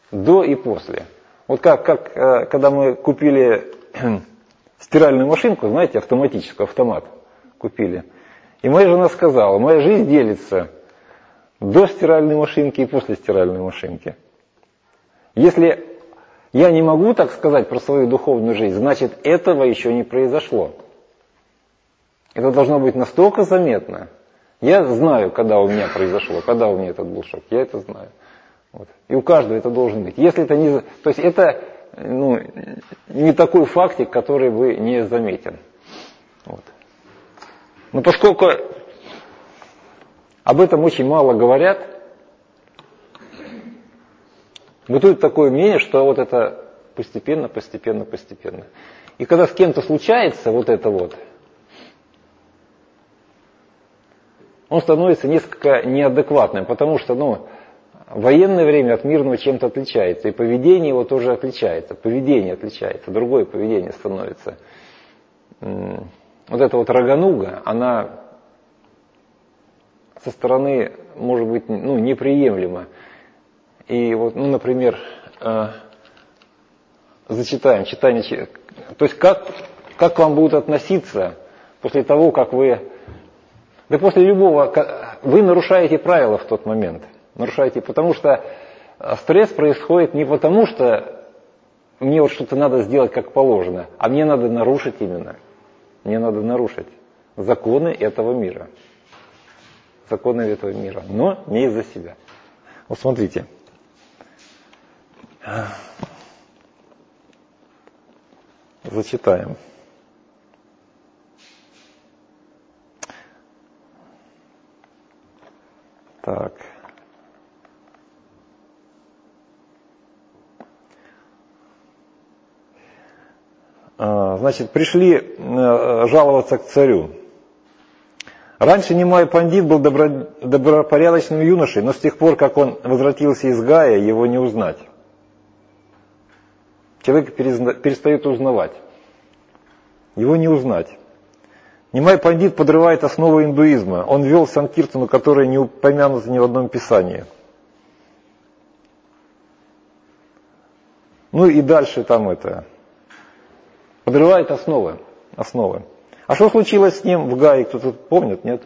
До и после. Вот когда мы купили стиральную машинку, знаете, автоматическую, автомат купили. И моя жена сказала, моя жизнь делится до стиральной машинки и после стиральной машинки. Если я не могу так сказать про свою духовную жизнь, значит, этого еще не произошло. Это должно быть настолько заметно. Я знаю, когда у меня произошло, когда у меня этот был шок. Я это знаю. Вот. И у каждого это должен быть. Если это не... То есть это не такой фактик, который бы не заметен. Вот. Но поскольку об этом очень мало говорят, бытует такое мнение, что вот это постепенно. И когда с кем-то случается вот это вот, он становится несколько неадекватным, потому что, военное время от мирного чем-то отличается, и поведение его тоже отличается, другое поведение становится. Вот эта вот рогануга, она со стороны, может быть, неприемлема. И вот, например, зачитаем, читание, то есть как к вам будут относиться после того, как вы, да после любого, вы нарушаете правила в тот момент, потому что стресс происходит не потому, что мне вот что-то надо сделать как положено, а мне надо нарушить именно, законы этого мира, но не из-за себя. Вот смотрите. Зачитаем. Так. Значит, пришли жаловаться к царю. Раньше Нимай Пандит был добропорядочным юношей, но с тех пор, как он возвратился из Гая, его не узнать. Человек перестает узнавать. Его не узнать. Нимай Пандит подрывает основы индуизма. Он ввел санкиртану, которая не упомянута ни в одном писании. И дальше там это. Подрывает основы. А что случилось с ним в Гае, кто-то помнит, нет?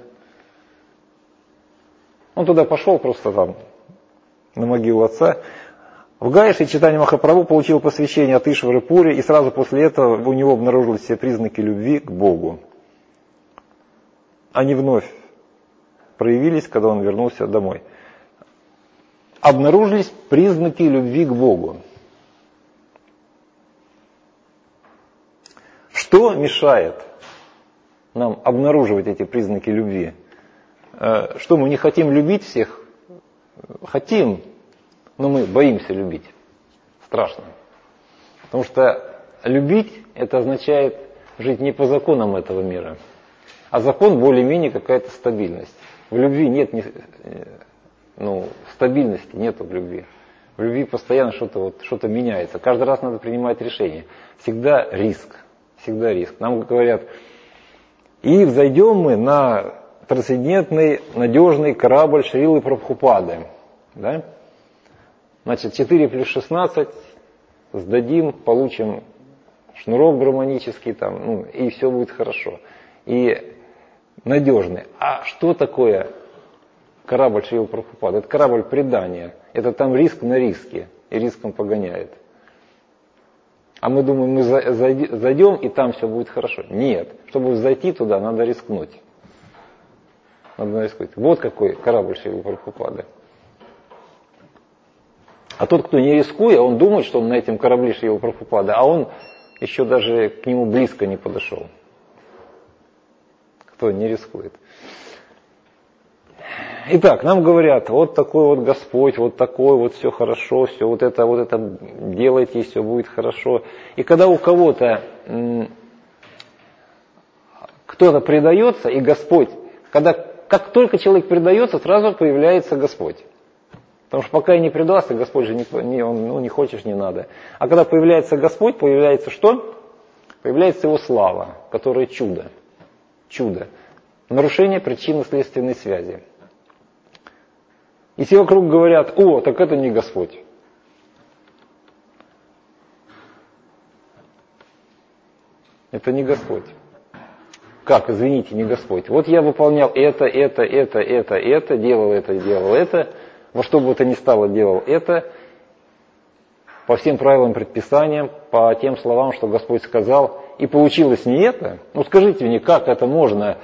Он туда пошел просто там, на могилу отца. В Гае Шри Чайтанья Махапрабху получил посвящение от Ишвары Пури, и сразу после этого у него обнаружились все признаки любви к Богу. Они вновь проявились, когда он вернулся домой. Обнаружились признаки любви к Богу. Что мешает нам обнаруживать эти признаки любви? Что мы не хотим любить всех? Хотим. Но мы боимся любить. Страшно. Потому что любить — это означает жить не по законам этого мира. А закон более-менее какая-то стабильность. В любви нет стабильности, нету в любви. В любви постоянно что-то меняется. Каждый раз надо принимать решение. Всегда риск. Нам говорят, и взойдем мы на трансцендентный, надежный корабль Шрилы Прабхупады. Да? Значит, 4 плюс 16 сдадим, получим шнурок гармонический, и все будет хорошо. И надежный. А что такое корабль Шрилы Прабхупады? Это корабль предания. Это там риск на риске. И риском погоняет. А мы думаем, мы зайдем, и там все будет хорошо. Нет. Чтобы зайти туда, надо рискнуть. Вот какой корабль Шрилы Прабхупады. А тот, кто не рискуя, он думает, что он на этом корабле Шрилы Прабхупады, а он еще даже к нему близко не подошел. Кто не рискует. Итак, нам говорят, вот такой вот Господь, вот такой вот все хорошо, все вот это делайте, и все будет хорошо. И когда у кого-то кто-то предается, и Господь, как только человек предается, сразу появляется Господь. Потому что пока я не предался, Господь же не хочешь, не надо. А когда появляется Господь, появляется что? Появляется Его слава, которая чудо. Чудо. Нарушение причинно-следственной связи. И все вокруг говорят, так это не Господь. Это не Господь. Как, извините, не Господь? Вот я выполнял это, делал это, во что бы то ни стало делал это, по всем правилам, предписаниям, по тем словам, что Господь сказал, и получилось не это. Ну скажите мне, как это можно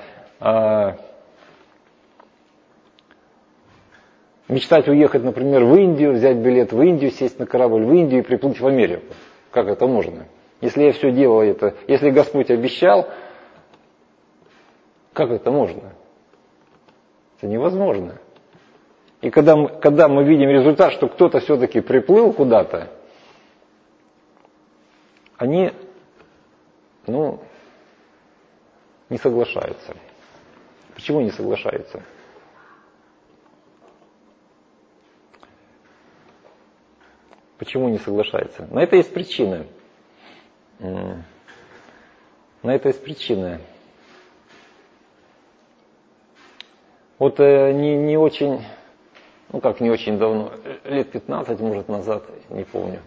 мечтать уехать, например, в Индию, взять билет в Индию, сесть на корабль в Индию и приплыть в Америку? Как это можно? Если я все делал это, если Господь обещал, как это можно? Это невозможно. И когда мы видим результат, что кто-то все-таки приплыл куда-то, они, не соглашаются. Почему не соглашаются? Почему не соглашаются? На это есть причины. Вот не очень давно, лет 15, может, назад, не помню,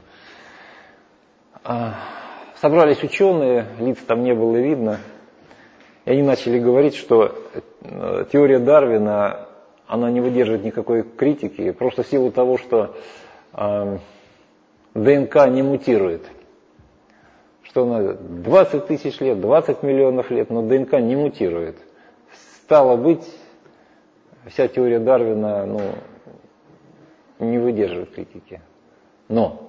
собрались ученые, лиц там не было видно, и они начали говорить, что теория Дарвина, она не выдерживает никакой критики, просто в силу того, что ДНК не мутирует. Что она 20 тысяч лет, 20 миллионов лет, но ДНК не мутирует. Стало быть, вся теория Дарвина, не выдерживает критики. Но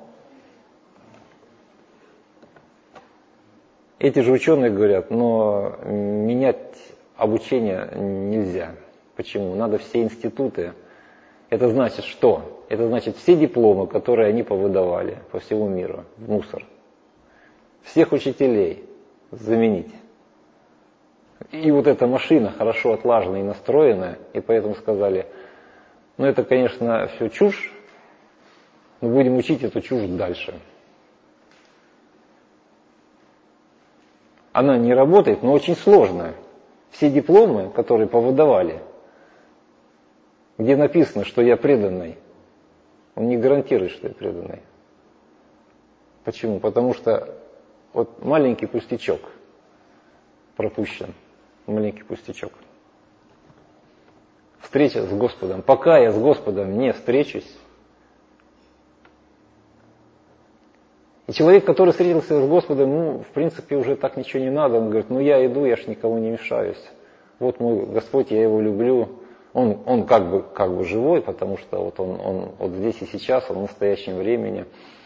эти же ученые говорят, но менять обучение нельзя. Почему? Надо все институты. Это значит что? Это значит все дипломы, которые они повыдавали по всему миру, в мусор. Всех учителей заменить. И вот эта машина хорошо отлаженная и настроенная, и поэтому сказали, это, конечно, все чушь, но будем учить эту чушь дальше. Она не работает, но очень сложная. Все дипломы, которые повыдавали, где написано, что я преданный, он не гарантирует, что я преданный. Почему? Потому что вот маленький пустячок пропущен. Маленький пустячок. Встреча с Господом. Пока я с Господом не встречусь. И человек, который встретился с Господом, в принципе, уже так ничего не надо. Он говорит, я иду, я ж никому не мешаюсь. Вот мой Господь, я его люблю. Он как бы живой, потому что он вот здесь и сейчас, он в настоящем времени.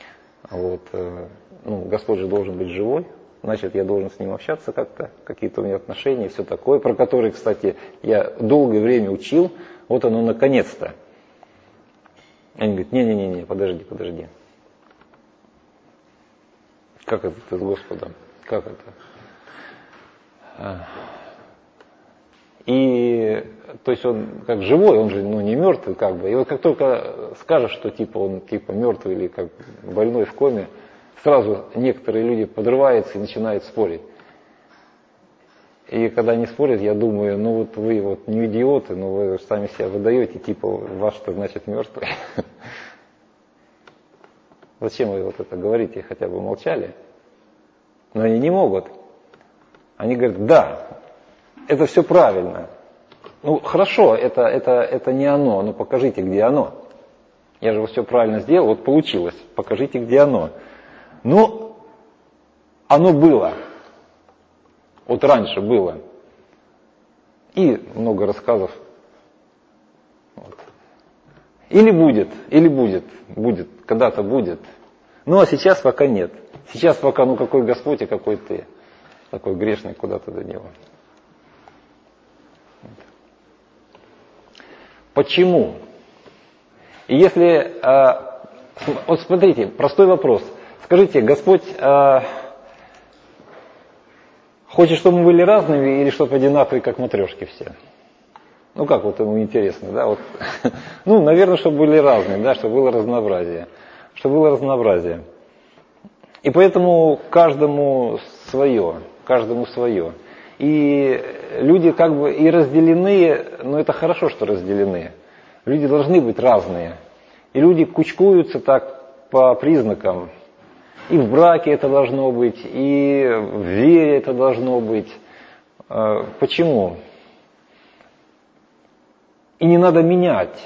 Господь же должен быть живой. Значит, я должен с ним общаться как-то, какие-то у меня отношения и все такое, про которые, кстати, я долгое время учил, вот оно наконец-то. Они говорят, не, подожди. Как это ты с Господом? Как это? И, то есть он как живой, он же не мертвый как бы. И вот как только скажешь, что он мертвый или как больной в коме, сразу некоторые люди подрываются и начинают спорить. И когда они спорят, я думаю, вы не идиоты, но вы сами себя выдаете, ваш-то значит мертвый. Зачем вы это говорите, хотя бы молчали? Но они не могут. Они говорят, да, это все правильно. Хорошо, это не оно, но покажите, где оно. Я же все правильно сделал, вот получилось, покажите, где оно. Оно было. Вот раньше было. И много рассказов. Или будет, когда-то будет. А сейчас пока нет. Сейчас пока, какой Господь и какой ты. Такой грешный, куда-то до него. Почему? И если, вот смотрите, простой вопрос. Скажите, Господь хочет, чтобы мы были разными или чтобы одинаковые, как матрешки все? Как ему интересно, да? Наверное, чтобы были разные, да, чтобы было разнообразие. И поэтому каждому свое. И люди и разделены, но это хорошо, что разделены. Люди должны быть разные. И люди кучкуются так по признакам. И в браке это должно быть, и в вере это должно быть. Почему? И не надо менять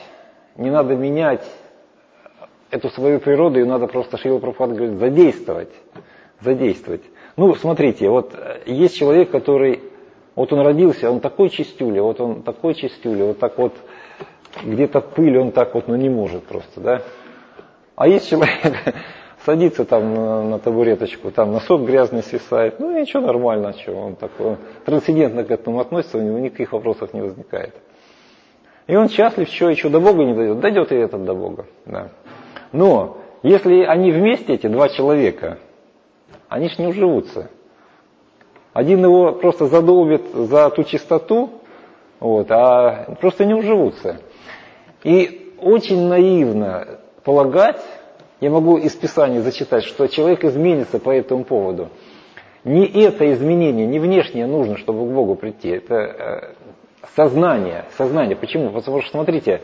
эту свою природу, ее надо просто, Шрила Прабхупада говорит, задействовать. Ну, смотрите, вот есть человек, который, вот он родился, он такой чистюля, вот так вот, где-то пыль, он так вот, ну не может просто, да. А есть человек, садится там на табуреточку, там носок грязный свисает, ну ничего, нормально, что он такой, трансцендентно к этому относится, у него никаких вопросов не возникает. И он счастлив, что еще до Бога не дойдет, дойдет и этот до Бога, да. Но если они вместе, эти два человека, они ж не уживутся. Один его просто задолбит за ту чистоту, вот, а просто не уживутся. И очень наивно полагать, я могу из Писания зачитать, что человек изменится по этому поводу. Не это изменение, не внешнее нужно, чтобы к Богу прийти. Это сознание. Почему? Потому что, смотрите,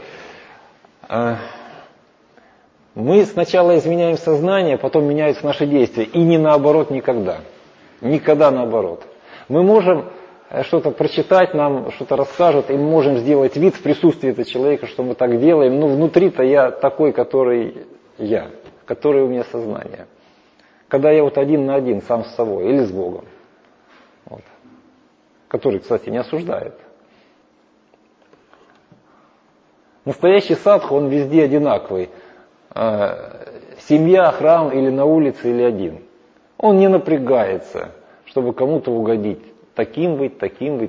мы сначала изменяем сознание, потом меняются наши действия. И не наоборот никогда. Никогда наоборот. Мы можем что-то прочитать, нам что-то расскажут, и мы можем сделать вид в присутствии этого человека, что мы так делаем. Но внутри-то я такой, который у меня сознание. Когда я вот один на один сам с собой или с Богом. Вот. Который, кстати, не осуждает. Настоящий садху, он везде одинаковый. Семья, храм или на улице, или один. Он не напрягается, чтобы кому-то угодить. Таким быть.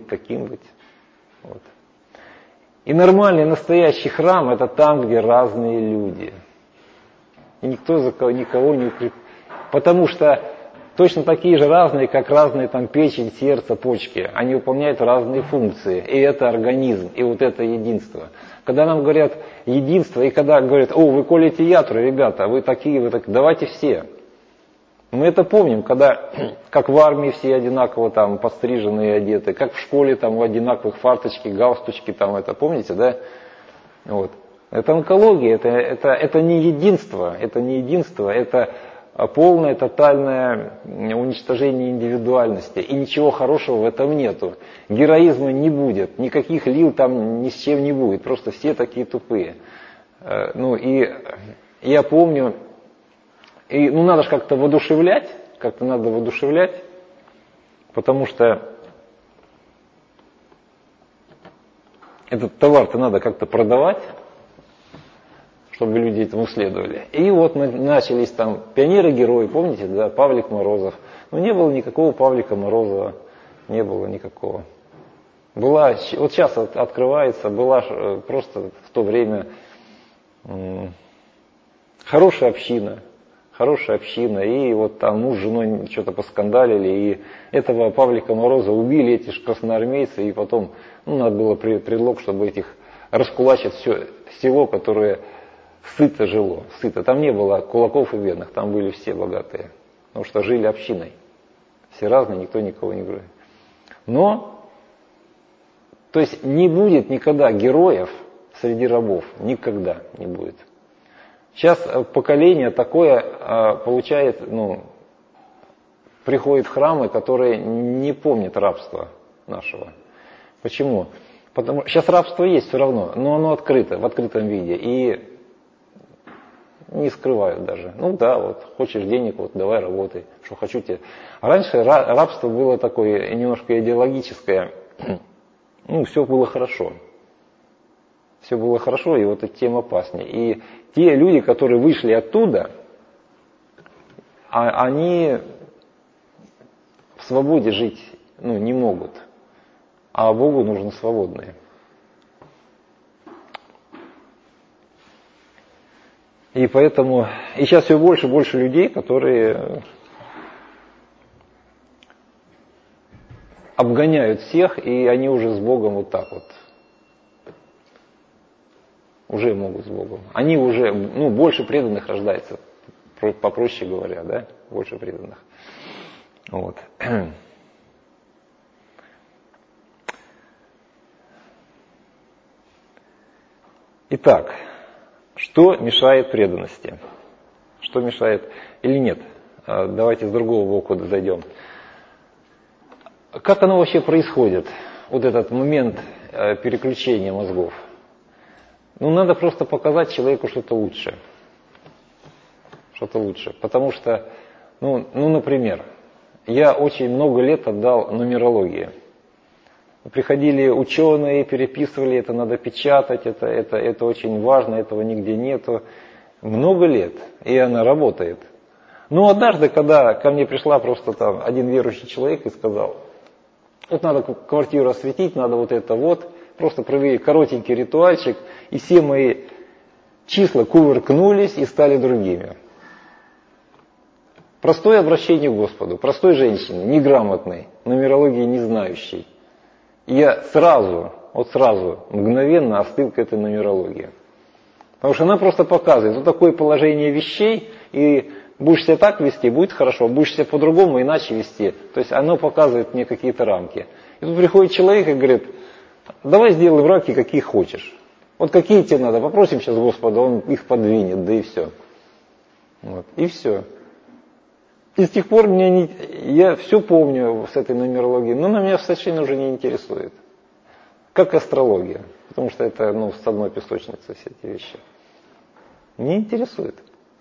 Вот. И нормальный настоящий храм — это там, где разные люди. И никто никого не укрепит. Потому что точно такие же разные, как разные там печень, сердце, почки. Они выполняют разные функции. И это организм, и вот это единство. Когда нам говорят единство, и когда говорят, вы колите ятру, ребята, вы такие, давайте все. Мы это помним, когда, как в армии все одинаково там постриженные, одеты, как в школе там в одинаковых фарточки, галстучки, там это, помните, да? Вот. Это онкология, это не единство, это полное, тотальное уничтожение индивидуальности. И ничего хорошего в этом нету. Героизма не будет, никаких лил там ни с чем не будет, просто все такие тупые. Ну и я помню, надо же как-то воодушевлять, потому что этот товар-то надо как-то продавать, чтобы люди этому следовали. И вот мы начались там пионеры-герои, помните, да, Павлик Морозов. Но не было никакого Павлика Морозова, не было никакого. Вот сейчас открывается, была просто в то время хорошая община, и вот там муж с женой что-то поскандалили, и этого Павлика Мороза убили эти же красноармейцы, и потом, надо было предлог, чтобы этих раскулачить все село, которое сыто жило, сыто. Там не было кулаков и бедных, там были все богатые, потому что жили общиной. Все разные, никто никого не гробит. Но, то есть не будет никогда героев среди рабов, никогда не будет. Сейчас поколение такое получает, приходит в храмы, которые не помнят рабства нашего. Почему? Потому что сейчас рабство есть все равно, но оно открыто, в открытом виде. И не скрывают даже. Хочешь денег, давай работай, что хочу тебе. А раньше рабство было такое немножко идеологическое. Все было хорошо. Все было хорошо, и вот эта тема опаснее. И те люди, которые вышли оттуда, они в свободе жить не могут. А Богу нужны свободные. И поэтому, и сейчас все больше и больше людей, которые обгоняют всех, и они уже с Богом вот так вот. Уже могут с Богом. Они уже, больше преданных рождается, попроще говоря, да, больше преданных. Вот. Итак, что мешает преданности? Что мешает или нет? давайте с другого боку зайдем. Как оно вообще происходит, вот этот момент переключения мозгов? Ну, надо просто показать человеку что-то лучше. Что-то лучше. Потому что, например, я очень много лет отдал нумерологии. Приходили ученые, переписывали, это надо печатать, это очень важно, этого нигде нету. Много лет, и она работает. Но однажды, когда ко мне пришла просто там один верующий человек и сказал, вот надо квартиру осветить, надо вот это вот, просто провели коротенький ритуальчик, и все мои числа кувыркнулись и стали другими. Простое обращение к Господу, простой женщине, неграмотной, нумерологии не знающей. И я сразу, мгновенно остыл к этой нумерологии. Потому что она просто показывает, вот такое положение вещей, и будешь себя так вести, будет хорошо, будешь себя по-другому, иначе вести. То есть оно показывает мне какие-то рамки. И тут приходит человек и говорит, давай сделаем рамки, какие хочешь. Вот какие тебе надо, попросим сейчас Господа, Он их подвинет, да и все. Вот, и все. И с тех пор я все помню с этой нумерологией, но она меня совершенно уже не интересует. Как астрология, потому что это с одной песочницы все эти вещи. Не интересует.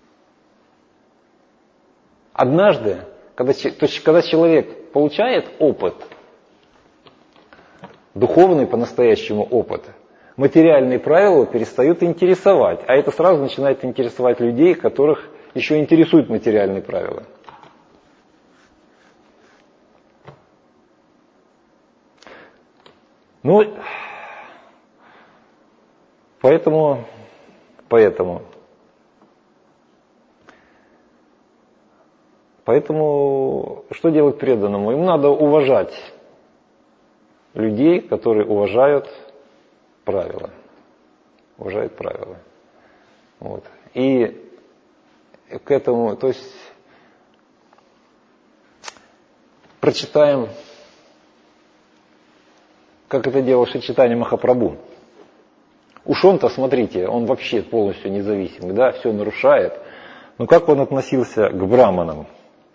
Однажды, когда человек получает опыт, духовный по-настоящему опыт, материальные правила перестают интересовать, а это сразу начинает интересовать людей, которых еще интересуют материальные правила. Поэтому, что делать преданному? Ему надо уважать людей, которые уважают правила. Вот. И к этому, то есть, прочитаем, как это делал Шри Чайтанья Махапрабху. Уж он-то, смотрите, он вообще полностью независимый, да, все нарушает. Но как он относился к браманам?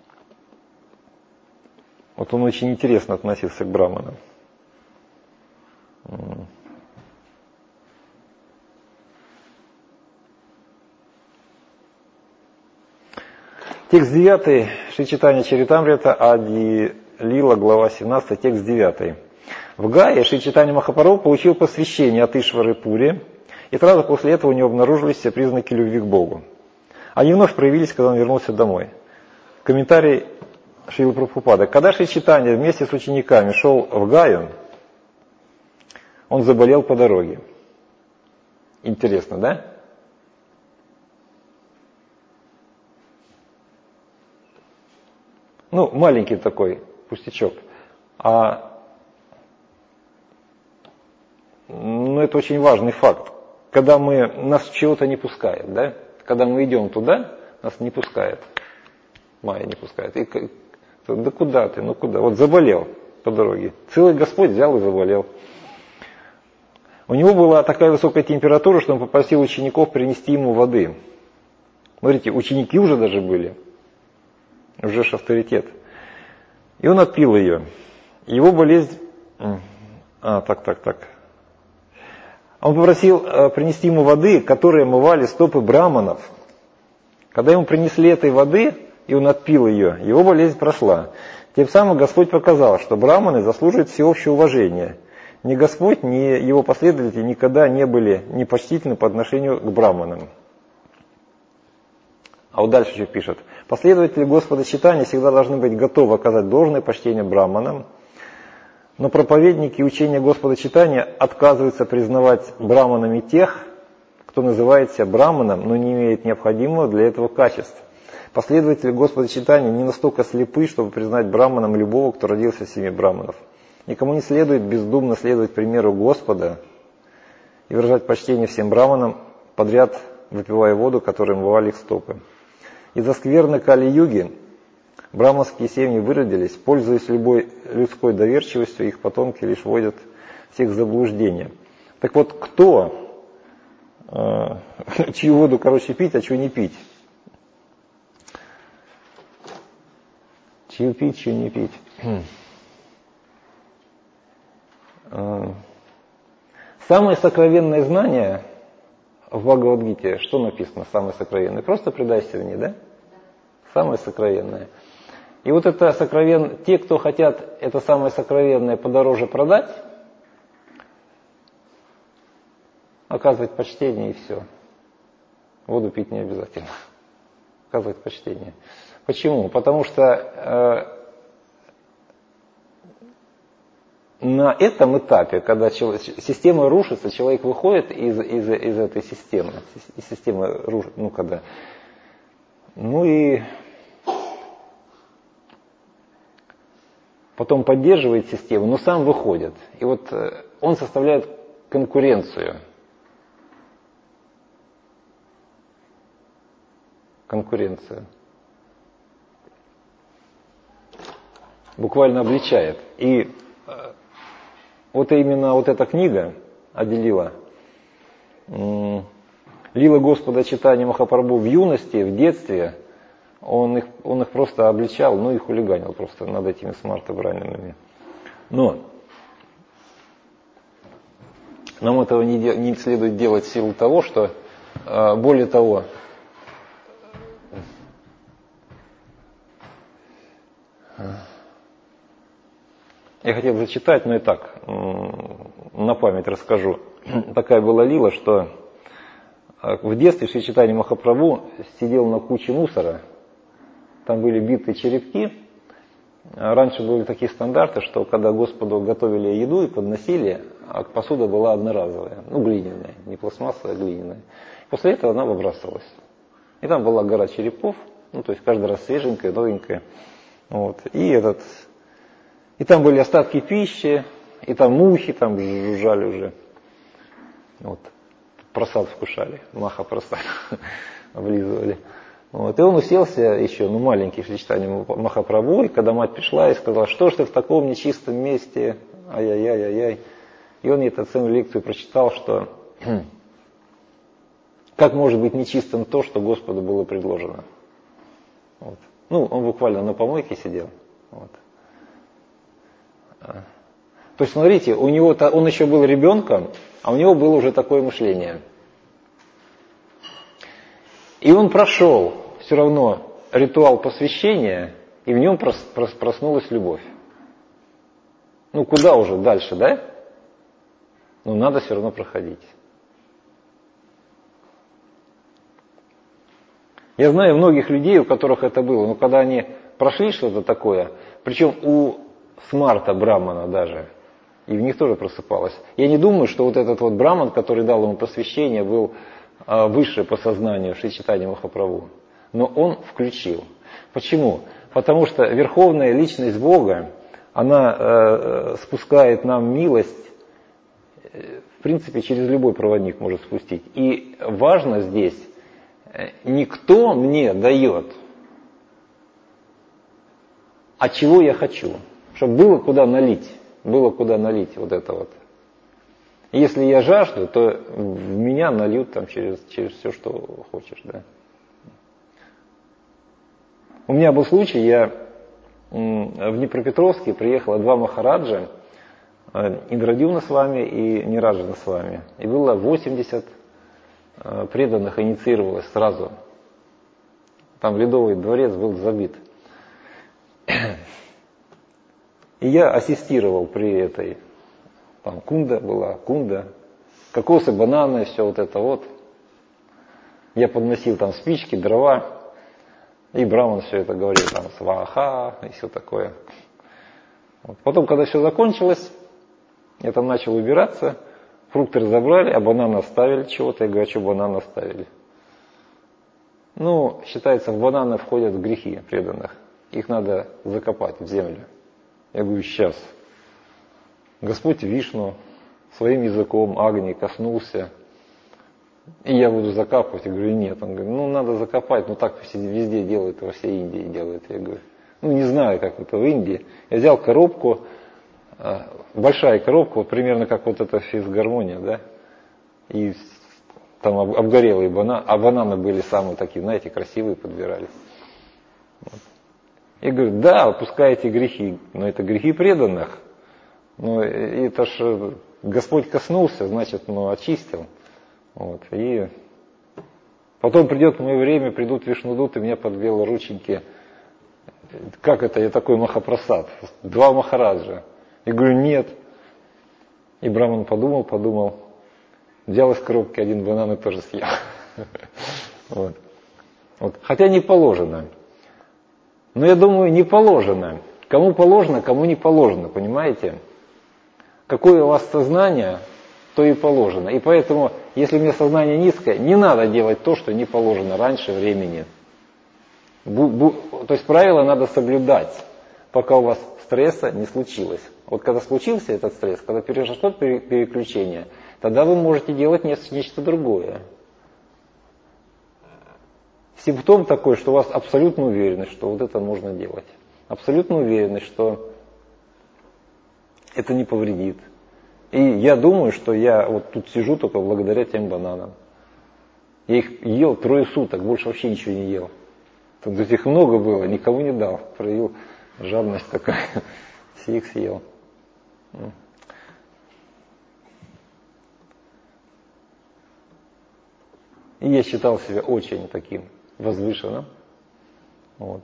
Вот он очень интересно относился к браманам. Текст 9, Шри Чайтанья Чаритамрита, Ади Лила, глава 17, текст 9. В Гае Шри Чайтанья Махапрабху получил посвящение от Ишвары Пури, и сразу после этого у него обнаружились все признаки любви к Богу. Они вновь проявились, когда он вернулся домой. Комментарий Шрилы Прабхупады. Когда Шри Чайтанья вместе с учениками шел в Гаю, он заболел по дороге. Интересно, да? Маленький такой пустячок. Это очень важный факт. Когда нас чего-то не пускает, да? Когда мы идем туда, нас не пускает. Майя не пускает. Да куда ты? Куда? Вот заболел по дороге. Целый Господь взял и заболел. У него была такая высокая температура, что он попросил учеников принести ему воды. Смотрите, ученики уже даже были. Уже ж авторитет. И он отпил ее. Его болезнь... Он попросил принести ему воды, которые омывали стопы браманов. Когда ему принесли этой воды, и он отпил ее, его болезнь прошла. Тем самым Господь показал, что браманы заслуживают всеобщего уважения. Ни Господь, ни его последователи никогда не были непочтительны по отношению к браманам. А вот дальше что пишет. Последователи Господа Чайтаньи всегда должны быть готовы оказать должное почтение браманам, но проповедники учения Господа Чайтаньи отказываются признавать браманами тех, кто называет себя браманом, но не имеет необходимого для этого качества. Последователи Господа Чайтаньи не настолько слепы, чтобы признать браманом любого, кто родился в семье браманов. Никому не следует бездумно следовать примеру Господа и выражать почтение всем браманам, подряд выпивая воду, которой омывали их стопы. Из-за скверны Кали-юги браманские семьи выродились, пользуясь любой людской доверчивостью, их потомки лишь вводят всех в заблуждение. Так вот, кто, чью воду, пить, а чью не пить? Чью пить, чью не пить. Самое сокровенное знание в Бхагавад-гите, что написано самое сокровенное? Просто предайся в ней, да? Самое сокровенное. И вот это сокровенное, те, кто хотят это самое сокровенное подороже продать, оказывать почтение и все. Воду пить не обязательно. Оказывать почтение. Почему? Потому что на этом этапе, когда система рушится, человек выходит из этой системы. Система рушится, и потом поддерживает систему, но сам выходит. И вот он составляет конкуренцию. Буквально обличает. И вот именно вот эта книга отделила Лила Господа читания Махапрабху в юности, в детстве, он их просто обличал, и хулиганил просто над этими смарта-браминами. Но нам этого не следует делать в силу того, что, более того, я хотел зачитать, но и так, на память расскажу. Такая была лила, что в детстве Шри Чайтанья Махапрабху сидел на куче мусора. Там были битые черепки. Раньше были такие стандарты, что когда Господу готовили еду и подносили, а посуда была одноразовая, глиняная, не пластмассовая, а глиняная. После этого она выбрасывалась. И там была гора черепков, то есть каждый раз свеженькая, новенькая. И там были остатки пищи, и там мухи там жужжали уже. Просад вкушали, маха-просад облизывали. И он уселся еще, маленький, Шри Чайтанья Махапрабху, и когда мать пришла и сказала, что ж ты в таком нечистом месте, ай-яй-яй-яй-яй. И он ей эту целую лекцию прочитал, что как может быть нечистым то, что Господу было предложено. Он буквально на помойке сидел. То есть, смотрите, он еще был ребенком, а у него было уже такое мышление. И он прошел все равно ритуал посвящения, и в нем проснулась любовь. Куда уже дальше, да? Надо все равно проходить. Я знаю многих людей, у которых это было, но когда они прошли что-то такое, причем у смарта брамана даже, и в них тоже просыпалось. Я не думаю, что вот этот вот браман, который дал ему посвящение, был выше по сознанию Шри Чайтанья Махапрабху. Но он включил. Почему? Потому что верховная личность Бога, она спускает нам милость, в принципе, через любой проводник может спустить. И важно здесь, не кто мне дает, а чего я хочу. Чтобы было куда налить вот это вот. Если я жажду, то в меня нальют там через все, что хочешь, да. У меня был случай, я в Днепропетровске приехало 2 махараджа, Индрадюмна с вами и Нираджана с вами. И было 80 преданных, инициировалось сразу. Там Ледовый дворец был забит. И я ассистировал при этой, там кунда была, кокосы, бананы, все вот это вот. Я подносил там спички, дрова, и браман все это говорил, там сваха и все такое. Потом, когда все закончилось, я там начал убираться, фрукты разобрали, а бананы оставили чего-то. Я говорю, а что бананы оставили? Считается, в бананы входят грехи преданных. Их надо закопать в землю. Я говорю, сейчас. Господь Вишну своим языком Агни коснулся, и я буду закапывать. Я говорю, нет. Он говорит, надо закопать, так везде делают, во всей Индии делают. Я говорю, не знаю, как это в Индии. Я взял коробку, большая коробка, примерно как вот эта физгармония, да, и там обгорелые бананы, а бананы были самые такие, знаете, красивые, подбирались. И говорит, да, опускаете грехи, но это грехи преданных. Но это ж Господь коснулся, значит, очистил. Вот. И потом придет мое время, придут Вишнудуты, меня под белорученьки. Как это, я такой Махапрасад? 2 Махараджа. Я говорю, нет. И Браман подумал, взял из коробки 1 банан и тоже съел. Вот. Хотя не положено. Но я думаю, не положено. Кому положено, кому не положено, понимаете? Какое у вас сознание, то и положено. И поэтому, если у меня сознание низкое, не надо делать то, что не положено раньше времени. То есть правила надо соблюдать, пока у вас стресса не случилось. Вот когда случился этот стресс, когда произошло переключение, тогда вы можете делать нечто другое. Симптом такой, что у вас абсолютно уверенность, что вот это можно делать. Абсолютно уверенность, что это не повредит. И я думаю, что я вот тут сижу только благодаря тем бананам. Я их ел 3 суток, больше вообще ничего не ел. Тут их много было, никому не дал. Проявил жадность такая, все их съел. И я считал себя очень таким возвышенным. Вот.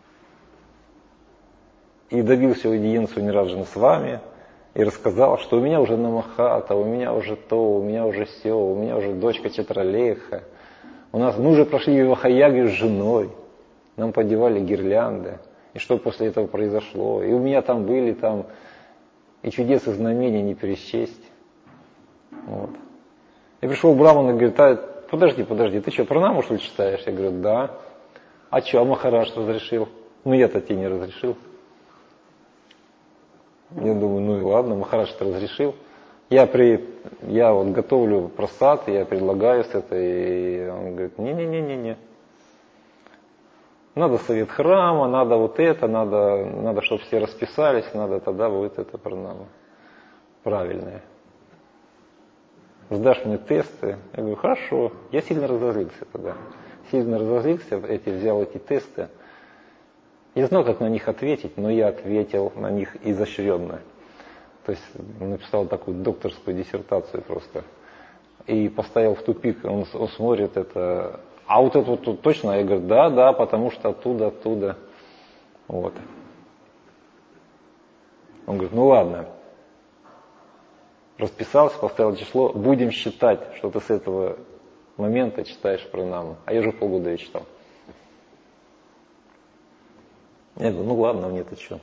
И добился аудиенцию Нираджана с вами. И рассказал, что у меня уже намахата, у меня уже то, у меня уже все, у меня уже дочка Читралеха. Мы уже прошли Вивахаягью с женой. Нам подевали гирлянды. И что после этого произошло. И у меня там были и чудес и знамений не пересчесть. Вот. И пришел Браман и говорит, подожди, ты что, пранаму что ли читаешь? Я говорю, да. А что, Махарадж разрешил? Я-то тебе не разрешил. Я думаю, и ладно, Махарадж-то разрешил. Я готовлю прасад, я предлагаю с этой, и он говорит, не. Надо совет храма, надо вот это, надо, чтобы все расписались, надо тогда будет это пранама правильное. Сдашь мне тесты? Я говорю, хорошо. Я сильно разозлился тогда. Взял эти тесты. Я знал, как на них ответить, но я ответил на них изощренно. То есть написал такую докторскую диссертацию просто. И поставил в тупик. Он смотрит это. А вот это вот точно? Я говорю, да, потому что оттуда. Вот. Он говорит, ладно. Расписался, поставил число. Будем считать, что ты с этого момента читаешь пранаму. А я уже полгода ее читал. Я говорю, ладно, мне-то что.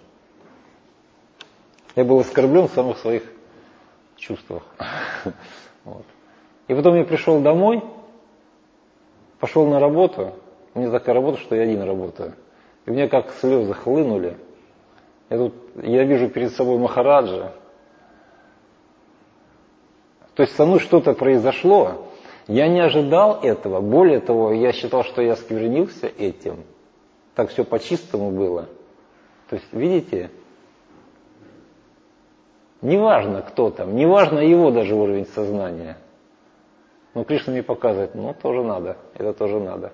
Я был оскорблен в самых своих чувствах. Вот. И потом я пришел домой, пошел на работу. У меня такая работа, что я один работаю. И у меня как слезы хлынули. Я вижу перед собой Махараджа. То есть со мной что-то произошло. Я не ожидал этого. Более того, я считал, что я сквернился этим. Так все по-чистому было. То есть, видите, неважно кто там, неважно его даже уровень сознания. Но Кришна мне показывает, тоже надо, это тоже надо.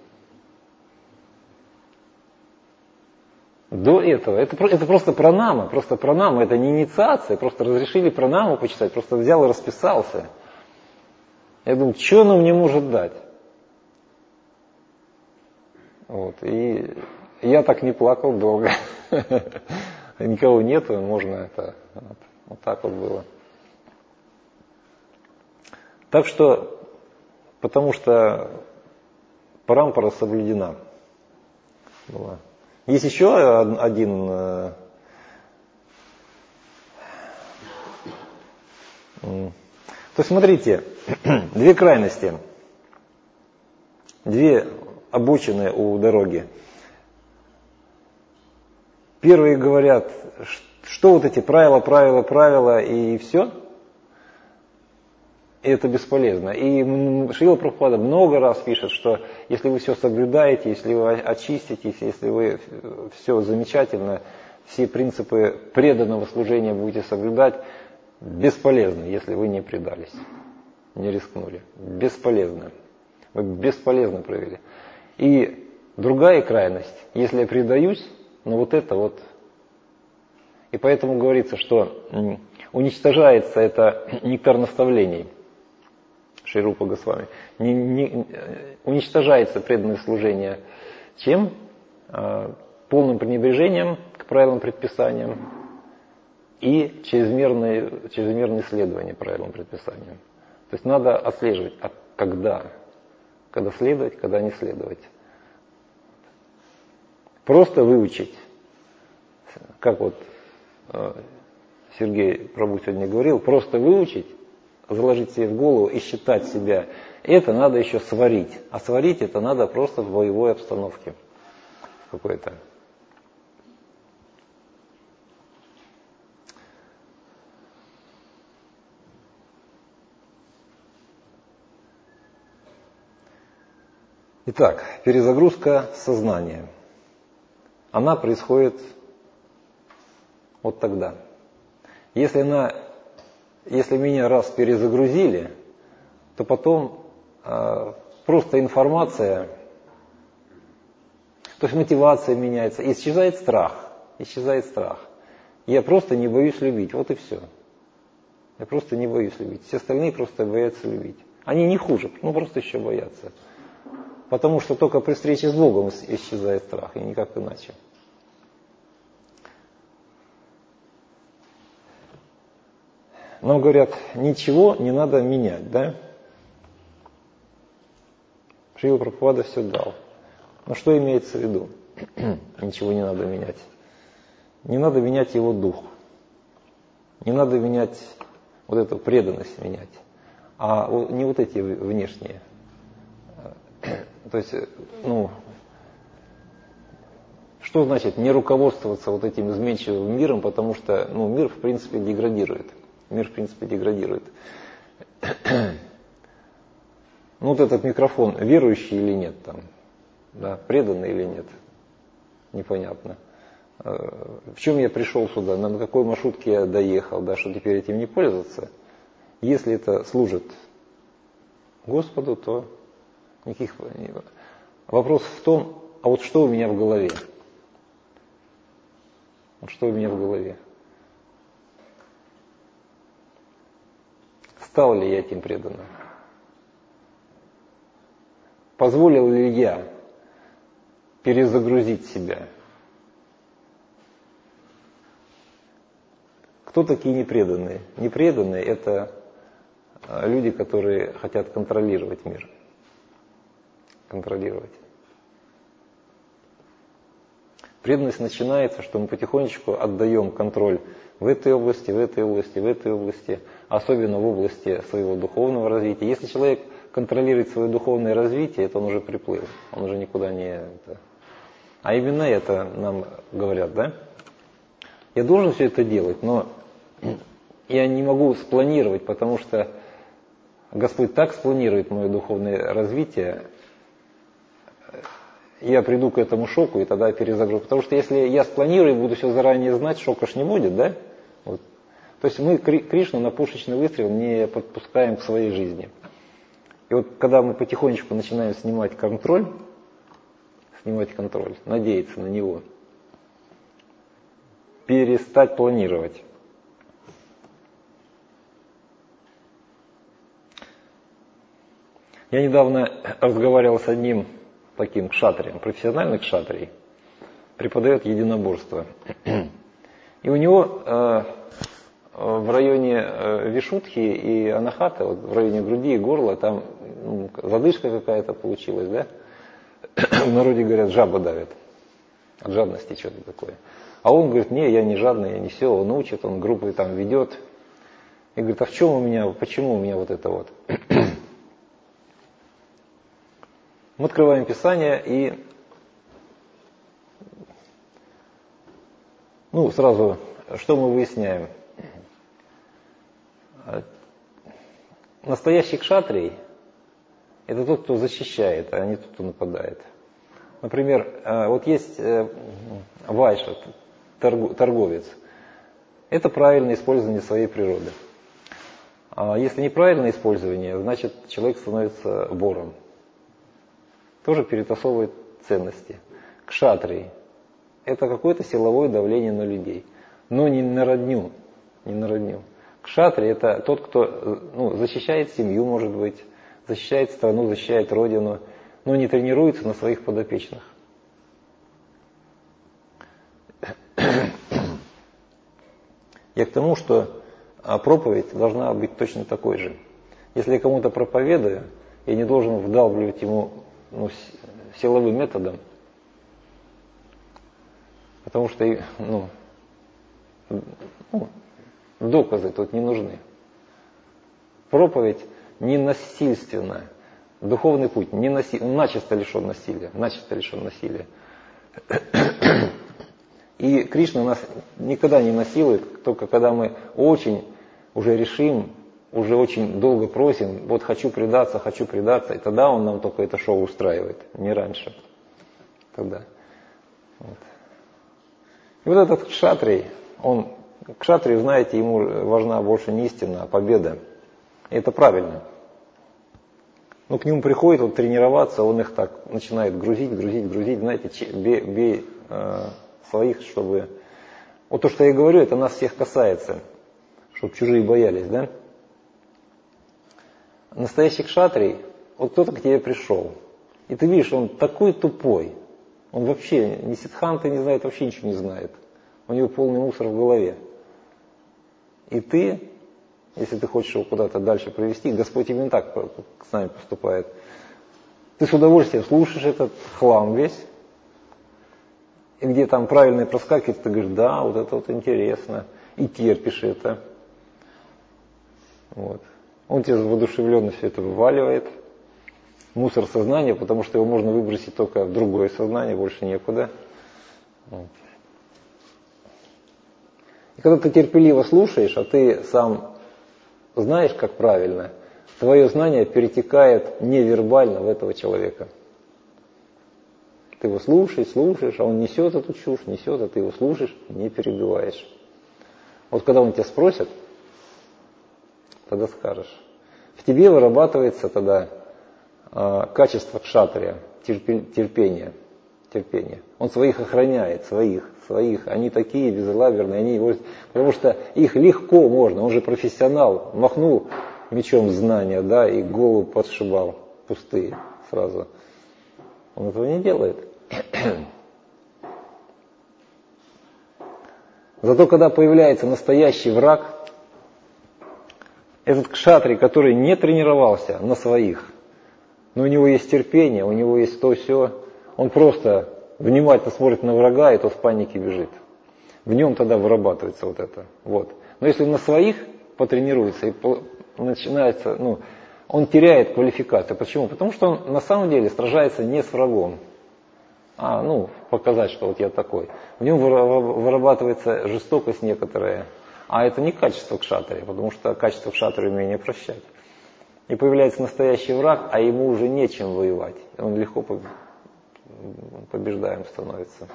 До этого, это просто пранама, это не инициация, просто разрешили пранаму почитать, просто взял и расписался. Я думаю, что оно мне может дать? Вот, и я так не плакал долго. Никого нету, можно это. Вот так вот было. Так что, потому что парампара соблюдена была. Есть еще один то есть смотрите, 2 крайности, 2 обочины у дороги. Первые говорят, что вот эти правила и все. И это бесполезно. И Шрила Прабхупада много раз пишет, что если вы все соблюдаете, если вы очиститесь, если вы все замечательно, все принципы преданного служения будете соблюдать, бесполезно, если вы не предались, не рискнули. Бесполезно. Вы бесполезно провели. И другая крайность, если я предаюсь, но вот это вот. И поэтому говорится, что уничтожается это нектар наставлений Шри Рупа Госвами. Уничтожается преданное служение чем? Полным пренебрежением к правилам, предписаниям и чрезмерное исследование правилам, предписаниям. То есть надо отслеживать, когда следовать, когда не следовать. Просто выучить, как вот Сергей Прабу сегодня говорил, просто выучить, заложить себе в голову и считать себя, это надо еще сварить. А сварить это надо просто в боевой обстановке какой-то. Итак, перезагрузка сознания. Она происходит вот тогда. Если меня раз перезагрузили, то потом просто информация, то есть мотивация меняется, исчезает страх. Я просто не боюсь любить, вот и все. Я просто не боюсь любить. Все остальные просто боятся любить. Они не хуже, просто еще боятся. Потому что только при встрече с Богом исчезает страх, и никак иначе. Нам говорят, ничего не надо менять, да? Шрила Прабхупада все дал. Но что имеется в виду? Ничего не надо менять. Не надо менять его дух. Не надо менять вот эту преданность менять. А не вот эти внешние. То есть, что значит не руководствоваться вот этим изменчивым миром, потому что мир в принципе деградирует. Вот этот микрофон, верующий или нет там, да, преданный или нет, непонятно. В чем я пришел сюда, на какой маршрутке я доехал, да, что теперь этим не пользоваться. Если это служит Господу, то никаких... Вопрос в том, а вот что у меня в голове? Стал ли я этим преданным? Позволил ли я перезагрузить себя? Кто такие непреданные? Непреданные – это люди, которые хотят контролировать мир. Преданность начинается, что мы потихонечку отдаем контроль в этой области, особенно в области своего духовного развития. Если человек контролирует свое духовное развитие, это он уже приплыл, он уже никуда не... А именно это нам говорят, да? Я должен все это делать, но я не могу спланировать, потому что Господь так спланирует мое духовное развитие, я приду к этому шоку и тогда перезагружу. Потому что если я спланирую и буду все заранее знать, шока ж не будет, да? Вот. То есть мы Кришну на пушечный выстрел не подпускаем к своей жизни. И вот когда мы потихонечку начинаем снимать контроль, надеяться на него, перестать планировать. Я недавно разговаривал с одним таким кшатрием, профессиональный кшатрий, преподает единоборство. И у него в районе Вишудхи и Анахаты, вот в районе груди и горла, там задышка какая-то получилась, да? В народе говорят, жаба давит. От жадности что-то такое. А он говорит, не, я не жадный, я не все, он учит, он группы там ведет. И говорит, а почему у меня вот это вот? Мы открываем Писание и сразу, что мы выясняем? Настоящий кшатрий – это тот, кто защищает, а не тот, кто нападает. Например, вот есть вайша, торговец. Это правильное использование своей природы. А если неправильное использование, значит человек становится вором. Тоже перетасовывает ценности. Кшатрий – это какое-то силовое давление на людей, но не на родню, не на родню. Кшатри это тот, кто защищает семью, может быть, защищает страну, защищает родину, но не тренируется на своих подопечных. Я к тому, что проповедь должна быть точно такой же. Если я кому-то проповедую, я не должен вдалбливать ему силовым методом, потому что доказы тут не нужны. Проповедь не насильственная. Духовный путь начисто лишен насилия. Начисто лишен насилия. И Кришна нас никогда не насилует, только когда мы очень уже решим, уже очень долго просим, вот хочу предаться, и тогда он нам только это шоу устраивает, не раньше. Тогда. Вот. И вот этот кшатрий, кшатрию, знаете, ему важна больше не истина, а победа. И это правильно. Но к нему приходит тренироваться, он их так начинает грузить, знаете, бей своих, чтобы... Вот то, что я говорю, это нас всех касается, чтобы чужие боялись, да? Настоящий кшатрий, вот кто-то к тебе пришел, и ты видишь, он такой тупой, он вообще ни сиддханты не знает, вообще ничего не знает, у него полный мусор в голове. И ты, если ты хочешь его куда-то дальше провести, Господь именно так с нами поступает, ты с удовольствием слушаешь этот хлам весь, и где там правильные проскакивают, ты говоришь, да, вот это вот интересно, и терпишь это. Вот. Он тебе воодушевленно все это вываливает. Мусор сознания, потому что его можно выбросить только в другое сознание, больше некуда. Вот. И когда ты терпеливо слушаешь, а ты сам знаешь, как правильно, твое знание перетекает невербально в этого человека. Ты его слушаешь, а он несет эту чушь, а ты его слушаешь, не перебиваешь. Вот когда он тебя спросит, тогда скажешь. В тебе вырабатывается тогда качество кшатрия, терпение. Он своих охраняет, своих. Они такие безалаберные, они его... Потому что их легко можно, он же профессионал, махнул мечом знания, да, и голову подшибал, пустые сразу. Он этого не делает. Зато когда появляется настоящий враг, этот кшатрий, который не тренировался на своих, но у него есть терпение, у него есть то все, он просто внимательно смотрит на врага, и тот в панике бежит. В нем тогда вырабатывается вот это. Вот. Но если на своих потренируется и начинается, он теряет квалификацию. Почему? Потому что он на самом деле сражается не с врагом, показать, что вот я такой. В нем вырабатывается жестокость некоторая. А это не качество кшатрия, потому что качество кшатрия умение прощать. И появляется настоящий враг, а ему уже нечем воевать. Он легко побеждаем становится.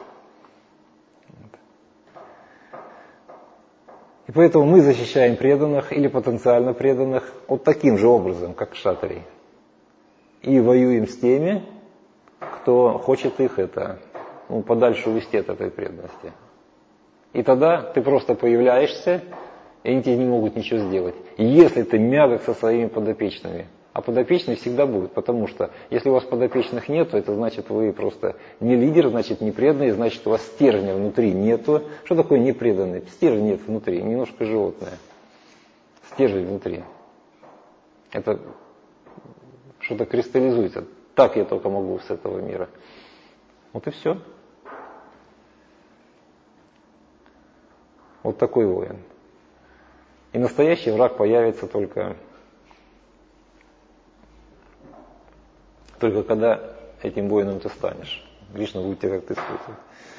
И поэтому мы защищаем преданных или потенциально преданных вот таким же образом, как кшатрий. И воюем с теми, кто хочет их подальше увести от этой преданности. И тогда ты просто появляешься, и они тебе не могут ничего сделать. И если ты мягок со своими подопечными, а подопечные всегда будут, потому что если у вас подопечных нету, это значит вы просто не лидер, значит не преданный, значит у вас стержня внутри нету. Что такое непреданный? Стержня нет внутри, немножко животное. Стержень внутри. Это что-то кристаллизуется. Так я только могу с этого мира. Вот и все. Вот такой воин. И настоящий враг появится только когда этим воином ты станешь. Кришна будет тебя как-то испытывать.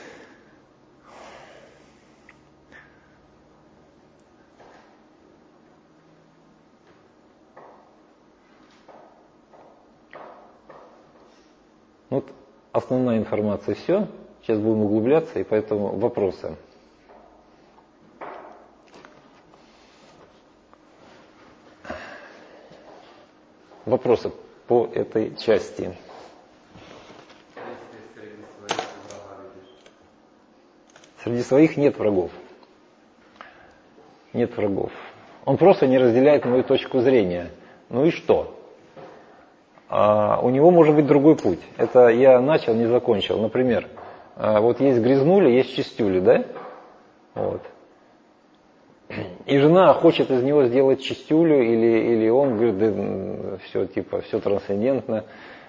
Вот основная информация все. Сейчас будем углубляться, и поэтому вопросы. Вопросы по этой части. Среди своих нет врагов. Нет врагов. Он просто не разделяет мою точку зрения. Ну и что? У него может быть другой путь. Это я начал, не закончил. Например, вот есть грязнули, есть чистюли, да? Вот. И жена хочет из него сделать чистюлю, или он говорит, да, все типа, все трансцендентно.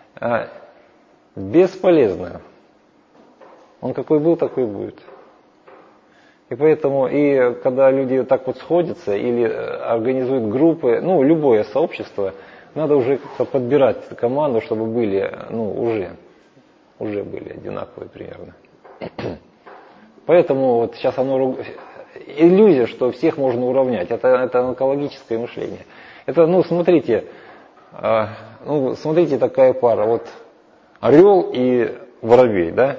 Бесполезно. Он какой был, такой будет. И поэтому, и когда люди так вот сходятся или организуют группы, ну, любое сообщество, надо уже как-то подбирать команду, чтобы были, ну, уже были одинаковые примерно. Поэтому вот сейчас оно иллюзия, что всех можно уравнять. Это онкологическое мышление. Это, ну, смотрите, такая пара. Вот орел и воробей, да?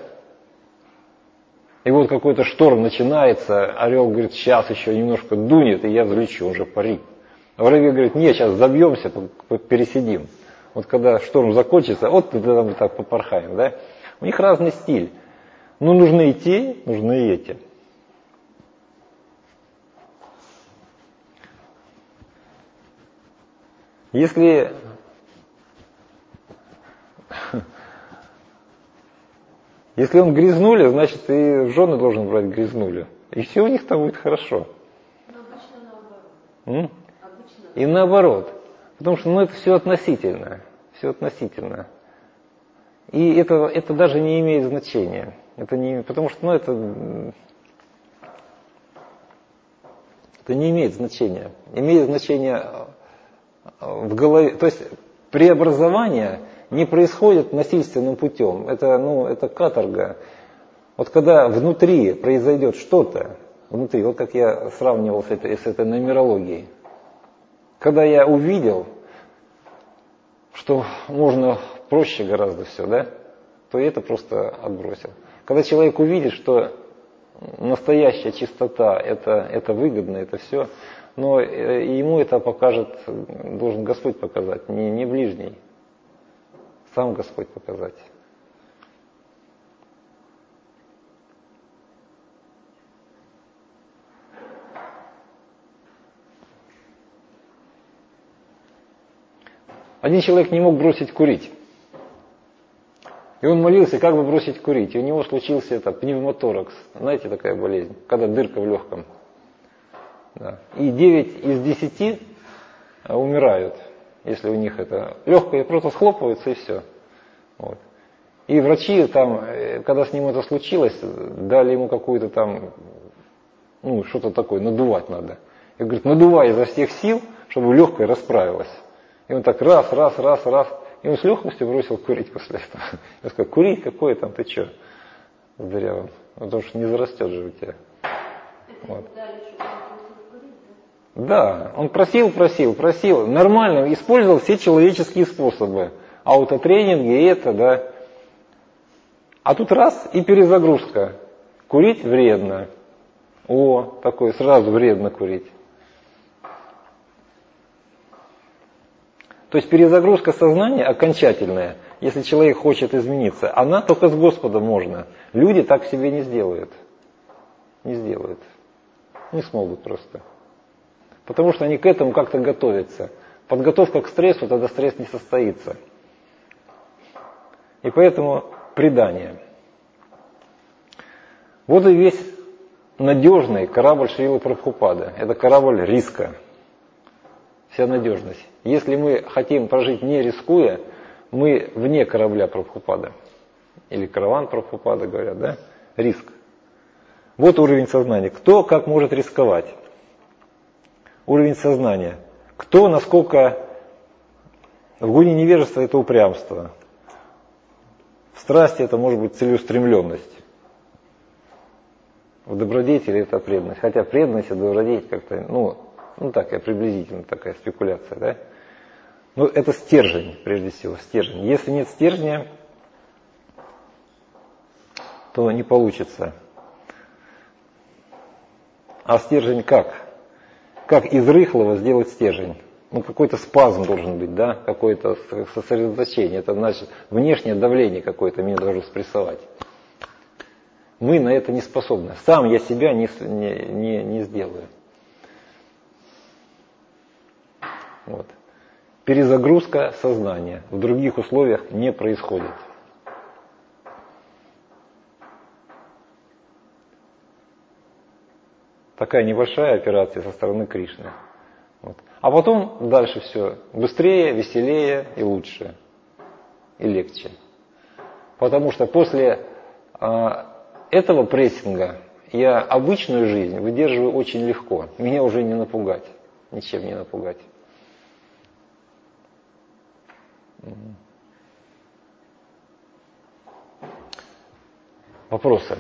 И вот какой-то шторм начинается, орел говорит, сейчас еще немножко дунет, и я взлечу, он же парит. А воробей говорит, нет, сейчас забьемся, пересидим. Вот когда шторм закончится, вот тогда мы так попорхаем, да? У них разный стиль. Но нужны и те, нужны и эти. Если он грязнули, значит и в жены должен брать грязнули. И все у них там будет хорошо. Но обычно наоборот. И наоборот. Потому что это все относительно. Все относительно. И это даже не имеет значения. Потому что это не имеет значения. Имеет значение в голове. То есть преобразование не происходит насильственным путем. Это каторга. Вот когда внутри произойдет что-то, внутри, вот как я сравнивал с этой нумерологией, когда я увидел, что можно проще гораздо все, да, то это просто отбросил. Когда человек увидит, что настоящая чистота это выгодно, это все, но ему это покажет, должен Господь показать, не ближний. Сам Господь показать. Один человек не мог бросить курить. И он молился, как бы бросить курить. И у него случился пневмоторакс. Знаете, такая болезнь, когда дырка в легком. Да. И 9 из 10 умирают. Если у них это легкое, просто схлопывается и все. Вот. И врачи когда с ним это случилось, дали ему какую-то что-то такое, надувать надо. И говорит, надувай изо всех сил, чтобы легкое расправилось. И он так раз. И он с легкостью бросил курить после этого. Я сказал, курить какое там, ты что? Дырявым. Потому что не зарастет же у тебя. Вот. Да, он просил. Нормально, использовал все человеческие способы. Аутотренинги и это, да. А тут раз и перезагрузка. Курить вредно. Такой сразу вредно курить. То есть перезагрузка сознания окончательная, если человек хочет измениться, она только с Господом можно. Люди так себе не сделают. Не смогут просто. Потому что они к этому как-то готовятся. Подготовка к стрессу, тогда стресс не состоится. И поэтому предание. Вот и весь надежный корабль Шрилы Прабхупады. Это корабль риска. Вся надежность. Если мы хотим прожить не рискуя, мы вне корабля Прабхупады. Или караван Прабхупады говорят, да? Риск. Вот уровень сознания. Кто как может рисковать? Уровень сознания. Кто насколько... В гуне невежества это упрямство. В страсти это может быть целеустремленность. В добродетели это преданность. Хотя преданность и добродетель как-то, такая приблизительно такая спекуляция, да? Но это стержень, прежде всего, стержень. Если нет стержня, то не получится. А стержень как? Как из рыхлого сделать стержень? Какой-то спазм должен быть, да? Какое-то сосредоточение. Это значит внешнее давление какое-то меня должно спрессовать. Мы на это не способны. Сам я себя не сделаю. Вот. Перезагрузка сознания в других условиях не происходит. Такая небольшая операция со стороны Кришны. Вот. А потом дальше все быстрее, веселее и лучше. И легче. Потому что после этого прессинга я обычную жизнь выдерживаю очень легко. Меня уже не напугать. Ничем не напугать. Вопросы?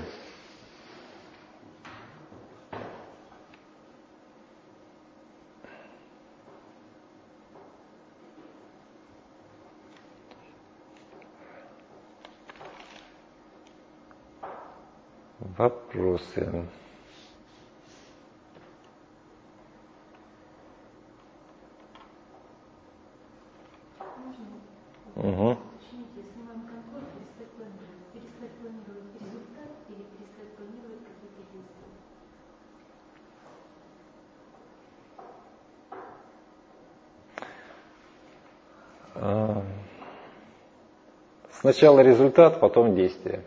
Вопросы. Угу. Снимаем контроль, перестать планировать результат или перестать планировать какие-то действия. Сначала результат, потом действие.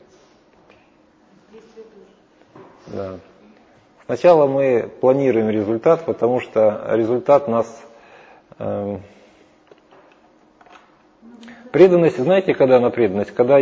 Да. Сначала мы планируем результат, потому что результат нас... Преданность, знаете, когда она преданность? Когда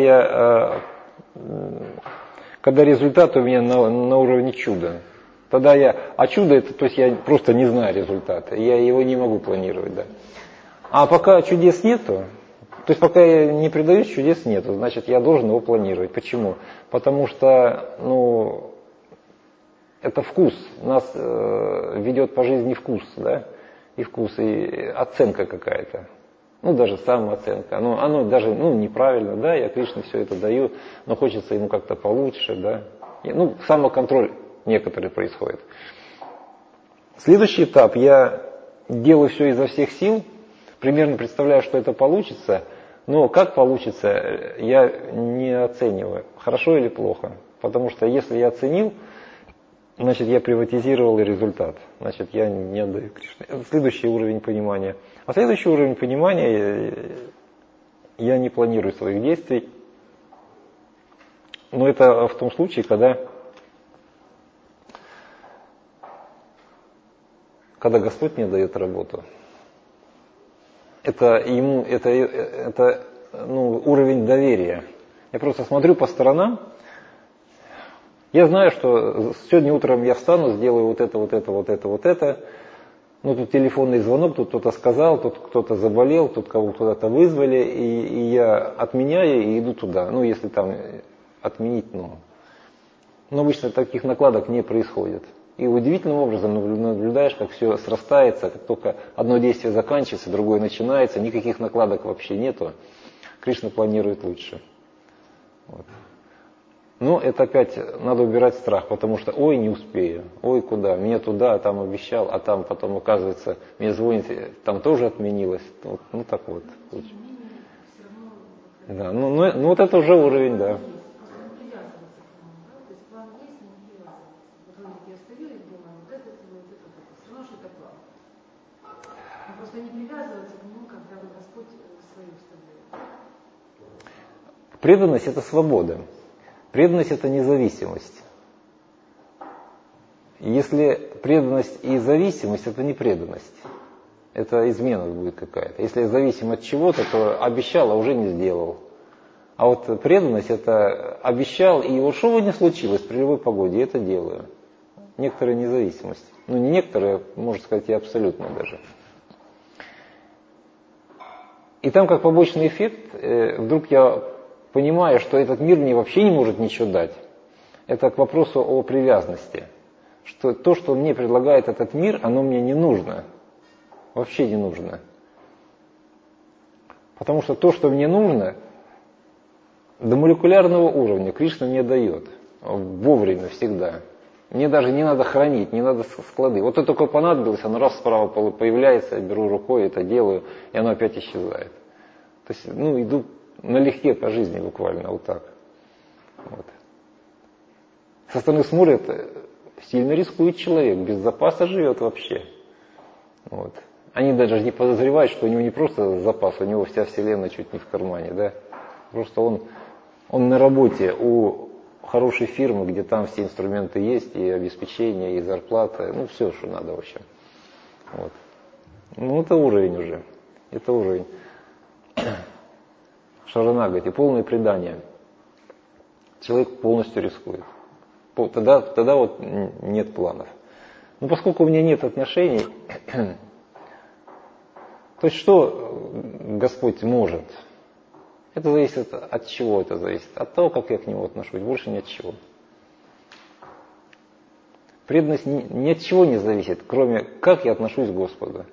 результат у меня на уровне чуда. Тогда а чудо это, то есть я просто не знаю результата, я его не могу планировать, да. А пока чудес нету, то есть пока я не предаюсь, чудес нету, значит я должен его планировать. Почему? Потому что, это вкус, нас ведет по жизни вкус, да, и вкус, и оценка какая-то. Даже самооценка. Оно даже, неправильно, да, я Кришне все это даю, но хочется ему как-то получше, да. Самоконтроль некоторый происходит. Следующий этап, я делаю все изо всех сил, примерно представляю, что это получится, но как получится, я не оцениваю, хорошо или плохо. Потому что если я оценил, значит я приватизировал результат, значит я не отдаю Кришне. Это следующий уровень понимания. А следующий уровень понимания, я не планирую своих действий, но это в том случае, когда Господь мне дает работу. Это уровень доверия. Я просто смотрю по сторонам, я знаю, что сегодня утром я встану, сделаю вот это. Тут телефонный звонок, тут кто-то сказал, тут кто-то заболел, тут кого куда-то вызвали, и я отменяю и иду туда. Если там отменить, но обычно таких накладок не происходит. И удивительным образом наблюдаешь, как все срастается, как только одно действие заканчивается, другое начинается, никаких накладок вообще нету. Кришна планирует лучше. Вот. Но это опять надо убирать страх, потому что ой, не успею, ой, куда, меня туда, а там обещал, а там потом оказывается, мне звонит, там тоже отменилось. Так вот. Да, вот это уже уровень, да. Просто не привязываться к нему, когда Господь свою вставляет. Преданность – это свобода. Преданность – это независимость. Если преданность и зависимость – это не преданность. Это измена будет какая-то. Если я зависим от чего-то, то обещал, а уже не сделал. А вот преданность – это обещал, и вот что бы ни случилось при любой погоде, я это делаю. Некоторая независимость. Не некоторая, можно сказать, и абсолютно даже. И там, как побочный эффект, вдруг я понимаю, что этот мир мне вообще не может ничего дать. Это к вопросу о привязанности. Что то, что мне предлагает этот мир, оно мне не нужно. Вообще не нужно. Потому что то, что мне нужно, до молекулярного уровня Кришна мне дает. Вовремя, всегда. Мне даже не надо хранить, не надо склады. Вот это только понадобилось, оно раз справа появляется, я беру рукой, это делаю, и оно опять исчезает. То есть, иду налегке по жизни буквально, вот так. Вот. Со стороны смотрят, сильно рискует человек, без запаса живет вообще. Вот. Они даже не подозревают, что у него не просто запас, у него вся вселенная чуть не в кармане, да. Просто он на работе у хорошей фирмы, где там все инструменты есть, и обеспечение, и зарплата, ну все, что надо в общем. Вот. Ну это уровень уже, это уровень. Шаранагати, полное предание. Человек полностью рискует. Тогда вот нет планов. Но поскольку у меня нет отношений, то есть что Господь может? Это зависит от чего это зависит? От того, как я к Нему отношусь, больше ни от чего. Преданность ни от чего не зависит, кроме как я отношусь к Господу.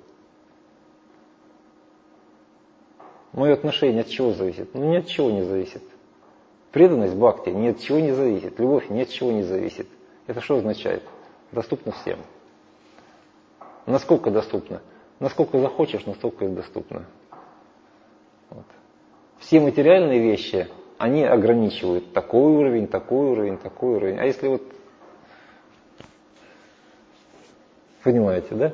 Мое отношение от чего зависит? Ну ни от чего не зависит. Преданность бхакти ни от чего не зависит. Любовь ни от чего не зависит. Это что означает? Доступно всем. Насколько доступно? Насколько захочешь, настолько и доступно. Вот. Все материальные вещи, они ограничивают такой уровень, такой уровень, такой уровень. А если вот... Понимаете, да?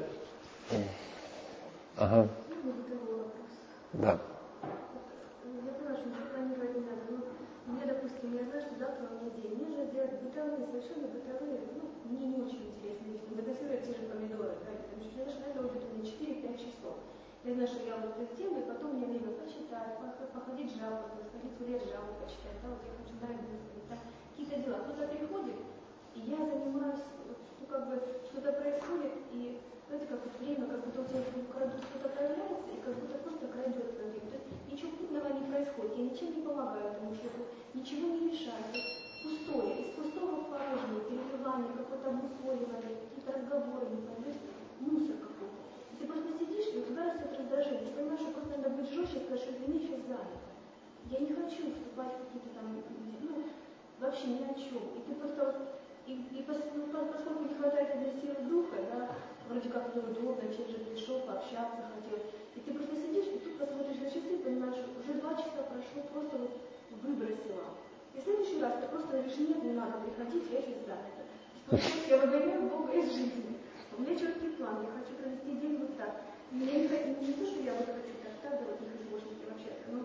Ага. Да. Я поняла, что ничего планировать не надо. Ну, мне, допустим, я знаю, что завтра у меня день. Мне же делать бытовые, совершенно бытовые, мне не очень интересно. Загазировать те же помидоры, да, потому что, знаешь, на это уйдет у меня 4-5 часов. Я знаю, что я вот это сделаю, и потом мне время почитать, походить жалобы, сходить в лес жалобы почитать, да, вот я хочу нравится, да, какие-то дела. Кто-то приходит, и я занимаюсь, ну, как бы, что-то происходит, и, знаете, как вот время, как будто у тебя что-то появляется, и как будто просто пройдет это время. То есть ничего путного не происходит, я ничем не помогаю этому человеку, ничего не решаю. Пустое, из пустого в порожнее, переживание, какое-то обусловливание, какие-то разговоры, не понимаешь, мусор какой-то. Ты просто сидишь, и у тебя растет раздражение. Ты понимаешь, что просто надо быть жестче, сказать, что извини, сейчас занято. Я не хочу вступать в какие-то там, ну, вообще ни о чем. И ты просто вот, поскольку не хватает этой силы духа, да, вроде как неудобно, человек же пришел, пообщаться хотел. И ты просто сидишь, и тут посмотришь на часы, и понимаешь, что уже 2 часа прошло, просто вот выбросила. И в следующий раз ты просто говоришь, нет, не надо приходить, я сейчас занята. Я выгоняю Бога из жизни. У меня четкий план, я хочу провести день вот так. Мне не то, что я вот хочу так, да, вот не художники вообще-то, но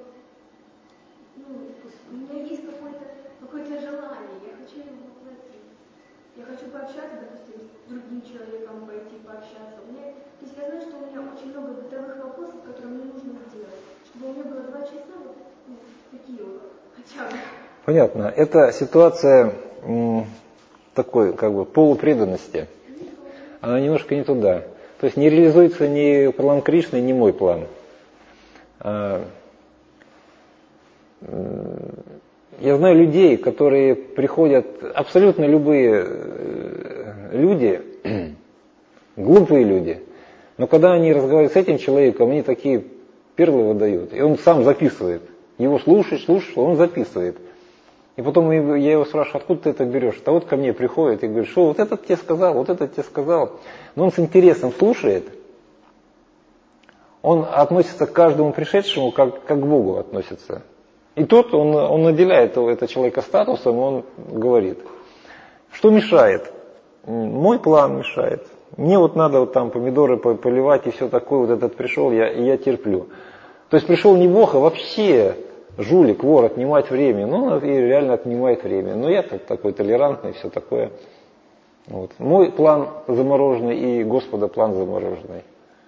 у меня есть какое-то желание, я хочу его воплотить. Я хочу пообщаться, допустим, с другим человеком, пойти пообщаться. То есть я знаю, что у меня очень много бытовых вопросов, которые мне нужно сделать. Чтобы у меня было 2 часа, вот такие вот, хотя бы. Понятно. Это ситуация такой, как бы, полупреданности. Она немножко не туда. То есть не реализуется ни план Кришны, ни мой план. Я знаю людей, которые приходят, абсолютно любые люди, глупые люди, но когда они разговаривают с этим человеком, они такие перлы выдают, и он сам записывает. Его слушаешь, он записывает. И потом я его спрашиваю, откуда ты это берешь? А вот ко мне приходит и говорит, что вот этот тебе сказал, вот этот тебе сказал. Но он с интересом слушает. Он относится к каждому пришедшему, как к Богу относится. И тут он наделяет этого человека статусом, он говорит, что мешает? Мой план мешает. Мне вот надо вот там помидоры поливать и все такое, вот этот пришел, я терплю. То есть пришел не Бог, а вообще жулик, вор, отнимать время. Ну, он и реально отнимает время. Но я тут такой толерантный, все такое. Вот. Мой план замороженный и Господа план замороженный.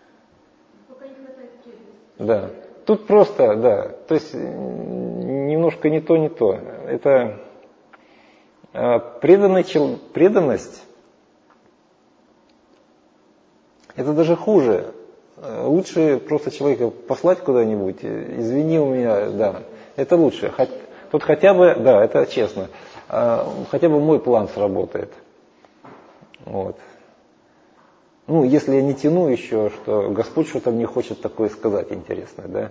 Да. Тут просто, да, то есть немножко не то, не то. Это преданность, это даже хуже. Лучше просто человека послать куда-нибудь, извини у меня, да, это лучше. Тут хотя бы, да, это честно, хотя бы мой план сработает. Вот. Ну, если я не тяну еще, что Господь что-то мне хочет такое сказать интересное, да.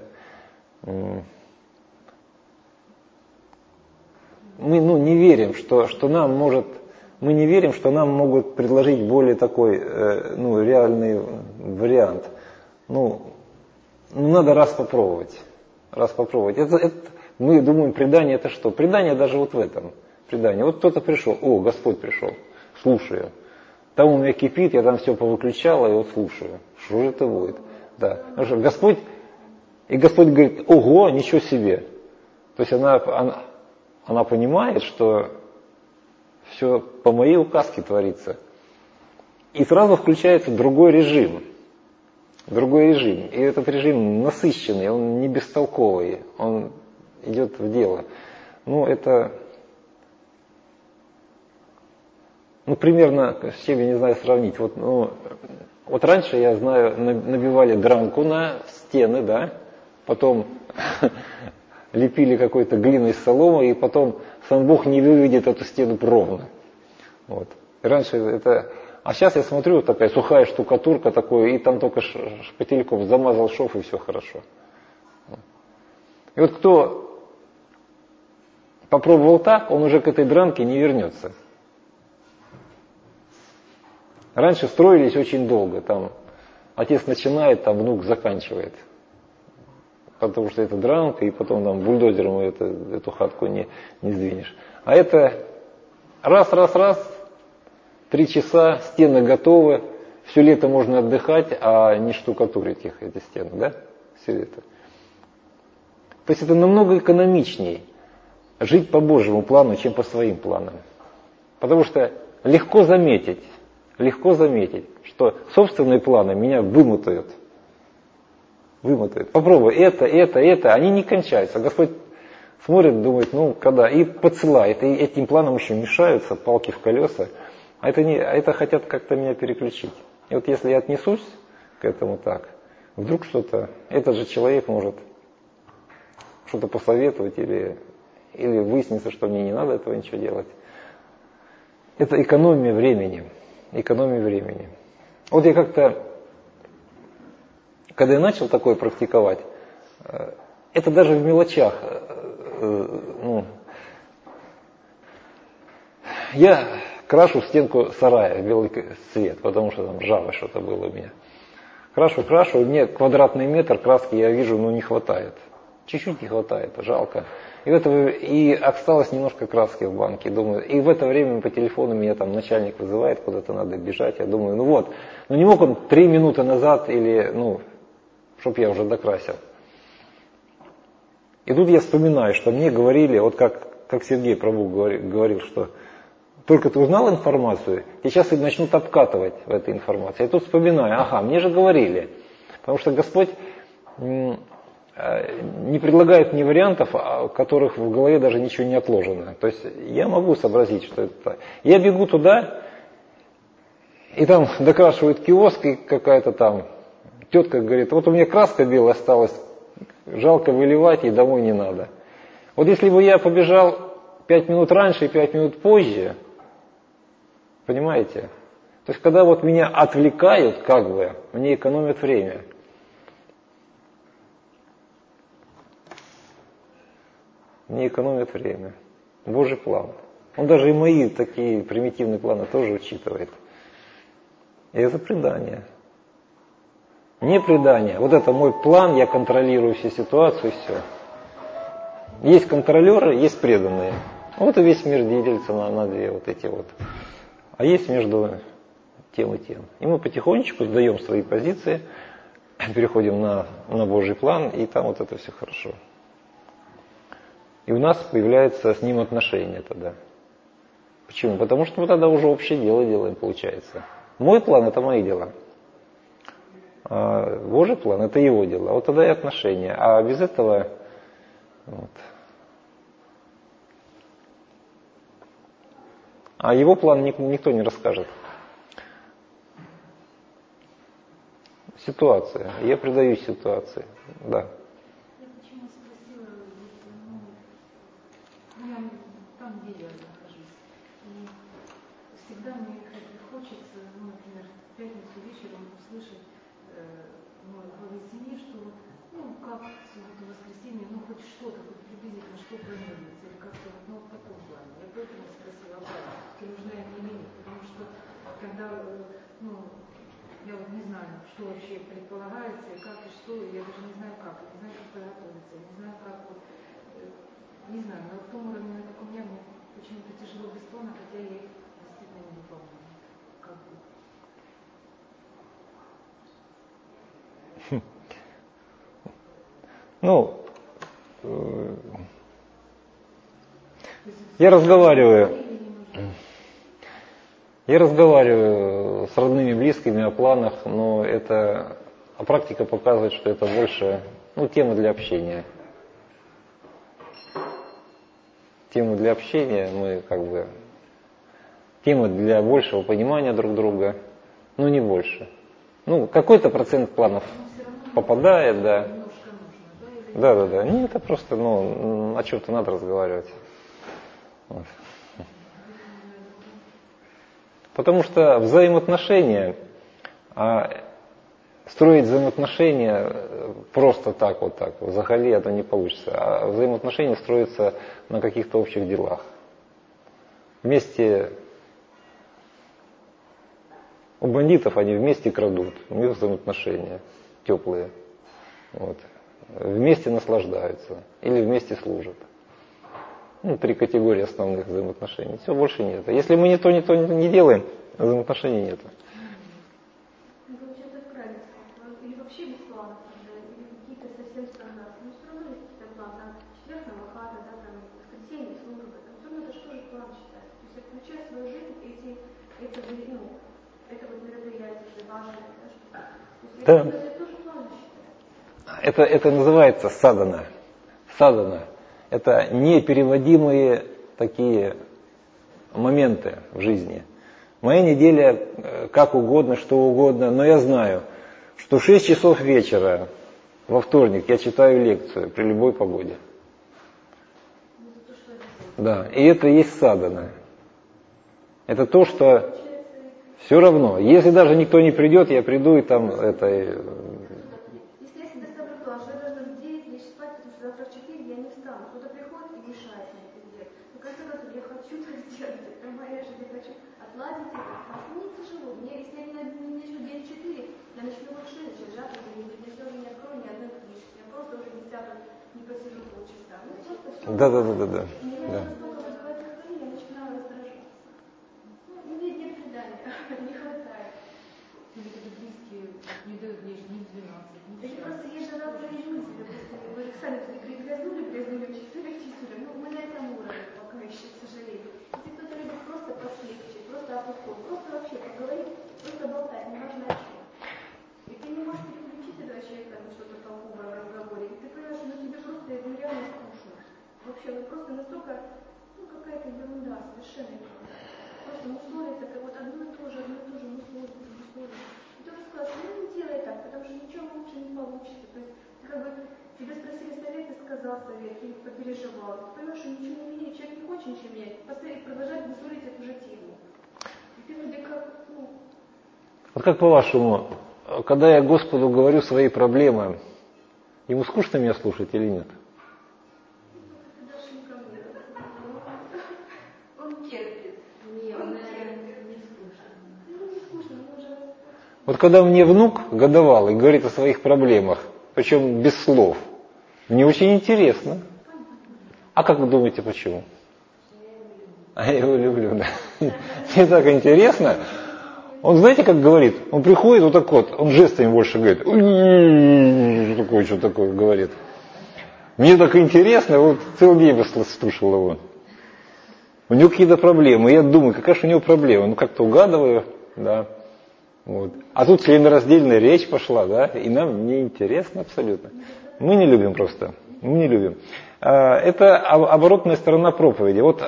Мы не верим, что нам может, мы не верим, что нам могут предложить более такой реальный вариант. Надо раз попробовать. Мы думаем, предание это что? Предание даже вот в этом. предание. Вот кто-то пришел, о, Господь пришел, слушаю. Там у меня кипит, я там все повыключала и вот слушаю. Что же это будет? Да. Потому что Господь говорит, ого, ничего себе. То есть она понимает, что все по моей указке творится. И сразу включается другой режим. Другой режим. И этот режим насыщенный, он не бестолковый, он идет в дело. Это... примерно, с чем я не знаю сравнить. Вот раньше, я знаю, набивали дранку на стены, да, потом лепили какой-то глиной из соломы, и потом сам Бог не выведет эту стену ровно. Вот. И раньше это... А сейчас я смотрю, вот такая сухая штукатурка такой, и там только шпательком замазал шов, и все хорошо. И вот кто попробовал так, он уже к этой дранке не вернется. Раньше строились очень долго, там отец начинает, там внук заканчивает. Потому что это дранка, и потом там бульдозером эту хатку не сдвинешь. А это раз, 3 часа, стены готовы, все лето можно отдыхать, а не штукатурить их, эти стены, да? Все лето. То есть это намного экономичнее жить по Божьему плану, чем по своим планам. Потому что легко заметить, что собственные планы меня вымотают. Попробуй это, они не кончаются. Господь смотрит, думает, когда, и подсылает. И этим планам еще мешаются, палки в колеса. А это хотят как-то меня переключить. И вот если я отнесусь к этому так, вдруг этот же человек может что-то посоветовать или выяснится, что мне не надо этого ничего делать. Это экономия времени. Вот я когда я начал такое практиковать, это даже в мелочах. Я крашу стенку сарая в белый цвет, потому что там ржавое что-то было у меня. Крашу, мне квадратный метр краски, я вижу, не хватает. Чуть-чуть не хватает, жалко. И осталось немножко краски в банке. Думаю, и в это время по телефону меня там начальник вызывает, куда-то надо бежать. Я думаю, не мог он 3 минуты назад или, чтоб я уже докрасил. И тут я вспоминаю, что мне говорили, вот как Сергей Прабу говорил, что только ты узнал информацию, тебе сейчас и начнут обкатывать в этой информации. Я тут вспоминаю, мне же говорили. Потому что Господь не предлагает мне вариантов, о которых в голове даже ничего не отложено. То есть я могу сообразить, что это так. Я бегу туда, и там докрашивают киоск, и какая-то там тетка говорит, вот у меня краска белая осталась, жалко выливать, и домой не надо. Вот если бы я побежал 5 минут раньше и 5 минут позже, понимаете? То есть когда вот меня отвлекают, мне экономят время. Божий план. Он даже и мои такие примитивные планы тоже учитывает. И это предание. Не предание. Вот это мой план, я контролирую всю ситуацию, и все. Есть контролеры, есть преданные. Вот и весь мир делится на две вот эти вот. А есть между тем и тем. И мы потихонечку сдаем свои позиции, переходим на Божий план, и там вот это все хорошо. И у нас появляется с ним отношение тогда. Почему? Потому что мы тогда уже общее дело делаем, получается. Мой план – это мои дела. А Божий план – это его дела. Вот тогда и отношения. А без этого... А его план никто не расскажет. Ситуация. Я предаюсь ситуации. Да. Я почему спросила, я там, где я нахожусь. И всегда мне хочется, например, в пятницу вечером услышать главы семьи, что как в субботу-воскресенье, хоть что-то, хоть приблизительно, что планируется, или как-то в таком плане. Я поэтому спросила, нужна им или нет, потому что когда, я не знаю, что вообще предполагается, и как, и что, и я даже не знаю как, не знаю, как подготовиться, не знаю как, не знаю, на том уровне, на каком я, мне почему-то тяжело без плана, хотя я их действительно не выполняю. Как бы. Ну, я разговариваю с родными, близкими о планах, но практика показывает, что это больше, тема для общения. Тема для общения, тема для большего понимания друг друга, но не больше. Какой-то процент планов попадает, да. Да. Нет, это просто, о чем-то надо разговаривать. Вот. Потому что взаимоотношения, строить взаимоотношения просто так, взагалі это не получится. А взаимоотношения строятся на каких-то общих делах. Вместе у бандитов они вместе крадут, у них взаимоотношения теплые. Вот. Вместе наслаждаются или вместе служат. 3 категории основных взаимоотношений. Все, больше нет. Если мы ни то не делаем, взаимоотношений нет. Получается, в крайности. Или вообще без планов, или какие-то совсем стандарты. Но все равно есть какие-то планы. Четверг на выхода, воскресенье служба. Все равно это что же план считается. То есть я включаю в свою жизнь это мероприятие важное. Да. Это тоже план считается. Это называется садана. Садана. Это непереводимые такие моменты в жизни. Моя неделя как угодно, что угодно, но я знаю, что в 6 часов вечера во вторник я читаю лекцию при любой погоде. Да, и это и есть садана. Это то, что все равно. Если даже никто не придет, я приду и там Если я себе ставлю план, что я должна в 9 лечь спать, потому что завтра в 4 я не встану. Кто-то приходит и мешает мне это сделать. Но в конце концов я хочу это сделать. Это моя жизнь, я хочу отладить это. А мне тяжело. Если я не начну день 4, я начну вообще начать сжаться, я все уже не открою ни одной книжки. Я просто уже не сяду, не посижу полчаса. Просто все. Да. Меня настолько вызывает настроение, я начинаю раздражаться. Нет предания, не хватает. Или когда близкие не дают мне ни в 12, ни в 6. Просто есть же разные люди, допустим, вы их сами грязнули в 4 часов, мы на этом уровне пока еще, к сожалению. Если кто-то любит просто посвечить, просто о пустом, просто вообще поговорить, просто болтать, неважно о чем. И ты не можешь переключить этого человека на что-то толковое в разговоре, и ты понимаешь, что тебе просто реально скучно. Вообще, просто настолько, какая-то ерунда, совершенно ерунда. Просто ссорится, как одно и то же, ссорится. И ты уже сказал, не делай так, потому что ничего лучше не получится. То есть, тебя спросили совет, ты сказал совет, ты попереживал. Ты понимаешь, что ничего не меняет, человек не хочет ничего менять, постоянно продолжать ссорить эту же тему. И ты вроде как, Вот как по-вашему, когда я Господу говорю свои проблемы, ему скучно меня слушать или нет? Вот когда мне внук годовалый говорит о своих проблемах, причем без слов, мне очень интересно. А как вы думаете, почему? А я его люблю, да. Мне так интересно. Он, знаете, как говорит? Он приходит вот так вот, он жестами больше говорит. Что такое говорит. Мне так интересно, вот целый день слушал его. У него какие-то проблемы. Я думаю, какая же у него проблема? Как-то угадываю, да. Вот. А тут членораздельная речь пошла, да, и нам не интересно абсолютно. Мы не любим просто, мы не любим. Это оборотная сторона проповеди. Вот,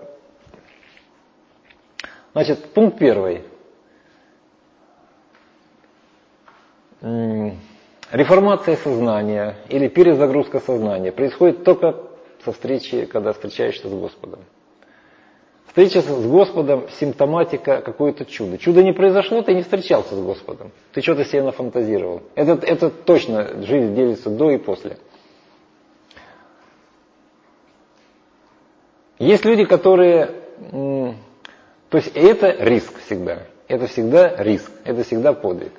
значит, пункт 1. Реформация сознания или перезагрузка сознания происходит только со встречи, когда встречаешься с Господом. Встреча с Господом, симптоматика, какое-то чудо. Чудо не произошло, ты не встречался с Господом. Ты что-то себе нафантазировал. Это точно жизнь делится до и после. Есть люди, которые... То есть это риск всегда. Это всегда риск. Это всегда подвиг.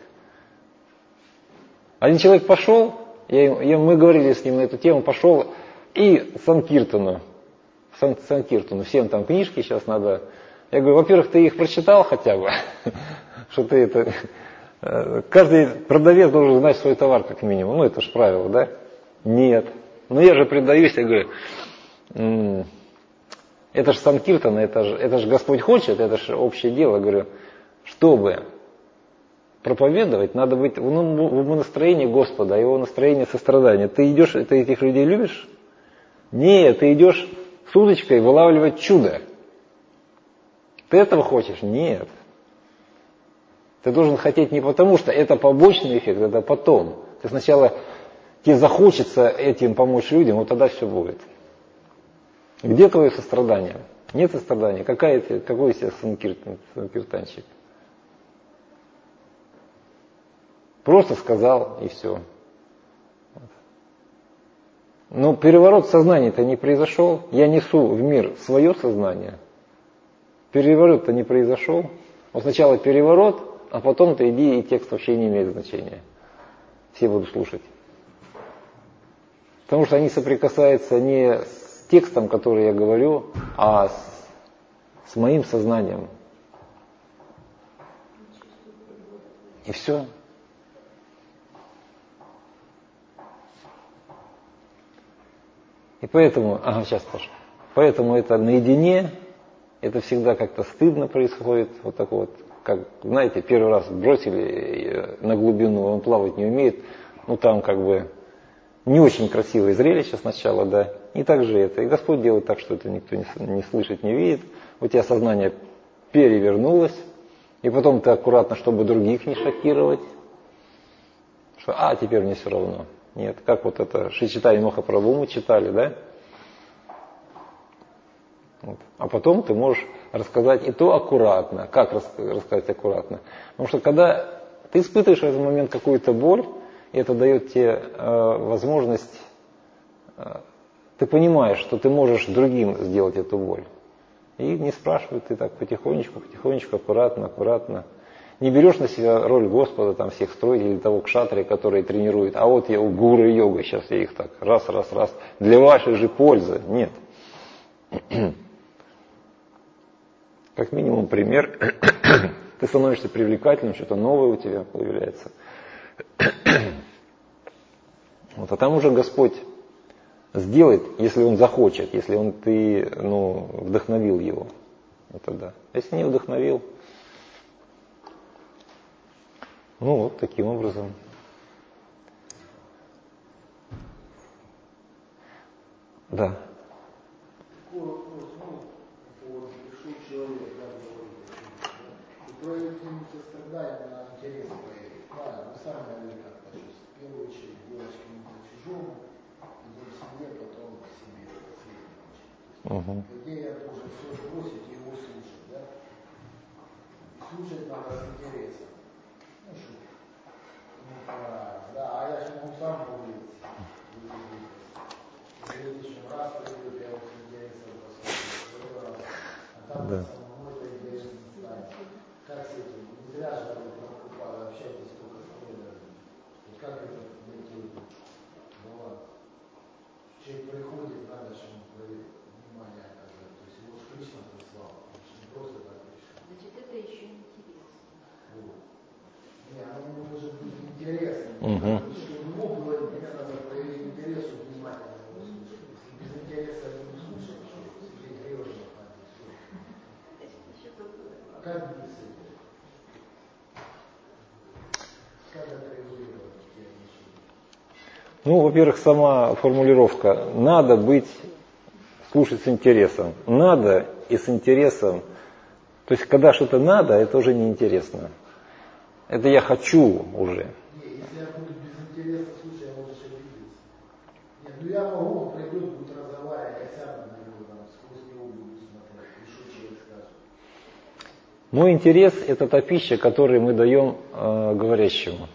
Один человек пошел, мы говорили с ним на эту тему, пошел и Санкиртану Санкиртану. Всем там книжки сейчас надо. Я говорю, во-первых, ты их прочитал хотя бы, что ты это... Каждый продавец должен знать свой товар как минимум. Ну, это же правило, да? Нет. Но я же предаюсь, я говорю, это же Санкиртан, это же Господь хочет, это же общее дело. Я говорю, чтобы проповедовать, надо быть в настроении Господа, его настроение сострадания. Ты идешь, ты этих людей любишь? Нет, ты идешь с удочкой вылавливать чудо. Ты этого хочешь? Нет. Ты должен хотеть не потому, что это побочный эффект, это потом. Ты сначала, тебе захочется этим помочь людям, вот тогда все будет. Где твое сострадание? Нет сострадания. Какой из тебя санкиртанщик? Просто сказал и все. Но переворот сознания-то не произошел. Я несу в мир свое сознание. Переворот-то не произошел. Вот сначала переворот, а потом-то иди, и текст вообще не имеет значения. Все будут слушать. Потому что они соприкасаются не с текстом, который я говорю, а с моим сознанием. И все. И поэтому, сейчас Паша. Поэтому это наедине, это всегда как-то стыдно происходит, вот так вот. Как, знаете, первый раз бросили на глубину, он плавать не умеет, ну там как бы не очень красивое зрелище сначала, да. И так же это. И Господь делает так, что это никто не слышит, не видит. У тебя сознание перевернулось, и потом ты аккуратно, чтобы других не шокировать, что теперь мне все равно. Нет, как вот это Шичитани Махапрабху мы читали, да? Вот. А потом ты можешь рассказать и то аккуратно. Как рассказать аккуратно? Потому что когда ты испытываешь в этот момент какую-то боль, и это дает тебе возможность, ты понимаешь, что ты можешь другим сделать эту боль. И не спрашивают, ты так потихонечку, аккуратно. Не берешь на себя роль Господа, там всех строить, или того кшатрия, который тренирует. А вот я у гуру йога, сейчас я их так раз, для вашей же пользы. Нет. Как минимум пример. Ты становишься привлекательным, что-то новое у тебя появляется. Вот, а там уже Господь сделает, если Он захочет, если ты вдохновил Его. Вот тогда. Если не вдохновил, вот таким образом. Да. Пришел человек, проявить сострадание на интерес проявить. Правильно, вы сами наверняка относитесь. В первую очередь делать к кому-то чужому, потом к себе, потом к себе. Идея должен все бросить и его слушать, да? Слушать надо с интересом. Шутка. А я же могу сам поговорить. В следующий раз придет, я вот с интересом послушаю. А там самому это интересно станет. Как с этим? Не зря же общаетесь только с тобой. Вот как это найти баланс? Человек приходит, надо же ему проявить внимание оказать. То есть его Кришна прислал. Он же не просто так пришел. Значит, это еще интересно. Вот. Не, оно может быть интересно. Что у него было, мне надо проявить интерес, внимание его слушать. Если без интереса не слушать, что сидеть грешно, как быть с этим? Как это регулировать эти отношения? Во-первых, сама формулировка. Надо слушать с интересом. Надо и с интересом. То есть, когда что-то надо, это уже неинтересно. Это я хочу уже. Если я буду без интереса слушать, я буду обидеться. Нет, я могу, он придет, будет разговаривать, я сяду на него, сквозь него буду смотреть, и что человек скажет. Мой интерес – это та пища, которую мы даем говорящему.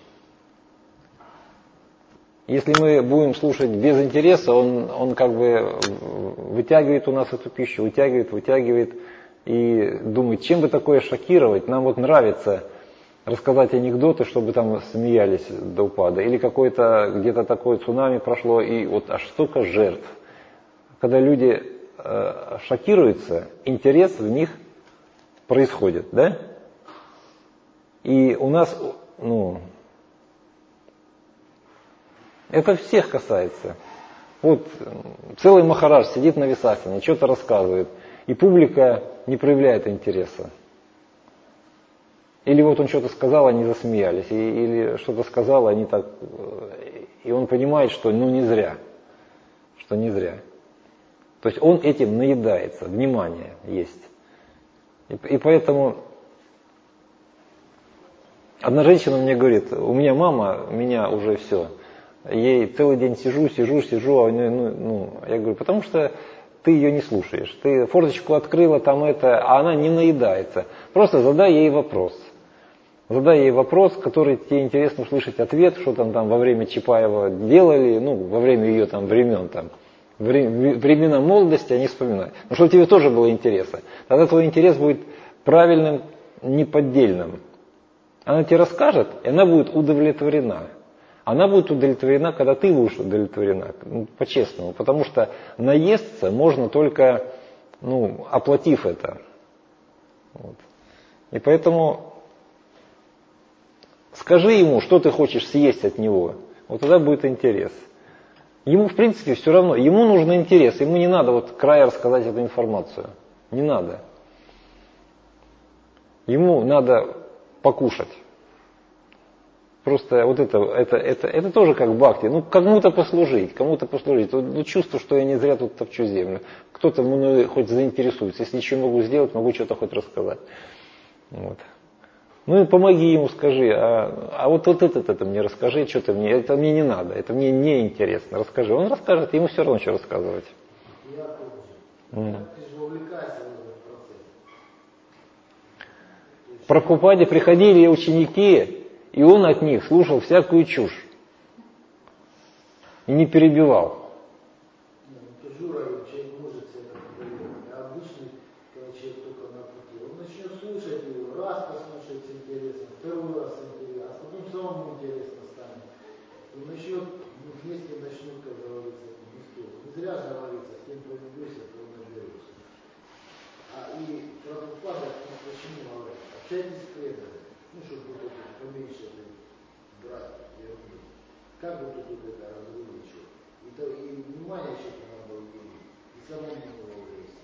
Если мы будем слушать без интереса, он как бы вытягивает у нас эту пищу, вытягивает и думает, чем бы такое шокировать. Нам вот нравится рассказать анекдоты, чтобы там смеялись до упада. Или какое-то где-то такое цунами прошло, и вот аж столько жертв. Когда люди шокируются, интерес в них происходит, да? И у нас, это всех касается. Вот целый махарадж сидит на висасане, что-то рассказывает, и публика не проявляет интереса. Или вот он что-то сказал, они засмеялись, или что-то сказал, они так, и он понимает, что не зря, что не зря. То есть он этим наедается, внимание есть. И поэтому одна женщина мне говорит, у меня мама, меня уже все, ей целый день сижу, а у нее, я говорю, потому что ты ее не слушаешь, ты форточку открыла, там это, а она не наедается. Просто задай ей вопрос. Задай ей вопрос, который тебе интересно услышать ответ, что там во время Чапаева делали, во время ее времен, времена молодости они вспоминают. Но что тебе тоже было интересно. Тогда твой интерес будет правильным, неподдельным. Она тебе расскажет, и она будет удовлетворена. Она будет удовлетворена, когда ты будешь удовлетворена, по-честному. Потому что наесться можно только, оплатив это. Вот. И поэтому скажи ему, что ты хочешь съесть от него. Вот тогда будет интерес. Ему, в принципе, все равно. Ему нужен интерес. Ему не надо края рассказать эту информацию. Не надо. Ему надо покушать. Просто это тоже как бхакти. Кому-то послужить. Чувство, что я не зря тут топчу землю. Кто-то мной хоть заинтересуется. Если ничего могу сделать, могу что-то хоть рассказать. Вот. И помоги ему, скажи, а вот это мне расскажи, что-то мне, это мне не надо, это мне не интересно, расскажи. Он расскажет, ему все равно, что рассказывать. Я тоже. Ты же увлекаешься в этот процесс. В Прабхупаде приходили ученики, и он от них слушал всякую чушь. И не перебивал. Жура, человек может себя проявить. А обычный, когда человек только на пути, он начнет слушать его, раз послушать интересно, второй раз интересно, а потом самому интересно станет. И начнет, вместе начнут, как говорится, не стоит. Не зря же говорится, с кем поведешься, то наберешься. И Прабхупада, почему говорят, общайтесь с преданными, чтобы вот это поменьше брать ерунду. Как вот тут это разрулить еще? И внимание еще надо уделить, и самому его влезть.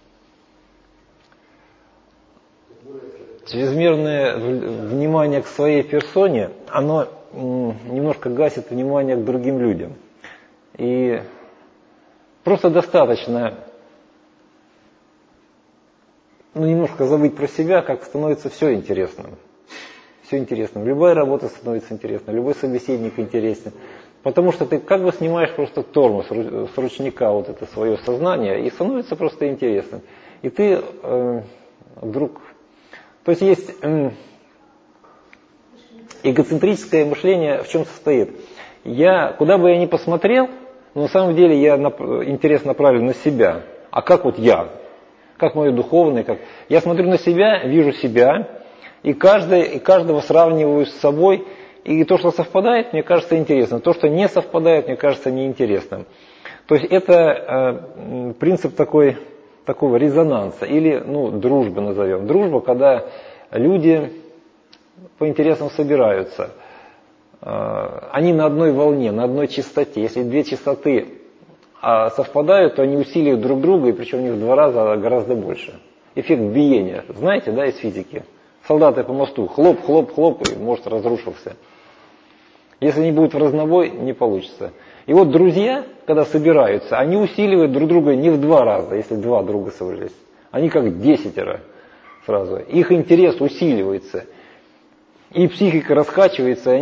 Чрезмерное внимание к своей персоне, оно немножко гасит внимание к другим людям. И просто достаточно немножко забыть про себя, как становится все интересным. Все интересным. Любая работа становится интересной, любой собеседник интересен. Потому что ты как бы снимаешь просто тормоз с ручника вот это свое сознание, и становится просто интересным. И ты вдруг... То есть эгоцентрическое мышление в чем состоит? Куда бы я ни посмотрел, но на самом деле интерес направлен на себя. А как вот я? Как мое духовное? Я смотрю на себя, вижу себя, и каждого сравниваю с собой. И то, что совпадает, мне кажется интересным. То, что не совпадает, мне кажется неинтересным. То есть это принцип такого резонанса. Или, дружбы назовем. Дружба, когда люди по интересам собираются. Они на одной волне, на одной частоте. Если две частоты совпадают, то они усиливают друг друга, и причем у них в 2 раза гораздо больше. Эффект биения. Знаете, да, из физики? Солдаты по мосту. Хлоп, хлоп, хлоп, и мост разрушился. Если они будут в разнобой, не получится. И вот друзья, когда собираются, они усиливают друг друга не в 2 раза, если 2 друга собрались. Они как 10 сразу. Их интерес усиливается. И психика раскачивается,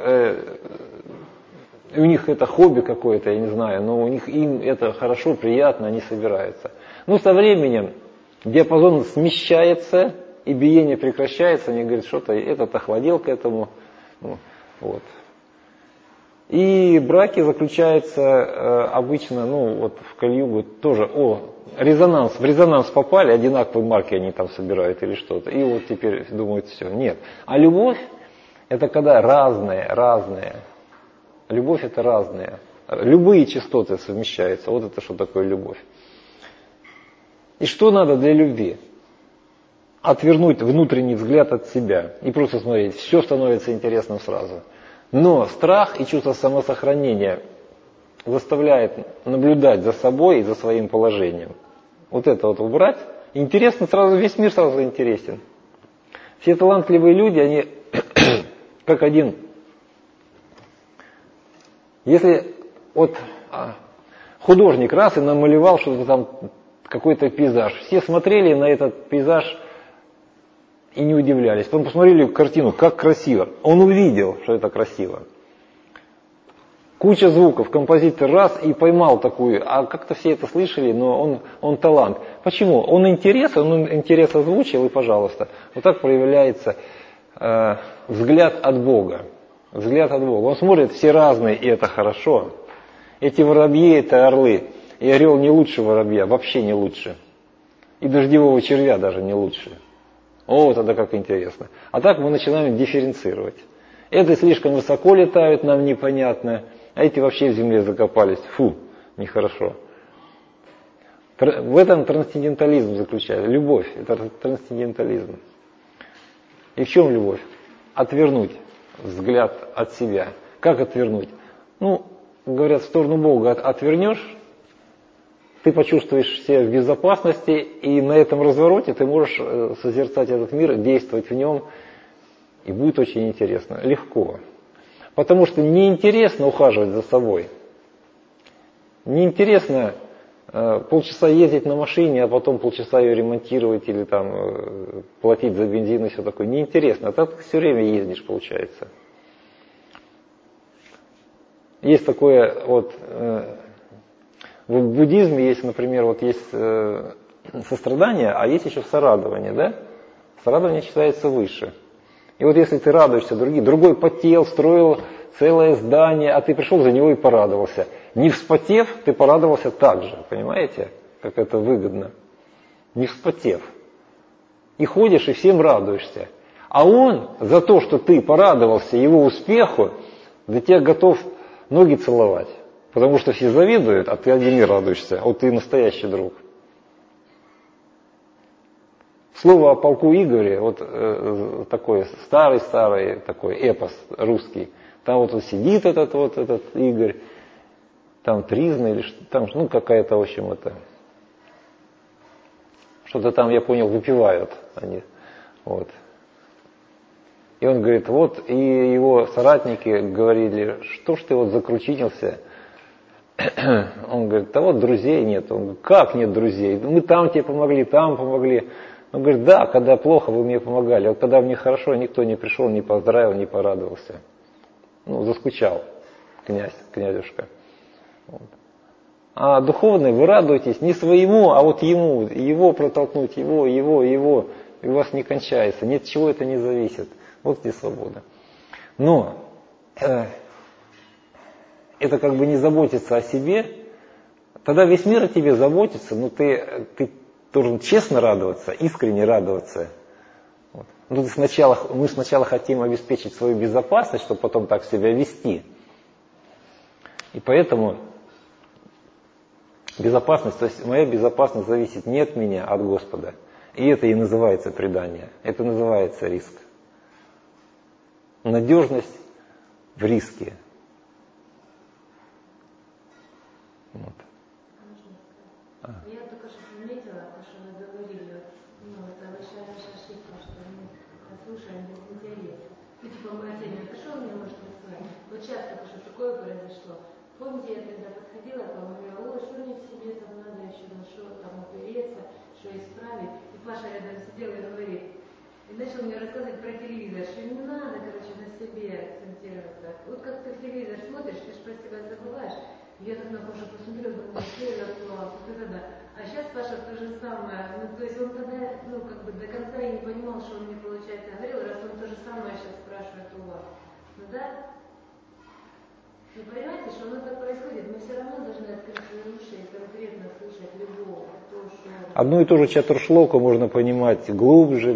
у них это хобби какое-то, я не знаю, но им это хорошо, приятно, они собираются. Со временем диапазон смещается, и биение прекращается, они говорят, что-то этот охладел к этому. Вот. И браки заключаются обычно, в Кали-югу тоже, в резонанс попали, одинаковые марки они там собирают или что-то. И вот теперь думают, все, нет. А любовь, это когда разные. Любовь это разные. Любые частоты совмещаются. Вот это что такое любовь. И что надо для любви? Отвернуть внутренний взгляд от себя и просто смотреть, все становится интересным сразу. Но страх и чувство самосохранения заставляет наблюдать за собой и за своим положением. Вот это вот убрать. Интересно, сразу весь мир сразу интересен. Все талантливые люди, они как один. Если вот художник раз и намалевал что-то там, какой-то пейзаж, все смотрели на этот пейзаж и не удивлялись. Потом посмотрели картину, как красиво. Он увидел, что это красиво. Куча звуков, композитор раз и поймал такую, а как-то все это слышали, но он талант. Почему? Он интерес озвучил, и пожалуйста. Вот так проявляется взгляд от Бога. Взгляд от Бога. Он смотрит, все разные, и это хорошо. Эти воробьи, это орлы. И орел не лучше воробья, вообще не лучше. И дождевого червя даже не лучше. О, тогда как интересно. А так мы начинаем дифференцировать. Это слишком высоко летают, нам непонятно. А эти вообще в земле закопались. Фу, нехорошо. В этом трансцендентализм заключается. Любовь – это трансцендентализм. И в чем любовь? Отвернуть взгляд от себя. Как отвернуть? Ну, говорят, в сторону Бога отвернешь, ты почувствуешь себя в безопасности, и на этом развороте ты можешь созерцать этот мир, действовать в нем, и будет очень интересно. Легко. Потому что неинтересно ухаживать за собой. Неинтересно полчаса ездить на машине, а потом полчаса ее ремонтировать или там платить за бензин и все такое. Неинтересно. А так все время ездишь, получается. Есть такое вот... В буддизме есть, например, вот есть сострадание, а есть еще сорадование, да? Сорадование считается выше. И вот если ты радуешься другой потел, строил целое здание, а ты пришел за него и порадовался. Не вспотев, ты порадовался так же, понимаете, как это выгодно. Не вспотев. И ходишь, и всем радуешься. А он за то, что ты порадовался его успеху, для тебя готов ноги целовать. Потому что все завидуют, а ты один не радуешься. Вот ты настоящий друг. Слово о полку Игоре, вот такой старый такой эпос русский. Там вот он сидит этот Игорь, там тризна или что там, ну какая-то, в общем, это. Что-то там, я понял, выпивают они. Вот. И он говорит, вот, и его соратники говорили, что ж ты вот закручинился. Он говорит, да вот друзей нет. Он говорит, как нет друзей? Мы там тебе помогли, там помогли. Он говорит, да, когда плохо, вы мне помогали. А вот когда мне хорошо, никто не пришел, не поздравил, не порадовался. Ну, заскучал князюшка. Вот. А духовные вы радуетесь не своему, а вот ему. Его протолкнуть, его. И у вас не кончается. Ни от чего это не зависит. Вот где свобода. Но это как бы не заботиться о себе, тогда весь мир о тебе заботится, но ты должен честно радоваться, искренне радоваться. Вот. Мы сначала хотим обеспечить свою безопасность, чтобы потом так себя вести. И поэтому безопасность, то есть моя безопасность зависит не от меня, а от Господа. И это и называется предание, это называется риск. Надежность в риске. Вот. Я только что заметила, то, что вы говорили, это большая наша ошибка, что мы слушаем без интереса. Ну, типа, мы отдельно пришел, мне может рассказать. Вот часто что такое произошло. Помните, я тогда подходила, говорила, что мне к себе там надо еще на что там опереться, что исправить. И Паша рядом сидел и говорит, и начал мне рассказывать про телевизор, что не надо, на себе акцентироваться. Вот как ты в телевизор смотришь, ты же про себя забываешь. Я так на Пашу посмотрела, думала, что я актуал, А сейчас Паша то же самое. Ну, то есть он тогда, до конца и не понимал, что он мне, получается, говорил, раз он то же самое сейчас спрашивает у вас. Ну да? Вы понимаете, что оно так происходит? Мы все равно должны открыть свои уши и конкретно слышать любого. Одну и ту же чатуршлоку можно понимать глубже.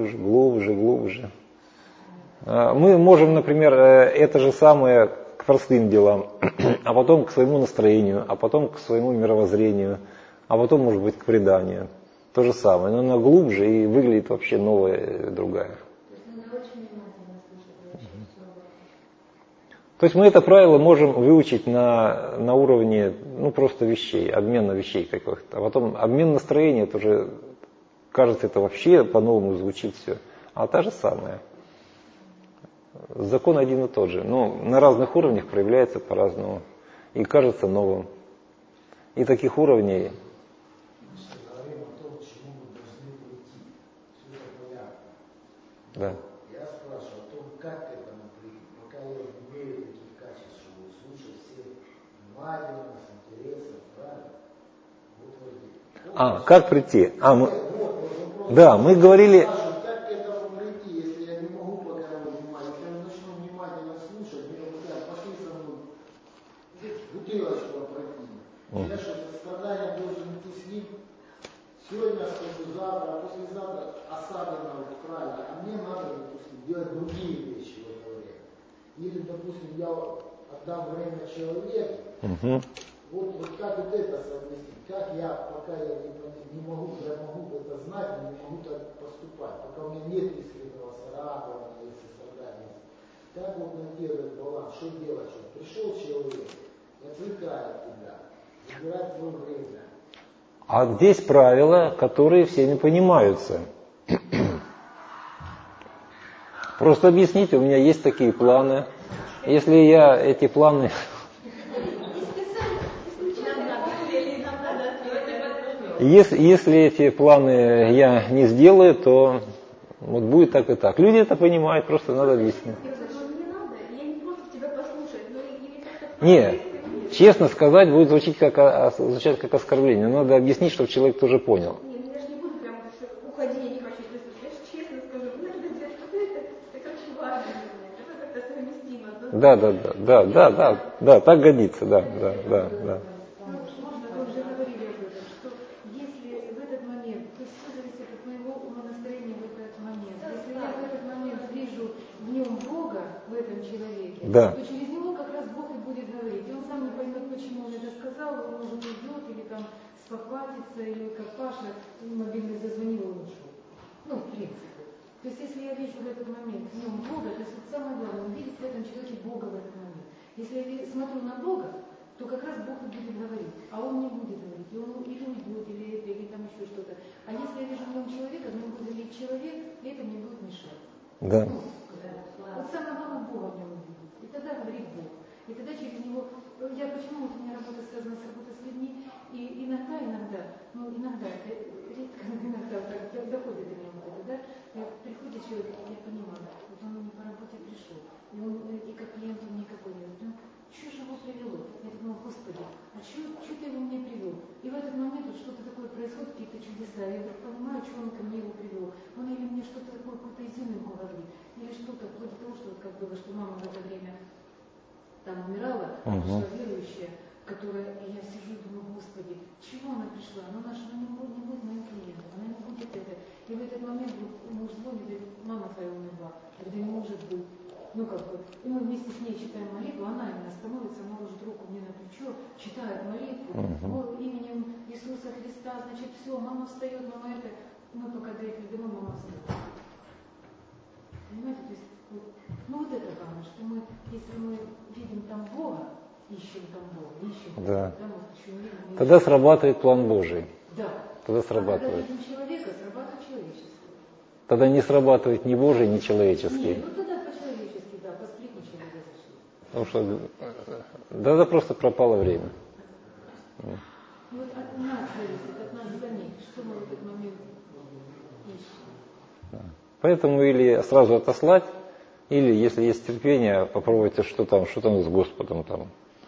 Мы можем, например, это же самое к простым делам, а потом к своему настроению, а потом к своему мировоззрению, а потом, может быть, к преданию. то же самое, но она глубже и выглядит вообще новая, другая. То есть надо очень внимательно слушать вообще все. То есть мы это правило можем выучить на уровне, ну, просто вещей, обмена вещей каких-то. А потом обмен настроения, это уже, кажется, это вообще по-новому звучит все. А та же самая. Закон один и тот же, но на разных уровнях проявляется по-разному и кажется новым. И таких уровней. Говорим о том, к чему мы должны прийти. Все это понятно. Да. Я спрашиваю о том, как к этому прийти, пока я не имею таких качеств, чтобы слушать всех внимательно, с интересом, правильно? Вот вроде. Как прийти? Да, мы говорили. Как к этому прийти, если я не могу пока его внимательно, если я начну внимательно слушать, мне говорят, пошли со мной бутылочку опрокинь. Я что, за страданием должен идти с ним? Сегодня скажу, завтра, а послезавтра особенно правильно, а мне надо, допустим, делать другие вещи в это время. Или, допустим, я отдам время человеку, вот как вот это совместить, как я, пока я не могу, я могу это знать, но не могу так поступать, пока у меня нет искреннего радования и сострадания. Как вот найти этот баланс, что делать, что пришел человек и отвлекает тебя, забирает твое время. А здесь правила, которые всеми понимаются. Просто объясните, у меня есть такие планы. Если я эти планы... Если эти планы я не сделаю, то вот будет так и так. Люди это понимают, просто надо объяснить. Нет, честно сказать, будет звучать как оскорбление. Надо объяснить, чтобы человек тоже понял. Нет, я же не буду прям уходи, я не хочу это слушать. Я же честно скажу, надо делать это очень важно для меня. Это как-то совместимо. Да, так годится, да. Можно, вы уже говорили об этом, что если в этот момент, то есть все зависит от моего умонастроения в этот момент. Если я в этот момент вижу в нем Бога, в этом человеке, Да. то через него как раз Бог и будет говорить. И он сам не поймет, почему он это сказал, он уже уйдет или там спохватится, или как Паша мобильный зазвонил, он ушел. Ну, в принципе. То есть если я вижу в этот момент в нем Бога, то есть вот самое главное, увидеть в этом человеке Бога в этот момент. Если я смотрю на Бога, то как раз Бог и будет говорить, а он не будет говорить, и он или уйдет, или там еще что-то. А если я вижу в нем человека, в нем будет говорить человек, и это мне будет мешать. Да. Вот самое главное Бога в нем увидеть. И тогда говорит Бог. И тогда через него, я почему вот у меня работа связана с работой с людьми, и иногда, это редко, иногда так доходит до меня вот это, да, приходит человек, я понимаю, вот он не по работе пришел, и как клиент он никакой не говорит, что же его привело? Я думаю, Господи, а что ты его мне привел? И в этот момент вот что-то такое происходит, какие-то чудеса. Я вдруг понимаю, что он ко мне его привел. Он или мне что-то такое, какую-то изюминку говорит, или что-то, вплоть до того, что вот как было, что мама в это время там умирала, пришла верующая, которая, и я сижу и думаю, Господи, чего она пришла? Ну, она же не будет моим клиентом, она не будет это. И в этот момент муж звонит, говорит, мама твоя умерла. Я говорю, не может быть. Ну как бы, и мы вместе с ней читаем молитву, она именно становится, она ложит руку мне на плечо, читает молитву, именем Иисуса Христа, значит, все, мама встает, мама это, мы пока доехали домой, мама встает. Понимаете, то есть, вот это главное, что мы, если мы видим там Бога, ищем там Бога, Да. может, еще не видим. Тогда срабатывает план Божий. Да. Тогда срабатывает. А когда видим человека, срабатывает человеческий. Тогда не срабатывает ни Божий, ни человеческий. Нет, тогда по-человечески, да, по сплетничеству зашли. Потому что тогда просто пропало время. Вот от нас зависит, от нас самих, что мы в этот момент ищем. Поэтому или сразу отослать, или, если есть терпение, попробуйте, что там с Господом там.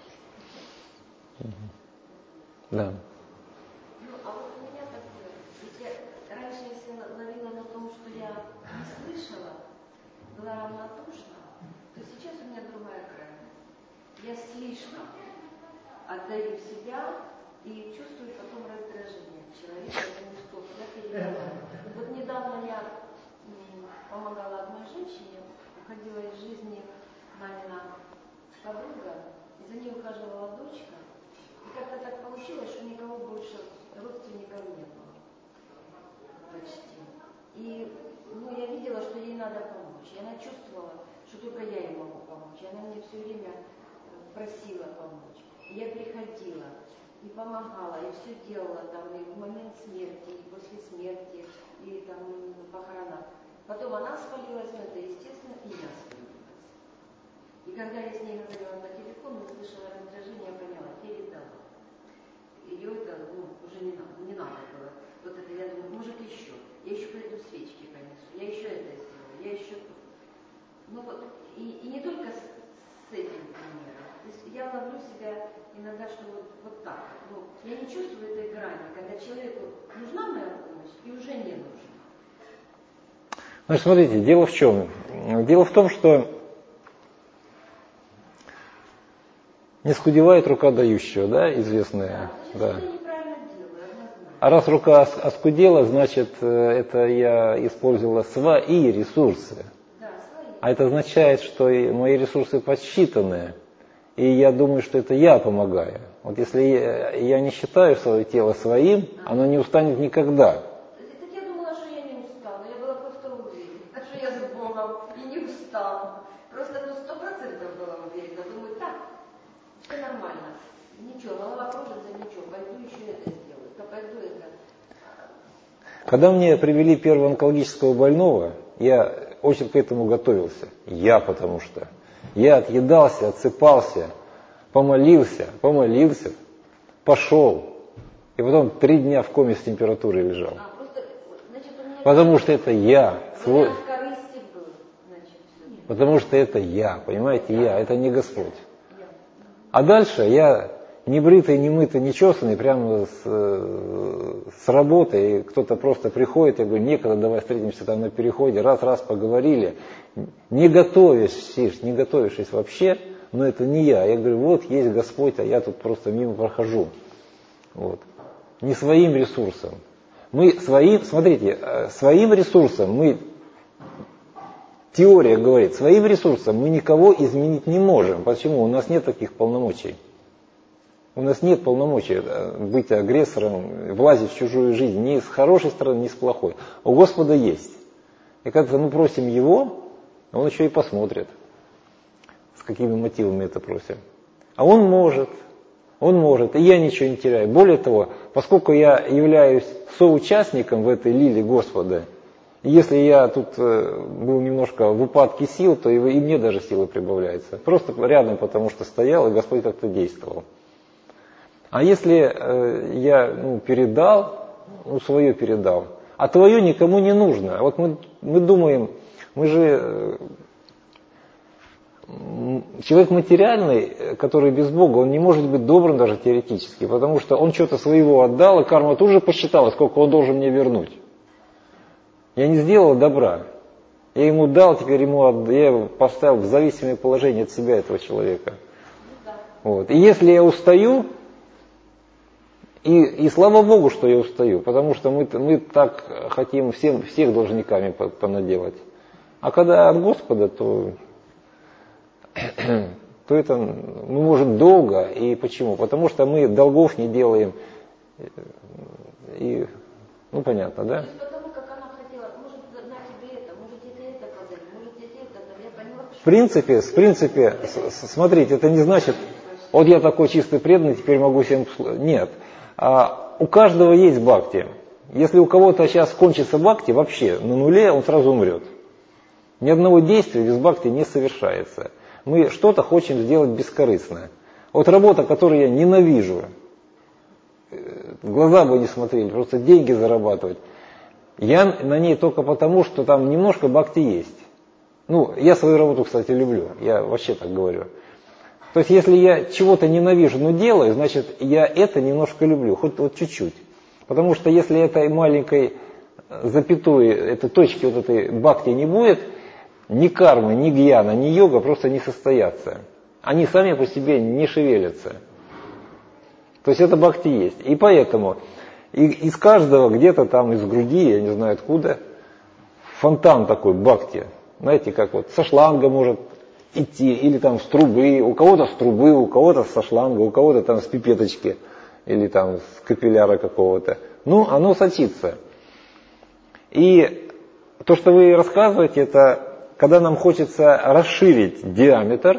Да. Ну, а вот у меня такое, ведь я раньше, если ловила на том, что я не слышала, была равнодушна, то сейчас у меня другая крайность. Я слишком отдаю себя и чувствую потом раздражение человека, потому что я переживаю. Вот недавно я помогала одной женщине, уходила из жизни мамина подруга, и за ней ухаживала дочка. И как-то так получилось, что никого больше родственников не было. почти. И я видела, что ей надо помочь. И она чувствовала, что только я ей могу помочь. И она мне все время просила помочь. И я приходила и помогала, и все делала там, и в момент смерти, и после смерти, и там на похоронах. Потом она свалилась на это, естественно, и я свалилась. И когда я с ней говорила на телефон, услышала раздражение, я поняла, передала. Ее это уже не надо было. Вот это я думаю, может еще. Я еще пойду свечки понесу, я еще это сделаю, я еще тут. Ну вот, и не только с этим примером. То есть я ловлю себя иногда, что вот так. Я не чувствую этой грани, когда человеку нужна моя помощь и уже не нужна. Значит, смотрите, дело в чем? Дело в том, что не скудевает рука дающего, да, известная. Да. А раз рука оскудела, значит, это я использовала свои ресурсы. А это означает, что мои ресурсы подсчитаны. И я думаю, что это я помогаю. Вот если я не считаю свое тело своим, оно не устанет никогда. Так я думала, что я не устала. Я была просто уверена, что я с Богом и не устала. Просто 100% была уверена. Думаю, так, все нормально. Ничего, голова кружится, ничего. Пойду еще это сделаю. Да пойду это. Когда мне привели первого онкологического больного, я очень к этому готовился. Потому что я отъедался, отсыпался, помолился, пошел. И потом 3 дня в коме с температурой лежал. Потому что это я. Потому что это я, понимаете, я, это не Господь. А дальше я не бритый, не мытый, не чесанный, прямо с работы, и кто-то просто приходит, я говорю, некогда, давай встретимся там на переходе, раз поговорили, не готовившись вообще, но это не я. Я говорю, вот есть Господь, а я тут просто мимо прохожу. Вот. Не своим ресурсом. Своим ресурсом теория говорит, своим ресурсом мы никого изменить не можем. Почему? У нас нет таких полномочий. У нас нет полномочий быть агрессором, влазить в чужую жизнь ни с хорошей стороны, ни с плохой. У Господа есть. И как-то просим Его, Он еще и посмотрит, с какими мотивами это просим. А Он может, и я ничего не теряю. Более того, поскольку я являюсь соучастником в этой лиле Господа, и если я тут был немножко в упадке сил, то и мне даже силы прибавляются. Просто рядом, потому что стоял, и Господь как-то действовал. А если я передал, свое передал, а твое никому не нужно. Вот мы думаем, человек материальный, который без Бога, он не может быть добрым даже теоретически, потому что он что-то своего отдал, и карма тут же посчитала, сколько он должен мне вернуть. Я не сделал добра. Я ему дал, теперь я его поставил в зависимое положение от себя, этого человека. Вот. И если я устаю, и слава Богу, что я устаю, потому что мы так хотим всех должниками понаделать. А когда от Господа, то это мы можем долго. И почему? Потому что мы долгов не делаем. И, понятно, да? В принципе, смотрите, это не значит, вот я такой чистый преданный, теперь могу всем... Нет. У каждого есть бхакти. Если у кого-то сейчас кончится бхакти, вообще на нуле он сразу умрет. Ни одного действия без бхакти не совершается. Мы что-то хотим сделать бескорыстно. Вот работа, которую я ненавижу, в глаза бы не смотрели, просто деньги зарабатывать. Я на ней только потому, что там немножко бхакти есть. Я свою работу, кстати, люблю. Я вообще так говорю. То есть, если я чего-то ненавижу, но делаю, значит, я это немножко люблю, хоть вот чуть-чуть. Потому что если этой маленькой запятой, этой точки вот этой бхакти не будет, ни кармы, ни гьяна, ни йога просто не состоятся. Они сами по себе не шевелятся. То есть, это бхакти есть. И поэтому из каждого где-то там из груди, я не знаю откуда, фонтан такой бхакти. Знаете, как вот со шланга может идти, или там с трубы, у кого-то с трубы, у кого-то со шланга, у кого-то там с пипеточки, или там с капилляра какого-то. Оно сочится. И то, что вы рассказываете, это когда нам хочется расширить диаметр.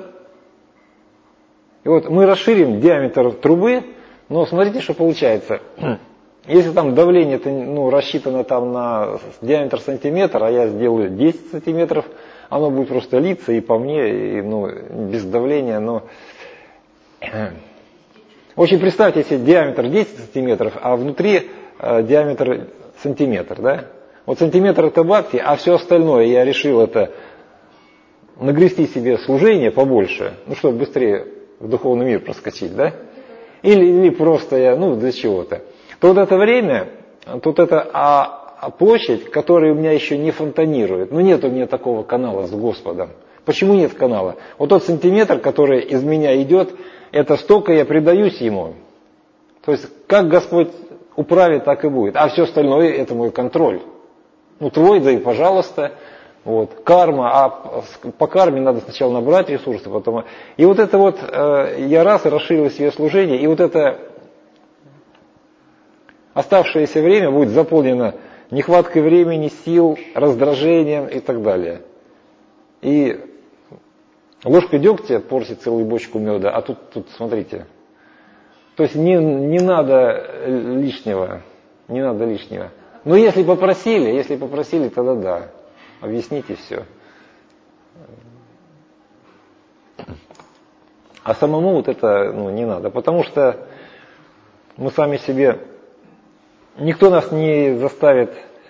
И вот мы расширим диаметр трубы, но смотрите, что получается. Если там давление рассчитано там на диаметр сантиметра, а я сделаю 10 сантиметров, оно будет просто литься и по мне, и, без давления. Но очень представьте, если диаметр 10 сантиметров, а внутри диаметр сантиметр, да? Вот сантиметр это бхакти, а все остальное я решил это нагрести себе служение побольше, чтобы быстрее в духовный мир проскочить, да? Или просто я, для чего-то. То вот это время, тут это площадь, которая у меня еще не фонтанирует. Нет у меня такого канала с Господом. Почему нет канала? Вот тот сантиметр, который из меня идет, это столько я предаюсь Ему. То есть, как Господь управит, так и будет. А все остальное это мой контроль. Твой, да и пожалуйста. Вот. Карма, а по карме надо сначала набрать ресурсы, потом... И вот это вот, я расширил себе служение, и вот это оставшееся время будет заполнено нехваткой времени, сил, раздражением и так далее. И ложка дегтя портит целую бочку меда, а тут смотрите. То есть не надо лишнего, не надо лишнего. Но если попросили, тогда да. Объясните все. А самому вот это не надо, потому что мы сами себе, никто нас не заставит.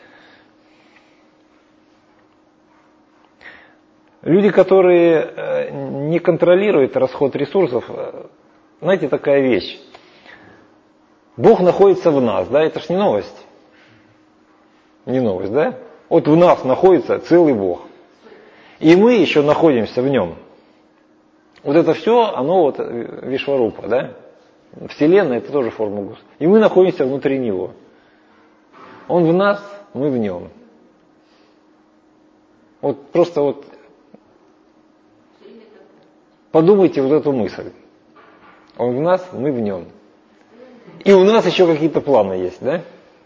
Люди, которые не контролируют расход ресурсов, знаете, такая вещь. Бог находится в нас, да, это ж не новость. Не новость, да? Вот в нас находится целый Бог. И мы еще находимся в нем. Вот это все, оно вот Вишварупа, да? Вселенная это тоже форма Господа. И мы находимся внутри Него. Он в нас, мы в нем. Вот просто вот подумайте вот эту мысль. Он в нас, мы в нем. И у нас еще какие-то планы есть, да?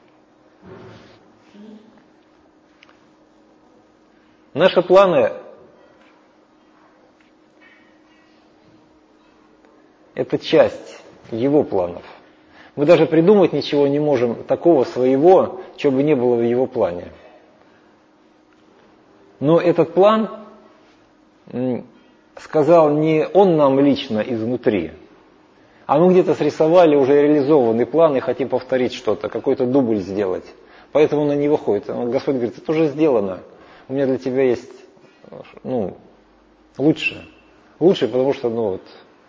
Наши планы – это часть Его планов. Мы даже придумать ничего не можем такого своего, чего бы не было в Его плане. Но этот план сказал не Он нам лично изнутри, а мы где-то срисовали уже реализованный план и хотим повторить что-то, какой-то дубль сделать. Поэтому он не выходит. Господь говорит, это уже сделано. У меня для тебя есть, лучше. Лучше, потому что,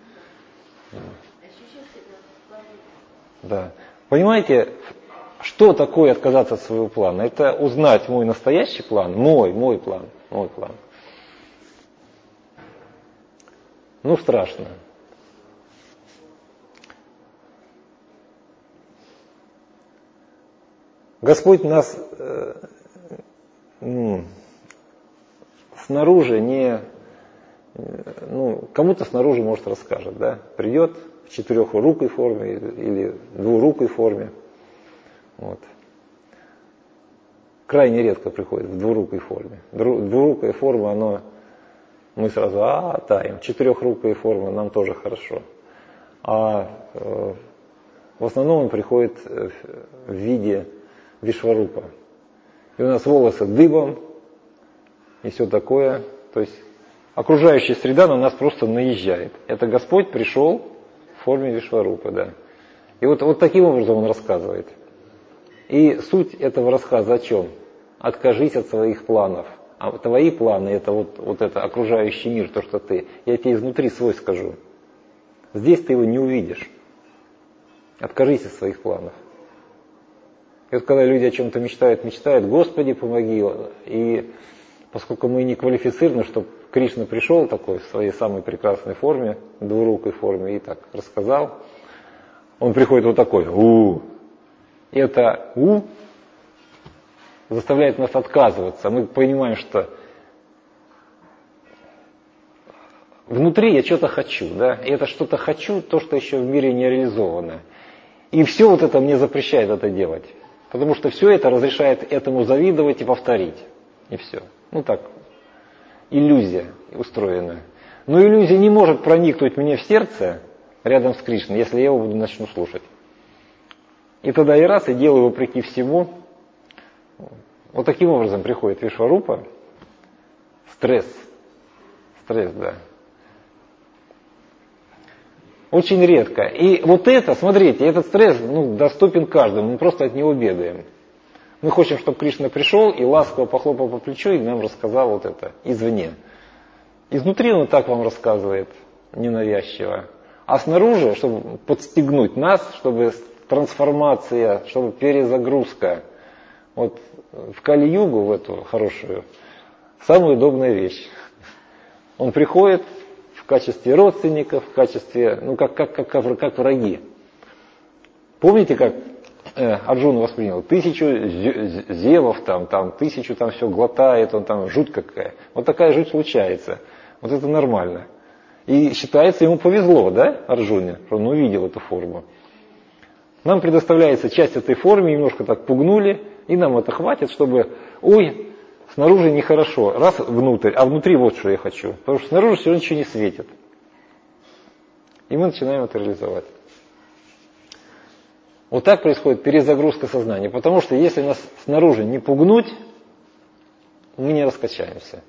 Да. Понимаете, что такое отказаться от своего плана? Это узнать мой настоящий план, мой план. Страшно. Господь нас снаружи не... кому-то снаружи, может, расскажет, да? Придет в четырехрукой форме или двурукой форме. Вот. Крайне редко приходит в двурукой форме. Двурукая форма, мы сразу таем. Четырехрукая форма нам тоже хорошо. А в основном он приходит в виде Вишварупа. И у нас волосы дыбом и все такое. То есть окружающая среда на нас просто наезжает. Это Господь пришел в форме Вишварупа, да. И вот таким образом он рассказывает. И суть этого рассказа о чем? Откажись от своих планов. А твои планы это вот это окружающий мир, то, что ты. Я тебе изнутри свой скажу. Здесь ты его не увидишь. Откажись от своих планов. И вот когда люди о чем-то мечтают, Господи, помоги. И поскольку мы не квалифицированы, чтобы Кришна пришел такой в своей самой прекрасной форме, двурукой форме, и так рассказал, он приходит вот такой, И это заставляет нас отказываться. Мы понимаем, что внутри я что-то хочу, да, и это что-то хочу, то, что еще в мире не реализовано. И все вот это мне запрещает это делать. Потому что все это разрешает этому завидовать и повторить. И все. Ну так, иллюзия устроена. Но иллюзия не может проникнуть мне в сердце рядом с Кришной, если я его начну слушать. И тогда и раз, и делаю вопреки всему. Вот таким образом приходит Вишварупа. Стресс, да. Очень редко. И вот это, смотрите, этот стресс доступен каждому, мы просто от него бегаем. Мы хотим, чтобы Кришна пришел и ласково похлопал по плечу и нам рассказал вот это извне. Изнутри он и так вам рассказывает, ненавязчиво. А снаружи, чтобы подстегнуть нас, чтобы трансформация, чтобы перезагрузка. Вот в Кали-югу, в эту хорошую, самая удобная вещь. Он приходит в качестве родственников, в качестве, как враги. Помните, как Арджуна воспринял? 1000 зевов, там 1000 там все глотает, он там жуть какая. Вот такая жуть случается. Вот это нормально. И считается, ему повезло, да, Арджуне, что он увидел эту форму. Нам предоставляется часть этой формы, немножко так пугнули, и нам это хватит, чтобы, снаружи нехорошо, раз внутрь, а внутри вот что я хочу. Потому что снаружи все равно ничего не светит. И мы начинаем это реализовать. Вот так происходит перезагрузка сознания. Потому что если нас снаружи не пугнуть, мы не раскачаемся.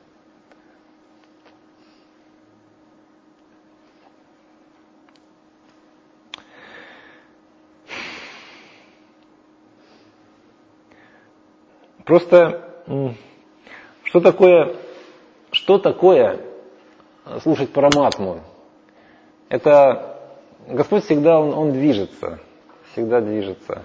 Просто что такое слушать Параматму? Это Господь всегда, Он движется, всегда движется.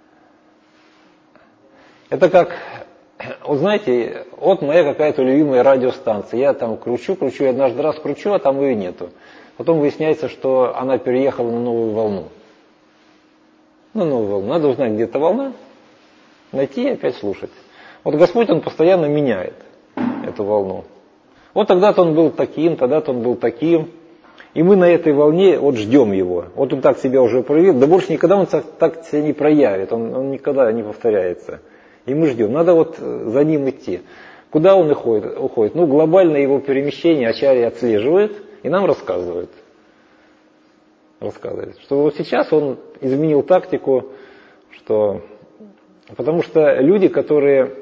Это как, вот знаете, вот моя какая-то любимая радиостанция, я там кручу, и однажды раз кручу, а там ее нету. Потом выясняется, что она переехала на новую волну. На новую волну. Надо узнать, где эта волна, найти и опять слушать. Вот Господь, Он постоянно меняет эту волну. Вот тогда-то Он был таким, тогда-то Он был таким. И мы на этой волне вот ждем Его. Вот Он так себя уже проявил. Да больше никогда Он так себя не проявит. Он никогда не повторяется. И мы ждем. Надо вот за Ним идти. Куда Он уходит? Глобальное Его перемещение Ачарья отслеживает и нам рассказывает. Что вот сейчас Он изменил тактику, потому что люди, которые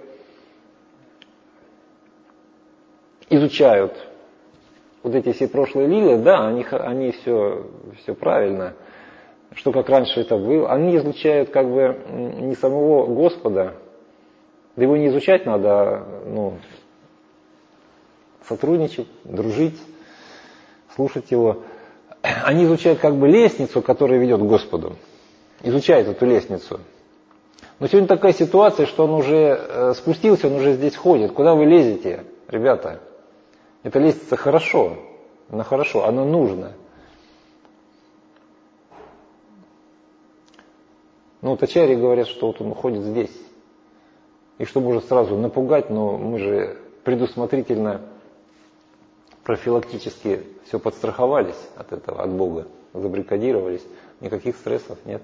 изучают вот эти все прошлые лилы, да, они все правильно, что как раньше это было. Они изучают как бы не самого Господа, да его не изучать надо, сотрудничать, дружить, слушать его. Они изучают как бы лестницу, которая ведет к Господу. Изучают эту лестницу. Но сегодня такая ситуация, что он уже спустился, он уже здесь ходит. Куда вы лезете, ребята? Эта лестница хорошо, она нужна. Но вот ачарьи говорят, что вот он уходит здесь. И что может сразу напугать, но мы же предусмотрительно, профилактически все подстраховались от этого, от Бога, забаррикадировались, никаких стрессов нет.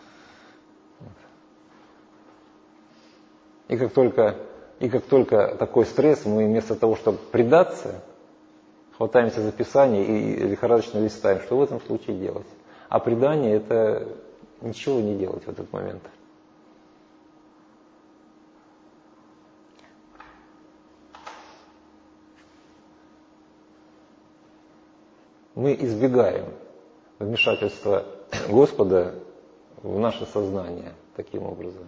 И как только такой стресс, мы вместо того, чтобы предаться, хватаемся за Писание и лихорадочно листаем, что в этом случае делать. А предание – это ничего не делать в этот момент. Мы избегаем вмешательства Господа в наше сознание таким образом.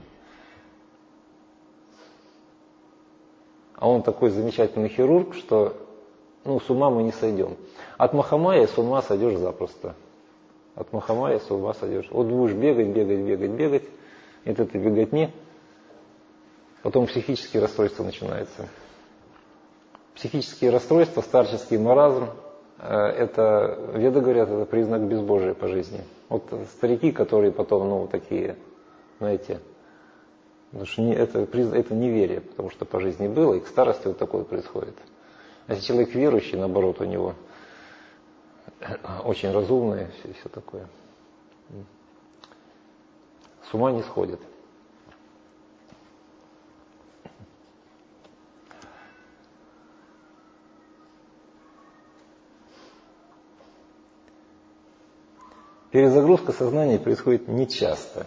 А он такой замечательный хирург, что с ума мы не сойдем. От Махамайи с ума сойдешь запросто. От Махамайи с ума сойдешь. Вот будешь бегать, и от этой беготни потом психические расстройства начинаются. Психические расстройства, старческий маразм, это, веды говорят, это признак безбожия по жизни. Вот старики, которые потом, такие, знаете, потому что это неверие, потому что по жизни было, и к старости вот такое происходит. А если человек верующий, наоборот, у него очень разумный, все такое. С ума не сходит. Перезагрузка сознания происходит нечасто.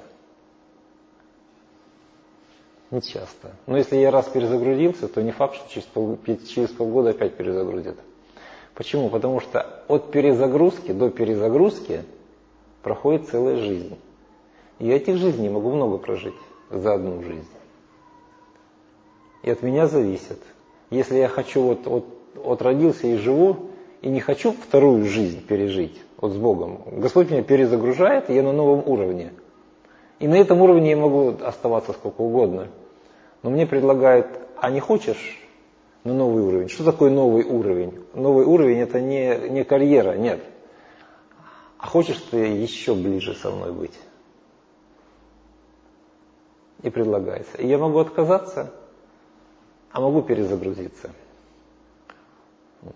Нечасто. Но если я раз перезагрузился, то не факт, что через полгода опять перезагрузит. Почему? Потому что от перезагрузки до перезагрузки проходит целая жизнь. И я этих жизней могу много прожить за одну жизнь. И от меня зависит. Если я хочу, вот родился и живу, и не хочу вторую жизнь пережить, вот с Богом, Господь меня перезагружает, и я на новом уровне. И на этом уровне я могу оставаться сколько угодно. Но мне предлагают, а не хочешь на новый уровень? Что такое новый уровень? Новый уровень это не карьера, нет. А хочешь ты еще ближе со мной быть? И предлагается. И я могу отказаться, а могу перезагрузиться. Вот.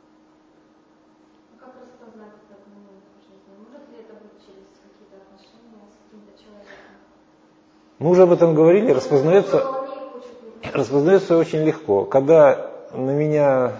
Как распознать это в жизни? Может ли это быть через какие-то отношения с каким-то человеком? Мы уже об этом говорили, распознается очень легко. Когда на меня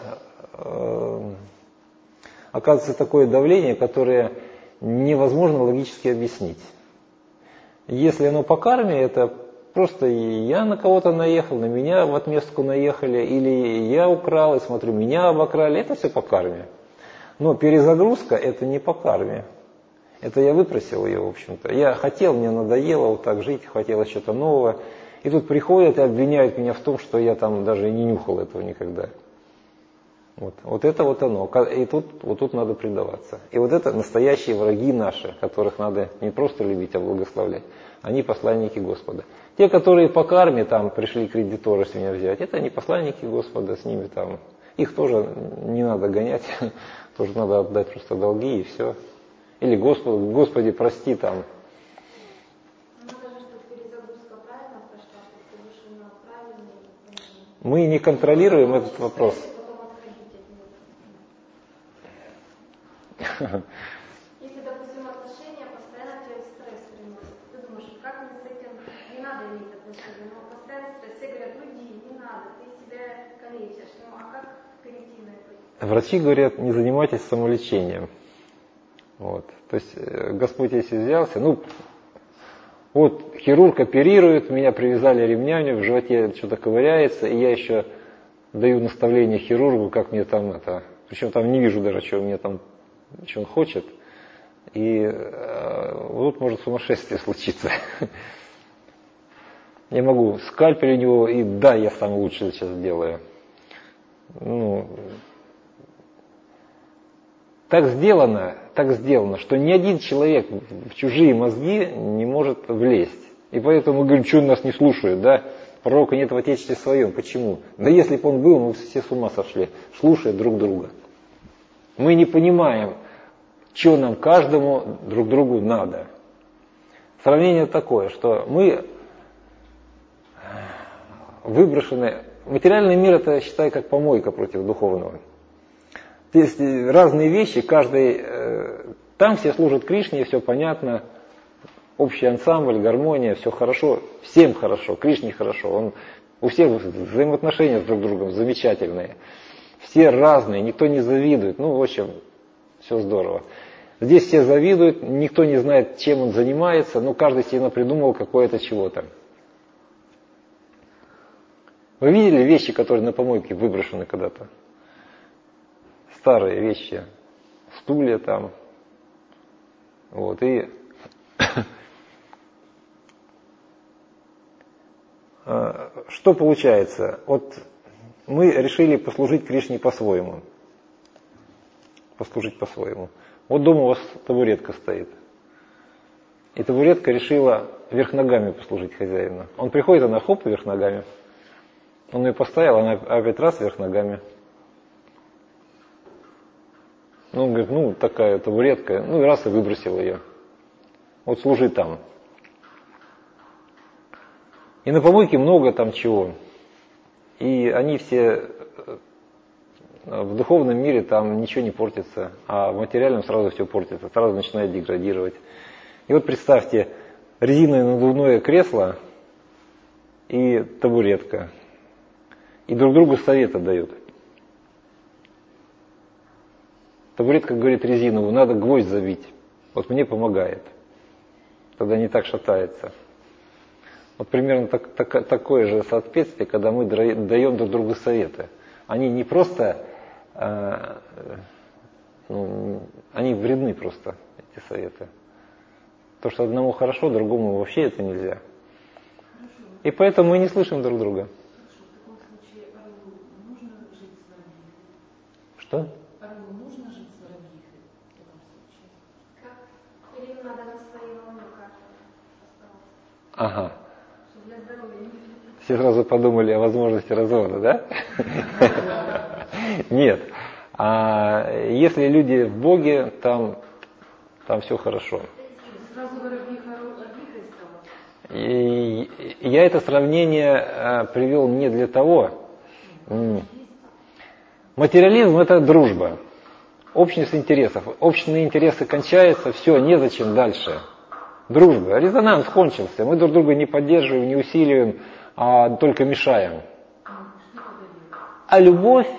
оказывается такое давление, которое невозможно логически объяснить. Если оно по карме, это просто я на кого-то наехал, на меня в отместку наехали, или я украл, и смотрю, меня обокрали, это все по карме. Но перезагрузка это не по карме. Это я выпросил ее, в общем-то. Я хотел, мне надоело вот так жить, хотелось что-то нового. И тут приходят и обвиняют меня в том, что я там даже и не нюхал этого никогда. Вот это вот оно. И тут надо предаваться. И вот это настоящие враги наши, которых надо не просто любить, а благословлять. Они посланники Господа. Те, которые по карме там пришли кредиторы с меня взять, это не посланники Господа, с ними там. Их тоже не надо гонять, тоже надо отдать просто долги и все. Или Господи, прости там. Мы не контролируем этот вопрос. Если, допустим, отношения постоянно тебе стресс приносят, ты думаешь, как мне с этим не надо иметь отношения, но постоянно стресс, все говорят, уйди, не надо, ты себя калечишь, ну а как перейти на это? Врачи говорят, не занимайтесь самолечением. Вот. То есть Господь если взялся, вот хирург оперирует, меня привязали ремнями, в животе что-то ковыряется, и я еще даю наставление хирургу, как мне там это, причем там не вижу даже, что он хочет, и вот может сумасшествие случиться. Я могу скальпель у него, и да, я сам лучше сейчас делаю. Так сделано, что ни один человек в чужие мозги не может влезть. И поэтому мы говорим, что нас не слушают, да? Пророка нет в Отечестве своем. Почему? Да если бы он был, мы все с ума сошли, слушая друг друга. Мы не понимаем, что нам каждому друг другу надо. Сравнение такое, что мы выброшены. Материальный мир это, считай, как помойка против духовного. Есть разные вещи, там все служат Кришне, все понятно, общий ансамбль, гармония, все хорошо, всем хорошо, Кришне хорошо, у всех взаимоотношения с друг другом замечательные, все разные, никто не завидует, в общем, все здорово. Здесь все завидуют, никто не знает, чем он занимается, каждый себе напридумал какое-то чего-то. Вы видели вещи, которые на помойке выброшены когда-то? Старые вещи, стулья там, и что получается? Мы решили послужить Кришне по-своему. Послужить по-своему. Вот дома у вас табуретка стоит. И табуретка решила вверх ногами послужить хозяину. Он приходит, она хоп, вверх ногами. Он ее поставил, она опять раз вверх ногами. Он говорит, такая табуретка, и раз и выбросил ее. Вот служи там. И на помойке много там чего. И они все в духовном мире там ничего не портится, а в материальном сразу все портится, сразу начинает деградировать. И вот представьте, резиновое надувное кресло и табуретка. И друг другу советы дают. Табуретка говорит резиновую, надо гвоздь забить. Вот мне помогает. Тогда не так шатается. Вот примерно такое же соответствие, когда мы даем друг другу советы. Они не просто, они вредны просто, эти советы. То, что одному хорошо, другому вообще это нельзя. И поэтому мы не слышим друг друга. В таком случае орлу нужно жить с воробьихой? Что? Орлу нужно жить с воробьихой в таком случае? Как? Или надо на своей волне как оставаться? Ага. Чтобы для здоровья. Все сразу подумали о возможности развода, да? Нет. А если люди в Боге, там все хорошо. Сразу воробьиха воробьихой стала? И я это сравнение привел не для того. Материализм – это дружба, общность интересов. Общие интересы кончаются, все, незачем дальше. Дружба, резонанс кончился. Мы друг друга не поддерживаем, не усиливаем, а только мешаем. А любовь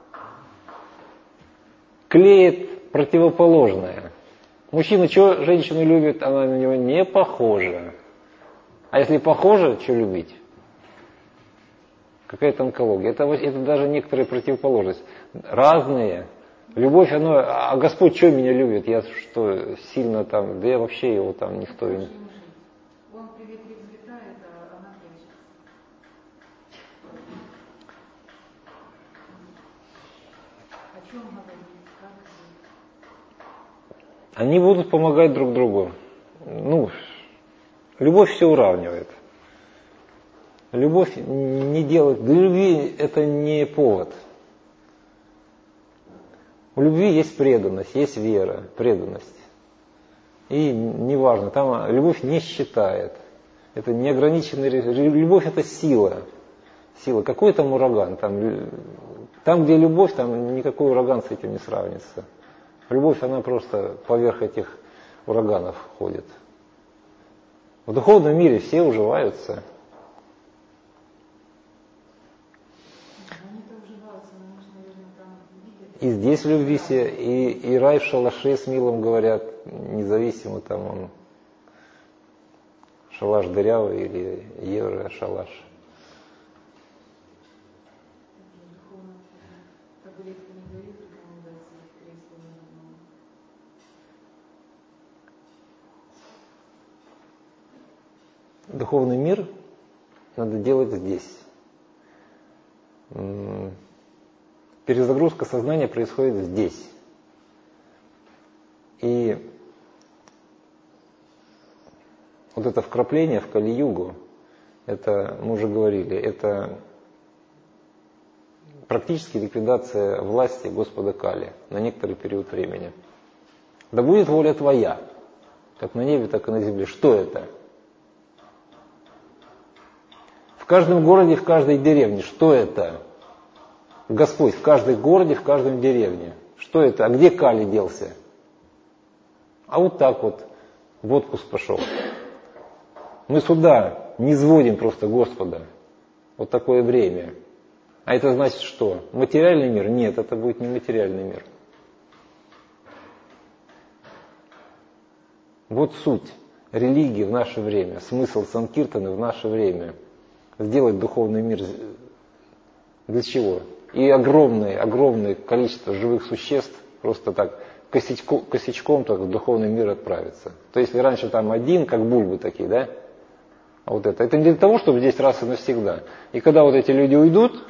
клеит противоположное. Мужчина что женщину любит, она на него не похожа. А если похожа, что любить? Какая-то онкология. Это даже некоторая противоположность. Разные. Любовь, а Господь что меня любит? Я что, сильно там, да я вообще его там не стою. Он при ветре взлетает, а она прячется. О чем говорит? Как говорит? Они будут помогать друг другу. Любовь все уравнивает. Любовь не делает... Для любви это не повод. У любви есть преданность, есть вера, преданность. И неважно, там любовь не считает. Это неограниченная... Любовь это сила. Сила. Какой там ураган? Там, где любовь, там никакой ураган с этим не сравнится. Любовь, она просто поверх этих ураганов ходит. В духовном мире все уживаются. И здесь в любви все, и рай в шалаше с милым говорят, независимо там он шалаш дырявый или евро шалаш. Духовный мир надо делать здесь. Перезагрузка сознания происходит здесь. И вот это вкрапление в Кали-югу, это, мы уже говорили, это практически ликвидация власти Господа Кали на некоторый период времени. Да будет воля твоя, как на небе, так и на земле. Что это? В каждом городе, в каждой деревне. Что это? Господь в каждом городе, в каждом деревне. Что это? А где Кали делся? А вот так вот в отпуск пошел. Мы сюда не сводим просто Господа. Вот такое время. А это значит что? Материальный мир? Нет, это будет не материальный мир. Вот суть религии в наше время, смысл санкиртаны в наше время. Сделать духовный мир для чего? И огромное количество живых существ просто так косячком так в духовный мир отправится. То есть, если раньше там один, как бульбы такие, да? А вот это не для того, чтобы здесь раз и навсегда. И когда вот эти люди уйдут,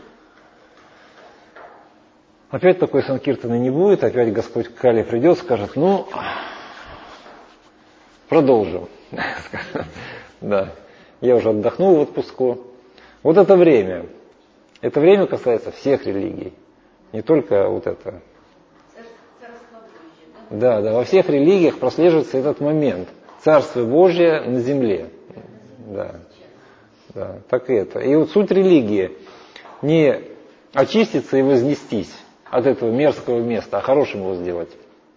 опять такой санкиртаны не будет, опять Господь Кали придет, скажет, продолжим. Да. Я уже отдохнул в отпуску. Вот это время. Это время касается всех религий. Не только вот это. Да, во всех религиях прослеживается этот момент. Царство Божие на земле. Да, так и это. И вот суть религии не очиститься и вознестись от этого мерзкого места, а хорошим его сделать.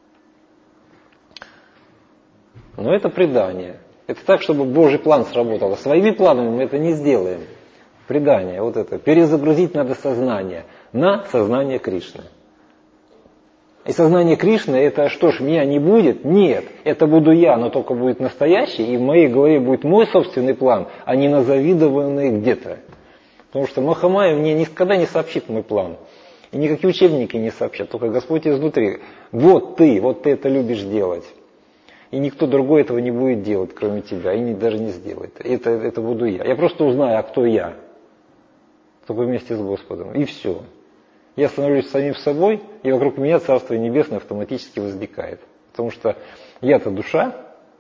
Но это предание. Это так, чтобы Божий план сработал. Своими планами мы это не сделаем. Предание, вот это. Перезагрузить надо сознание на сознание Кришны. И сознание Кришны, это что ж, меня не будет? Нет, это буду я, но только будет настоящий, и в моей голове будет мой собственный план, а не назавидованный где-то. Потому что Махамайя мне никогда не сообщит мой план. И никакие учебники не сообщат, только Господь изнутри. Вот ты это любишь делать. И никто другой этого не будет делать, кроме тебя, и даже не сделает. Это буду я. Я просто узнаю, а кто я. Только вместе с Господом. И все. Я становлюсь самим собой, и вокруг меня Царство Небесное автоматически возникает. Потому что я-то душа,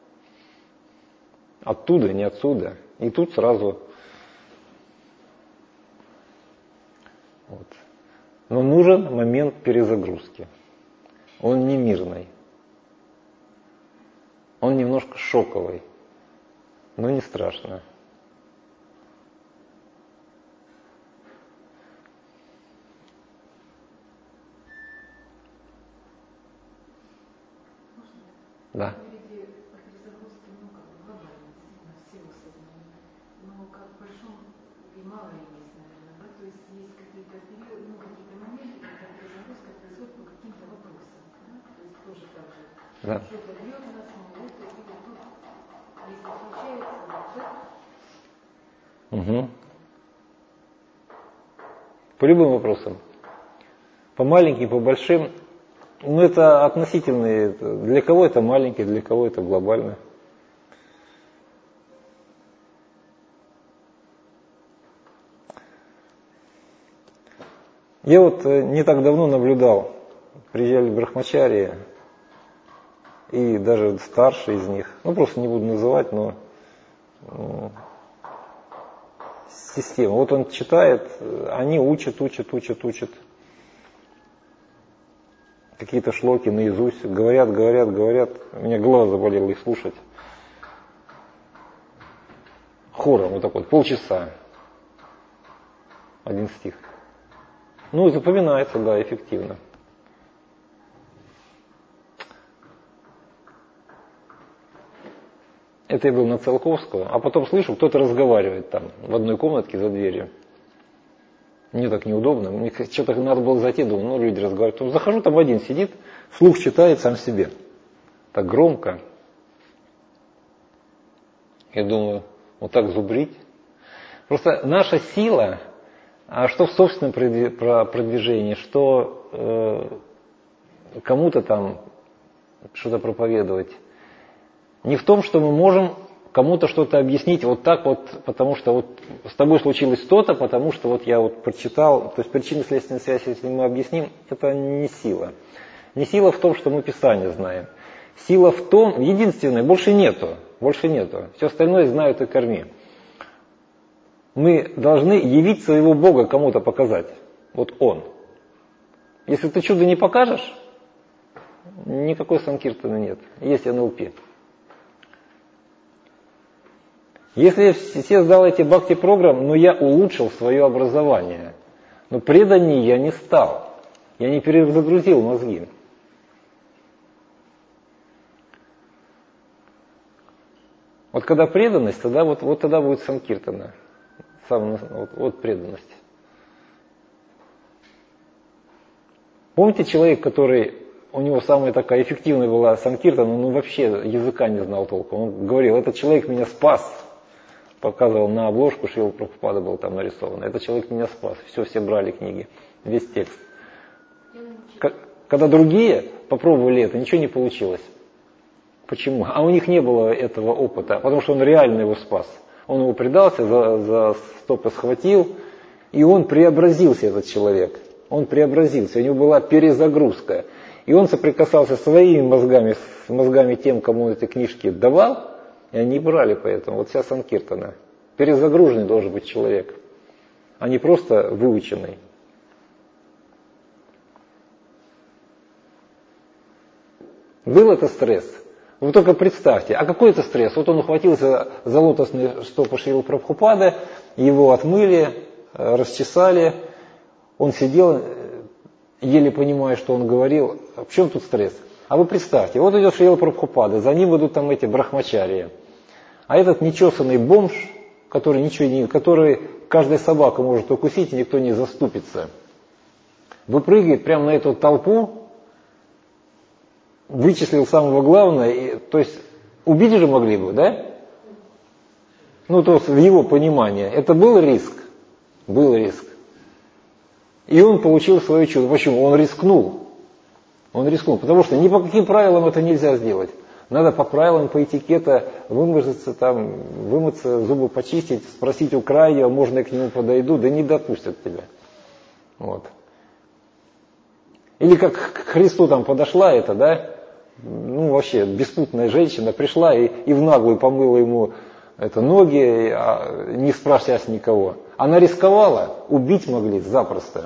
оттуда, не отсюда. И тут сразу... Вот. Но нужен момент перезагрузки. Он не мирный. Он немножко шоковый, но не страшно. Да. Перезагрузки много, глобально, действительно, всего сознания. Но как в большом и мало есть, наверное, да? То есть есть какие-то периоды, какие-то моменты, когда перезагрузка происходит по каким-то вопросам. Да? То есть тоже так же. Да. Что-то бьет нас, мы вот и тут, если случается, да? Угу. По любым вопросам. По маленьким, по большим. Ну, это относительные. Для кого это маленький, для кого это глобально. Я вот не так давно наблюдал, приезжали брахмачарии, и даже старшие из них, ну просто не буду называть, но система. Вот он читает, они учат. Какие-то шлоки наизусть, говорят. У меня голова заболела их слушать. Хором вот так вот, полчаса. Один стих. Ну, запоминается, да, эффективно. Это я был на Циолковского, а потом слышу, кто-то разговаривает там, в одной комнатке за дверью. Мне так неудобно, мне что-то надо было зайти, думаю, люди разговаривают. Потом захожу, там один сидит, вслух читает сам себе. Так громко. Я думаю, вот так зубрить. Просто наша сила, что в собственном продвижении, что кому-то там что-то проповедовать, не в том, что мы можем кому-то что-то объяснить вот так вот, потому что вот с тобой случилось то-то, потому что вот я вот прочитал, то есть причинно-следственную связь, если мы объясним, это не сила. Не сила в том, что мы Писание знаем. Сила в том, единственное, больше нету. Все остальное знают и корми. Мы должны явить своего Бога кому-то показать. Вот Он. Если ты чудо не покажешь, никакой санкиртаны нет. Есть НЛП. Если я все сдал эти бхакти-программы, но я улучшил свое образование. Но преданней я не стал. Я не перезагрузил мозги. Вот когда преданность, тогда вот тогда будет санкиртана. Вот преданность. Помните человек, который, у него самая такая эффективная была санкиртана, он вообще языка не знал толком. Он говорил, этот человек меня спас. Показывал на обложку, Шрила Прабхупада был там нарисован. Этот человек меня спас. Все брали книги, весь текст. Когда другие попробовали это, ничего не получилось. Почему? А у них не было этого опыта, потому что он реально его спас. Он его предался, за стопы схватил, и он преобразился, этот человек. Он преобразился, у него была перезагрузка. И он соприкасался своими мозгами, с мозгами тем, кому эти книжки давал, и они брали поэтому. Вот вся санкиртана. Перезагруженный должен быть человек, а не просто выученный. Был это стресс? Вы только представьте, а какой это стресс? Вот он ухватился за лотосные стопы Шрилы Прабхупады, его отмыли, расчесали, он сидел, еле понимая, что он говорил. В чем тут стресс? А вы представьте, вот идет Шрила Прабхупада, за ним идут там эти брахмачарии. А этот нечесанный бомж, который каждая собака может укусить, и никто не заступится, выпрыгивает прямо на эту толпу вычислил самого главного, то есть убить же могли бы, да? Ну, то есть в его понимании. Это был риск? Был риск. И он получил свое чудо. Почему? Он рискнул. Он рискнул, потому что ни по каким правилам это нельзя сделать. Надо по правилам, по этикету вымыться, там, вымыться, зубы почистить, спросить у крайнего, можно я к нему подойду, да не допустят тебя. Вот. Или как к Христу там подошла эта, да, ну вообще беспутная женщина пришла и в наглую помыла ему ноги, не спрашивая никого. Она рисковала, убить могли запросто.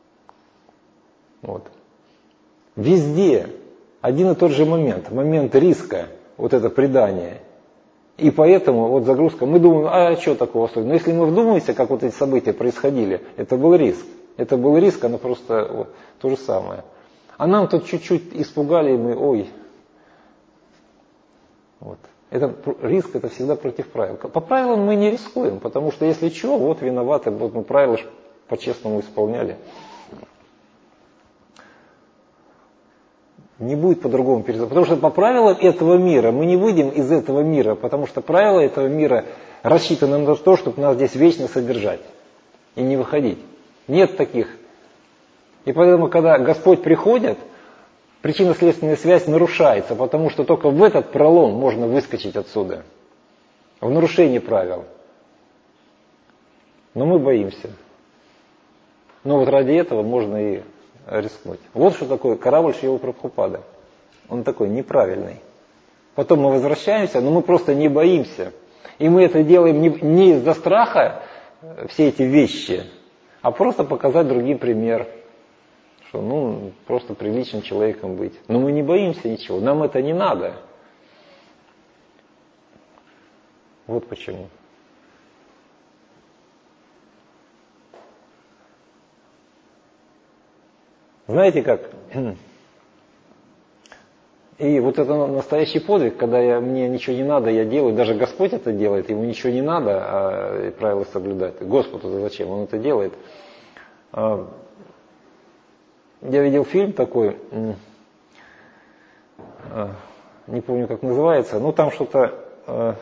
Вот. Везде один и тот же момент риска, вот это предание. И поэтому вот загрузка, мы думаем, а что такого стоит? Но если мы вдумаемся, как вот эти события происходили, это был риск. Это был риск, оно просто вот, то же самое. А нам тут чуть-чуть испугали, и мы, ой. Вот. Это, риск это всегда против правил. По правилам мы не рискуем, потому что если что, вот виноваты, вот мы правила по-честному исполняли. Не будет по-другому перестать. Потому что по правилам этого мира мы не выйдем из этого мира, потому что правила этого мира рассчитаны на то, чтобы нас здесь вечно содержать и не выходить. Нет таких. И поэтому, когда Господь приходит, причинно-следственная связь нарушается, потому что только в этот пролом можно выскочить отсюда. В нарушении правил. Но мы боимся. Но вот ради этого можно и рискнуть. Вот что такое корабль Шрилы Прабхупады. Он такой неправильный. Потом мы возвращаемся, но мы просто не боимся. И мы это делаем не из-за страха, все эти вещи, а просто показать другим пример. Что, просто приличным человеком быть. Но мы не боимся ничего, нам это не надо. Вот почему. Знаете как? И вот это настоящий подвиг, когда мне ничего не надо, я делаю, даже Господь это делает, ему ничего не надо, а правила соблюдать. Господу зачем? Он это делает. Я видел фильм такой, не помню как называется, там что-то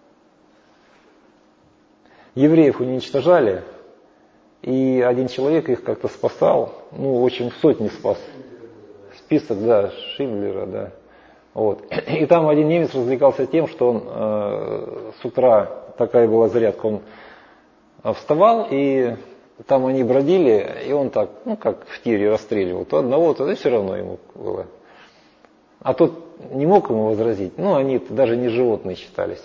евреев уничтожали, и один человек их как-то спасал, очень сотни спас. Список, да, Шиндлера, да. Вот. И там один немец развлекался тем, что он с утра, такая была зарядка, он вставал, и там они бродили, и он так, как в тире расстреливал, то одного, то и все равно ему было. А тот не мог ему возразить, они даже не животные считались.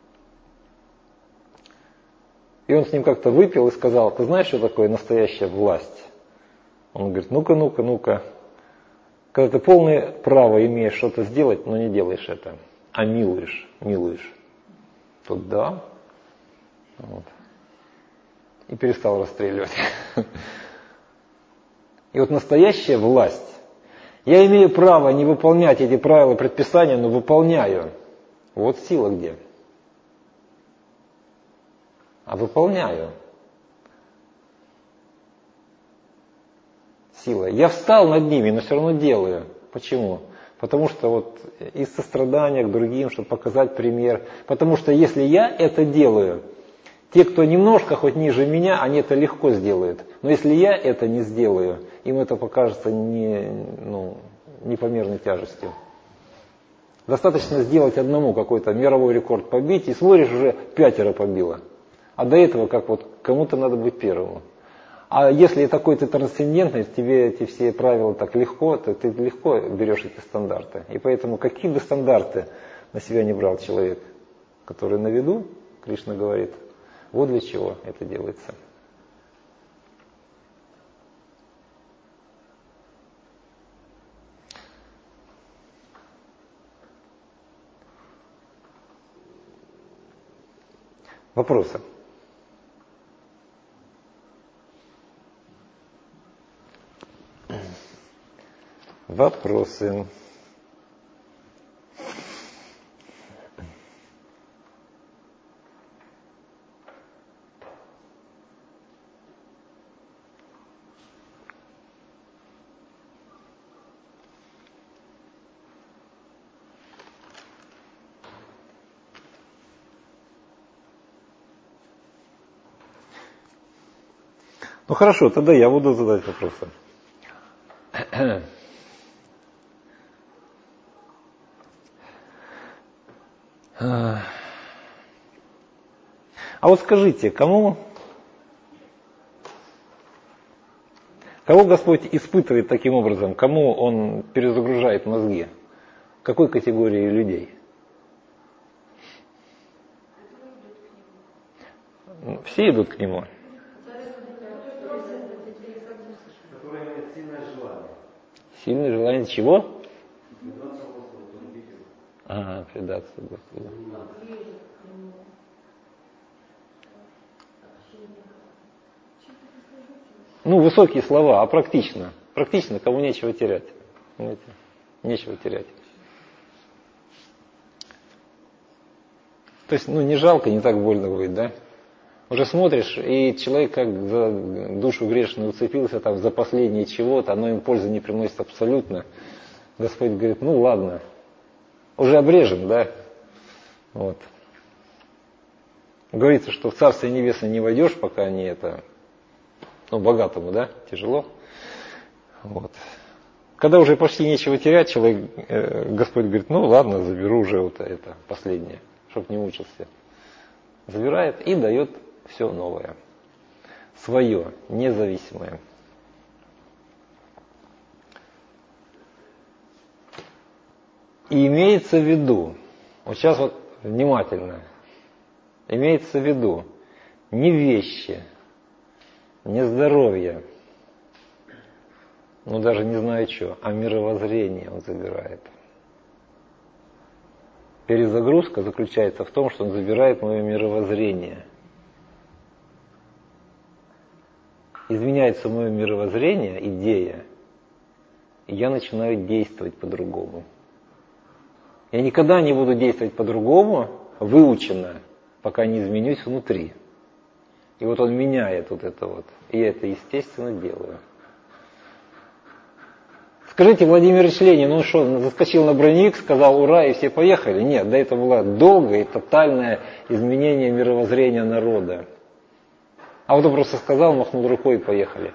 И он с ним как-то выпил и сказал, ты знаешь, что такое настоящая власть? Он говорит, ну-ка. Когда ты полное право имеешь что-то сделать, но не делаешь это, а милуешь. Тут да. Вот. И перестал расстреливать. И вот настоящая власть. Я имею право не выполнять эти правила предписания, но выполняю. Вот сила где. А выполняю. Сила. Я встал над ними, но все равно делаю. Почему? Потому что вот из сострадания к другим, чтобы показать пример. Потому что если я это делаю, те, кто немножко хоть ниже меня, они это легко сделают. Но если я это не сделаю, им это покажется непомерной тяжестью. Достаточно сделать одному какой-то мировой рекорд побить, и смотришь, уже 5 побило. А до этого как вот кому-то надо быть первым. А если такой ты трансцендентный, тебе эти все правила так легко, то ты легко берешь эти стандарты. И поэтому какие бы стандарты на себя не брал человек, который на виду, Кришна говорит, вот для чего это делается. Вопросы? Вопросы. Ну хорошо, тогда я буду задать вопросы. А вот скажите, кого Господь испытывает таким образом, кому Он перезагружает мозги? Какой категории людей? Все идут к Нему. Которые имеют сильное желание. Сильное желание чего? Предаться Господу, полюбить Его. Ага, предаться Господу. Ну, высокие слова, а практично. Практично, кому нечего терять. Понимаете? Нечего терять. То есть, ну, не жалко, не так больно будет, да? Уже смотришь, и человек как за душу грешную уцепился там за последнее чего-то, оно им пользы не приносит абсолютно. Господь говорит, ну ладно, уже обрежем, да? Вот. Говорится, что в Царствие Небесное не войдешь, пока не это, ну, богатому, да, тяжело. Вот. Когда уже почти нечего терять, человек, Господь говорит, ну ладно, заберу уже вот это последнее, чтобы не мучился. Забирает и дает все новое, свое, независимое. И имеется в виду, вот сейчас вот внимательно, имеется в виду не вещи, не здоровье, ну даже не знаю что, а мировоззрение он забирает. Перезагрузка заключается в том, что он забирает мое мировоззрение. Изменяется мое мировоззрение, идея, и я начинаю действовать по-другому. Я никогда не буду действовать по-другому, выучено, пока не изменюсь внутри. И вот он меняет вот это вот. И я это, естественно, делаю. Скажите, Владимир Ильич Ленин, он что, заскочил на броневик, сказал ура, и все поехали? Нет, да это было долгое и тотальное изменение мировоззрения народа. А вот он просто сказал, махнул рукой и поехали.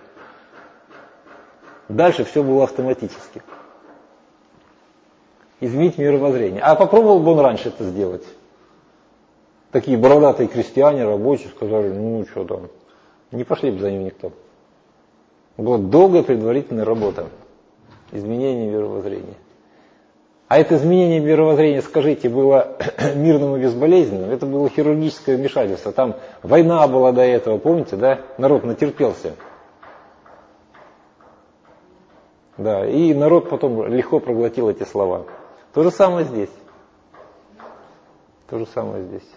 Дальше все было автоматически. Изменить мировоззрение. А попробовал бы он раньше это сделать? Такие бородатые крестьяне, рабочие, сказали, ну что там, не пошли бы за ним никто. Была долгая предварительная работа. Изменение мировоззрения. А это изменение мировоззрения, скажите, было мирным и безболезненным? Это было хирургическое вмешательство. Там война была до этого, помните, да? Народ натерпелся. Да, и народ потом легко проглотил эти слова. То же самое здесь. То же самое здесь.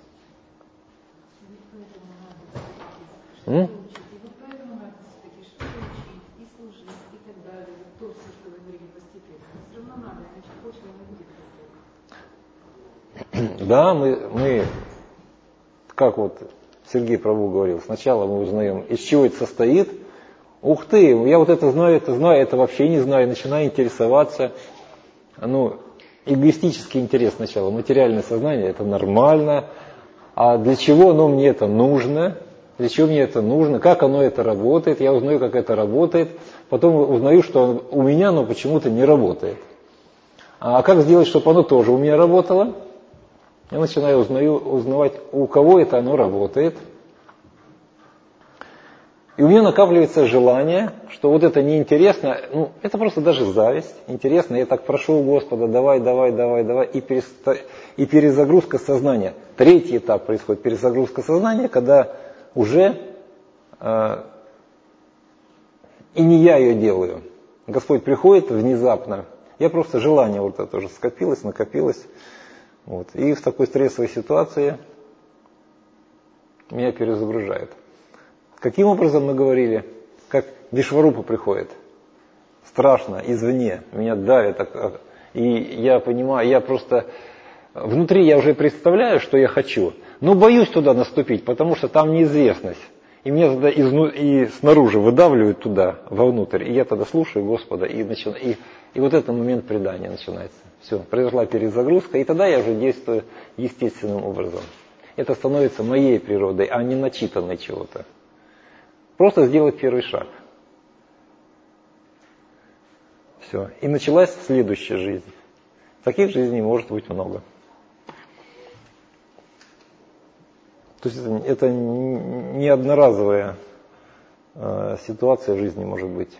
Да, мы, как вот Сергей Прабу говорил, сначала мы узнаем, из чего это состоит. Ух ты, я вот это знаю, это вообще не знаю, начинаю интересоваться. Ну, эгоистический интерес сначала, материальное сознание, это нормально. А для чего оно мне это нужно? Для чего мне это нужно? Как оно это работает? Я узнаю, как это работает. Потом узнаю, что у меня оно почему-то не работает. А как сделать, чтобы оно тоже у меня работало? Я начинаю узнавать, у кого это оно работает. И у меня накапливается желание, что вот это неинтересно, ну, это просто даже зависть. Интересно, я так прошу у Господа, давай, и перезагрузка сознания. Третий этап происходит, перезагрузка сознания, когда уже и не я ее делаю. Господь приходит внезапно, я просто желание вот это уже скопилось, накопилось. Вот. И в такой стрессовой ситуации меня перезагружает. Каким образом мы говорили? Как Вишварупа приходит. Страшно, извне, меня давит. И я понимаю, я просто... Внутри я уже представляю, что я хочу, но боюсь туда наступить, потому что там неизвестность. И меня тогда и снаружи выдавливают туда, вовнутрь. И я тогда слушаю Господа, и вот этот момент предания начинается. Все, произошла перезагрузка, и тогда я уже действую естественным образом. Это становится моей природой, а не начитанной чего-то. Просто сделать первый шаг. Все. И началась следующая жизнь. Таких жизней может быть много. То есть это не одноразовая ситуация в жизни может быть.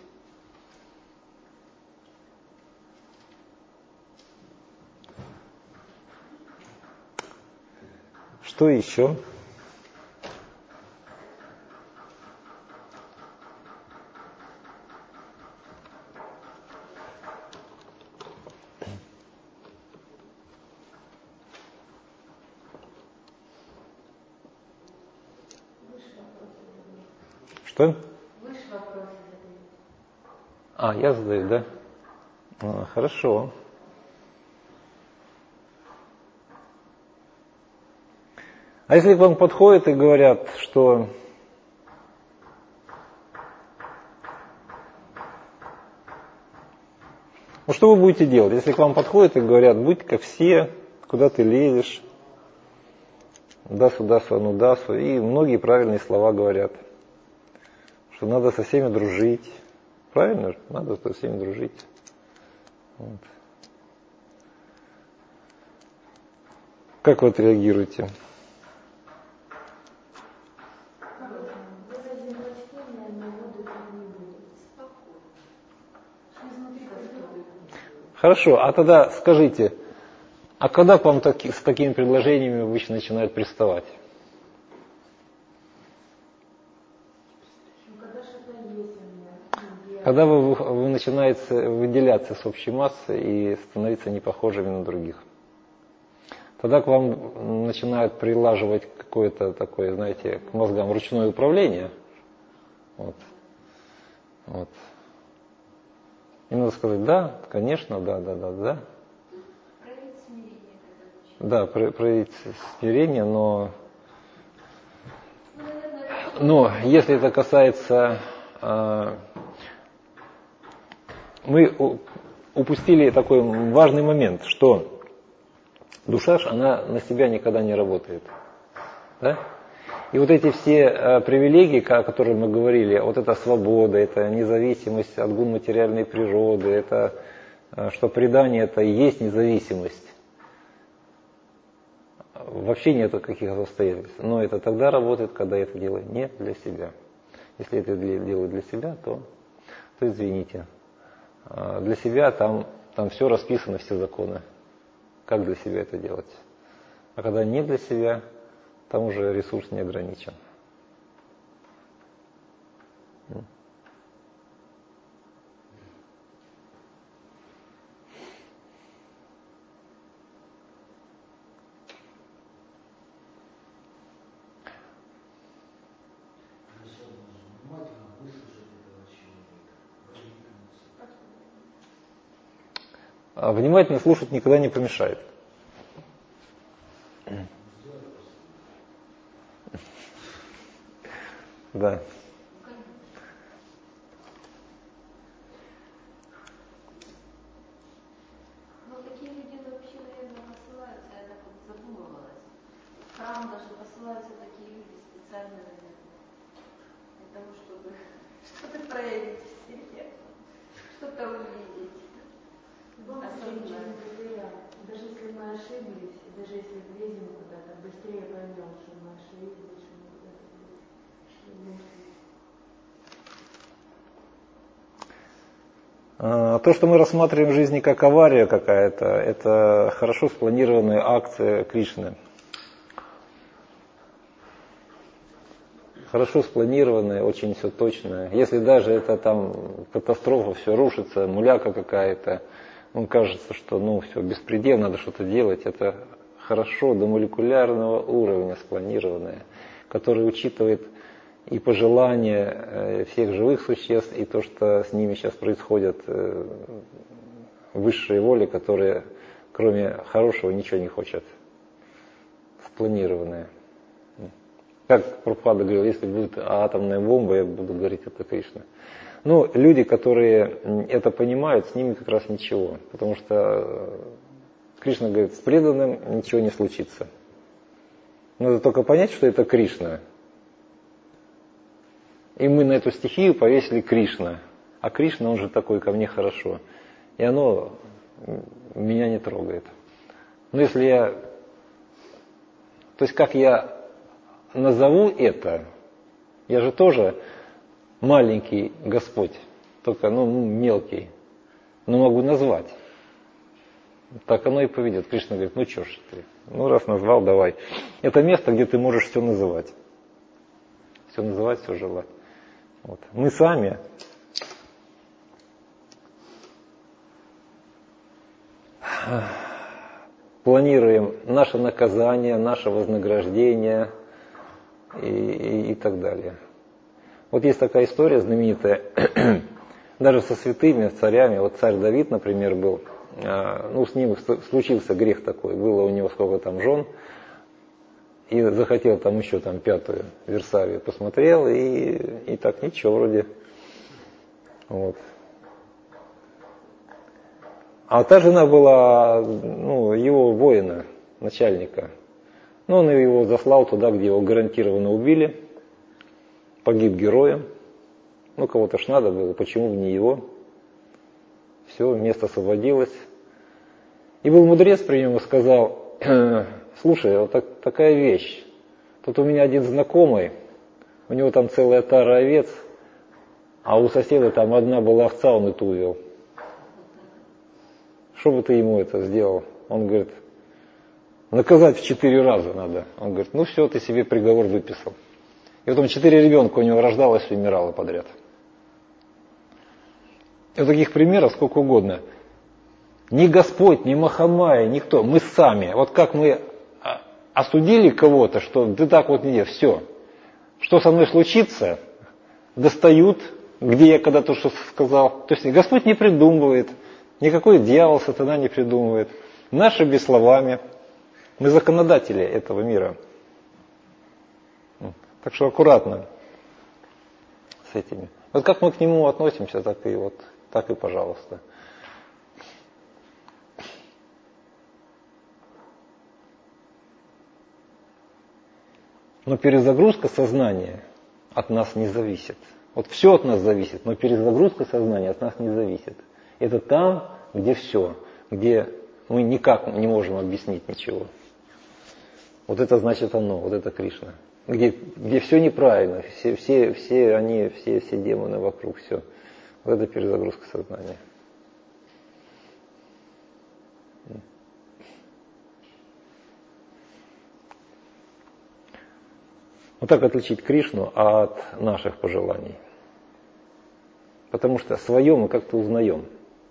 Что еще? Что? Выше вопросы задают. Я задаю, да? Хорошо. А если к вам подходят и говорят, что что вы будете делать, если к вам подходят и говорят, будь как все, куда ты лезешь, дасу, дасу, ану дасу, и многие правильные слова говорят, что надо со всеми дружить. Правильно? Надо со всеми дружить. Вот. Как вы отреагируете? Хорошо, а тогда скажите, а когда к вам с такими предложениями обычно начинают приставать? Когда вы начинаете выделяться с общей массы и становиться не похожими на других. Тогда к вам начинают прилаживать какое-то такое, знаете, к мозгам ручное управление. Вот. И надо сказать, да, конечно, да. Проявить смирение. Да, проявить смирение, но если это касается... Мы упустили такой важный момент, что душа, она на себя никогда не работает. Да? И вот эти все привилегии, о которых мы говорили, вот эта свобода, это независимость от гун материальной природы, это что предание это и есть независимость. Вообще нет каких-то обстоятельств. Но это тогда работает, когда это делаю не для себя. Если это делаю для себя, то извините. Для себя там все расписано, все законы. Как для себя это делать. А когда не для себя, там уже ресурс не ограничен. Внимательно слушать никогда не помешает. Да. Ну, такие люди вообще, наверное, посылаются, я так вот задумывалась. В храм даже посылаются такие люди специально, наверное, для того, чтобы что-то проявить в себе, что-то увидеть. Даже если мы ошиблись, даже если влезем куда-то, быстрее поймем, что мы ошиблись, что мы куда-то влезли. То, что мы рассматриваем в жизни как авария какая-то, это хорошо спланированная акция Кришны. Хорошо спланированная, очень все точное. Если даже это там катастрофа, все рушится, муляка какая-то, кажется, что все, беспредел, надо что-то делать. Это хорошо до молекулярного уровня спланированное, которое учитывает и пожелания всех живых существ, и то, что с ними сейчас происходят высшие воли, которые кроме хорошего ничего не хотят. Спланированное. Как Прабхупада говорил, если будет атомная бомба, я буду говорить, это Кришна. Люди, которые это понимают, с ними как раз ничего. Потому что Кришна говорит, с преданным ничего не случится. Надо только понять, что это Кришна. И мы на эту стихию повесили Кришна. А Кришна, он же такой, ко мне хорошо. И оно меня не трогает. Но если я... То есть как я назову это, я же тоже маленький Господь, только мелкий, но могу назвать. Так оно и поведет. Кришна говорит, ну что ж ты, раз назвал, давай. Это место, где ты можешь все называть. Все называть, все желать. Вот. Мы сами планируем наше наказание, наше вознаграждение и так далее. Вот есть такая история знаменитая, даже со святыми, царями. Вот царь Давид, например, был, с ним случился грех такой, было у него сколько там жен, и захотел там еще там 5-ю Версавию, посмотрел, и так ничего вроде. Вот. А та жена была, его воина, начальника. Он его заслал туда, где его гарантированно убили. Погиб героем. Кого-то ж надо было, почему бы не его. Все, место освободилось. И был мудрец при нем и сказал, слушай, вот такая вещь. Тут у меня один знакомый, у него там целая тара овец, а у соседа там одна была овца, он эту увел. Что бы ты ему это сделал? Он говорит, наказать в 4 раза надо. Он говорит, все, ты себе приговор выписал. И потом 4 ребенка у него рождалось и умирало подряд. И вот таких примеров сколько угодно. Ни Господь, ни Махамая, никто. Мы сами. Вот как мы осудили кого-то, что ты так вот не, все. Что со мной случится, достают, где я когда-то что сказал. То есть Господь не придумывает. Никакой дьявол, сатана не придумывает. Нашими словами. Мы законодатели этого мира. Так что аккуратно с этими. Вот как мы к нему относимся, так и пожалуйста. Но перезагрузка сознания от нас не зависит. Вот все от нас зависит, но перезагрузка сознания от нас не зависит. Это там, где все, где мы никак не можем объяснить ничего. Вот это значит оно, вот это Кришна. Где все неправильно, все демоны вокруг, все. Вот это перезагрузка сознания. Вот так отличить Кришну от наших пожеланий. Потому что свое мы как-то узнаем.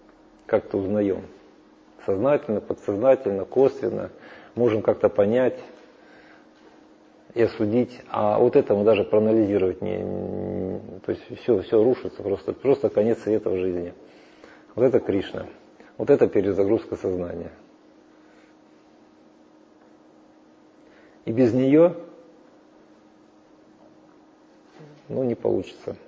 Сознательно, подсознательно, косвенно. Можем как-то понять и осудить. А вот это мы даже проанализировать не... То есть все рушится, просто конец света в жизни. Вот это Кришна. Вот это перезагрузка сознания. И без нее не получится.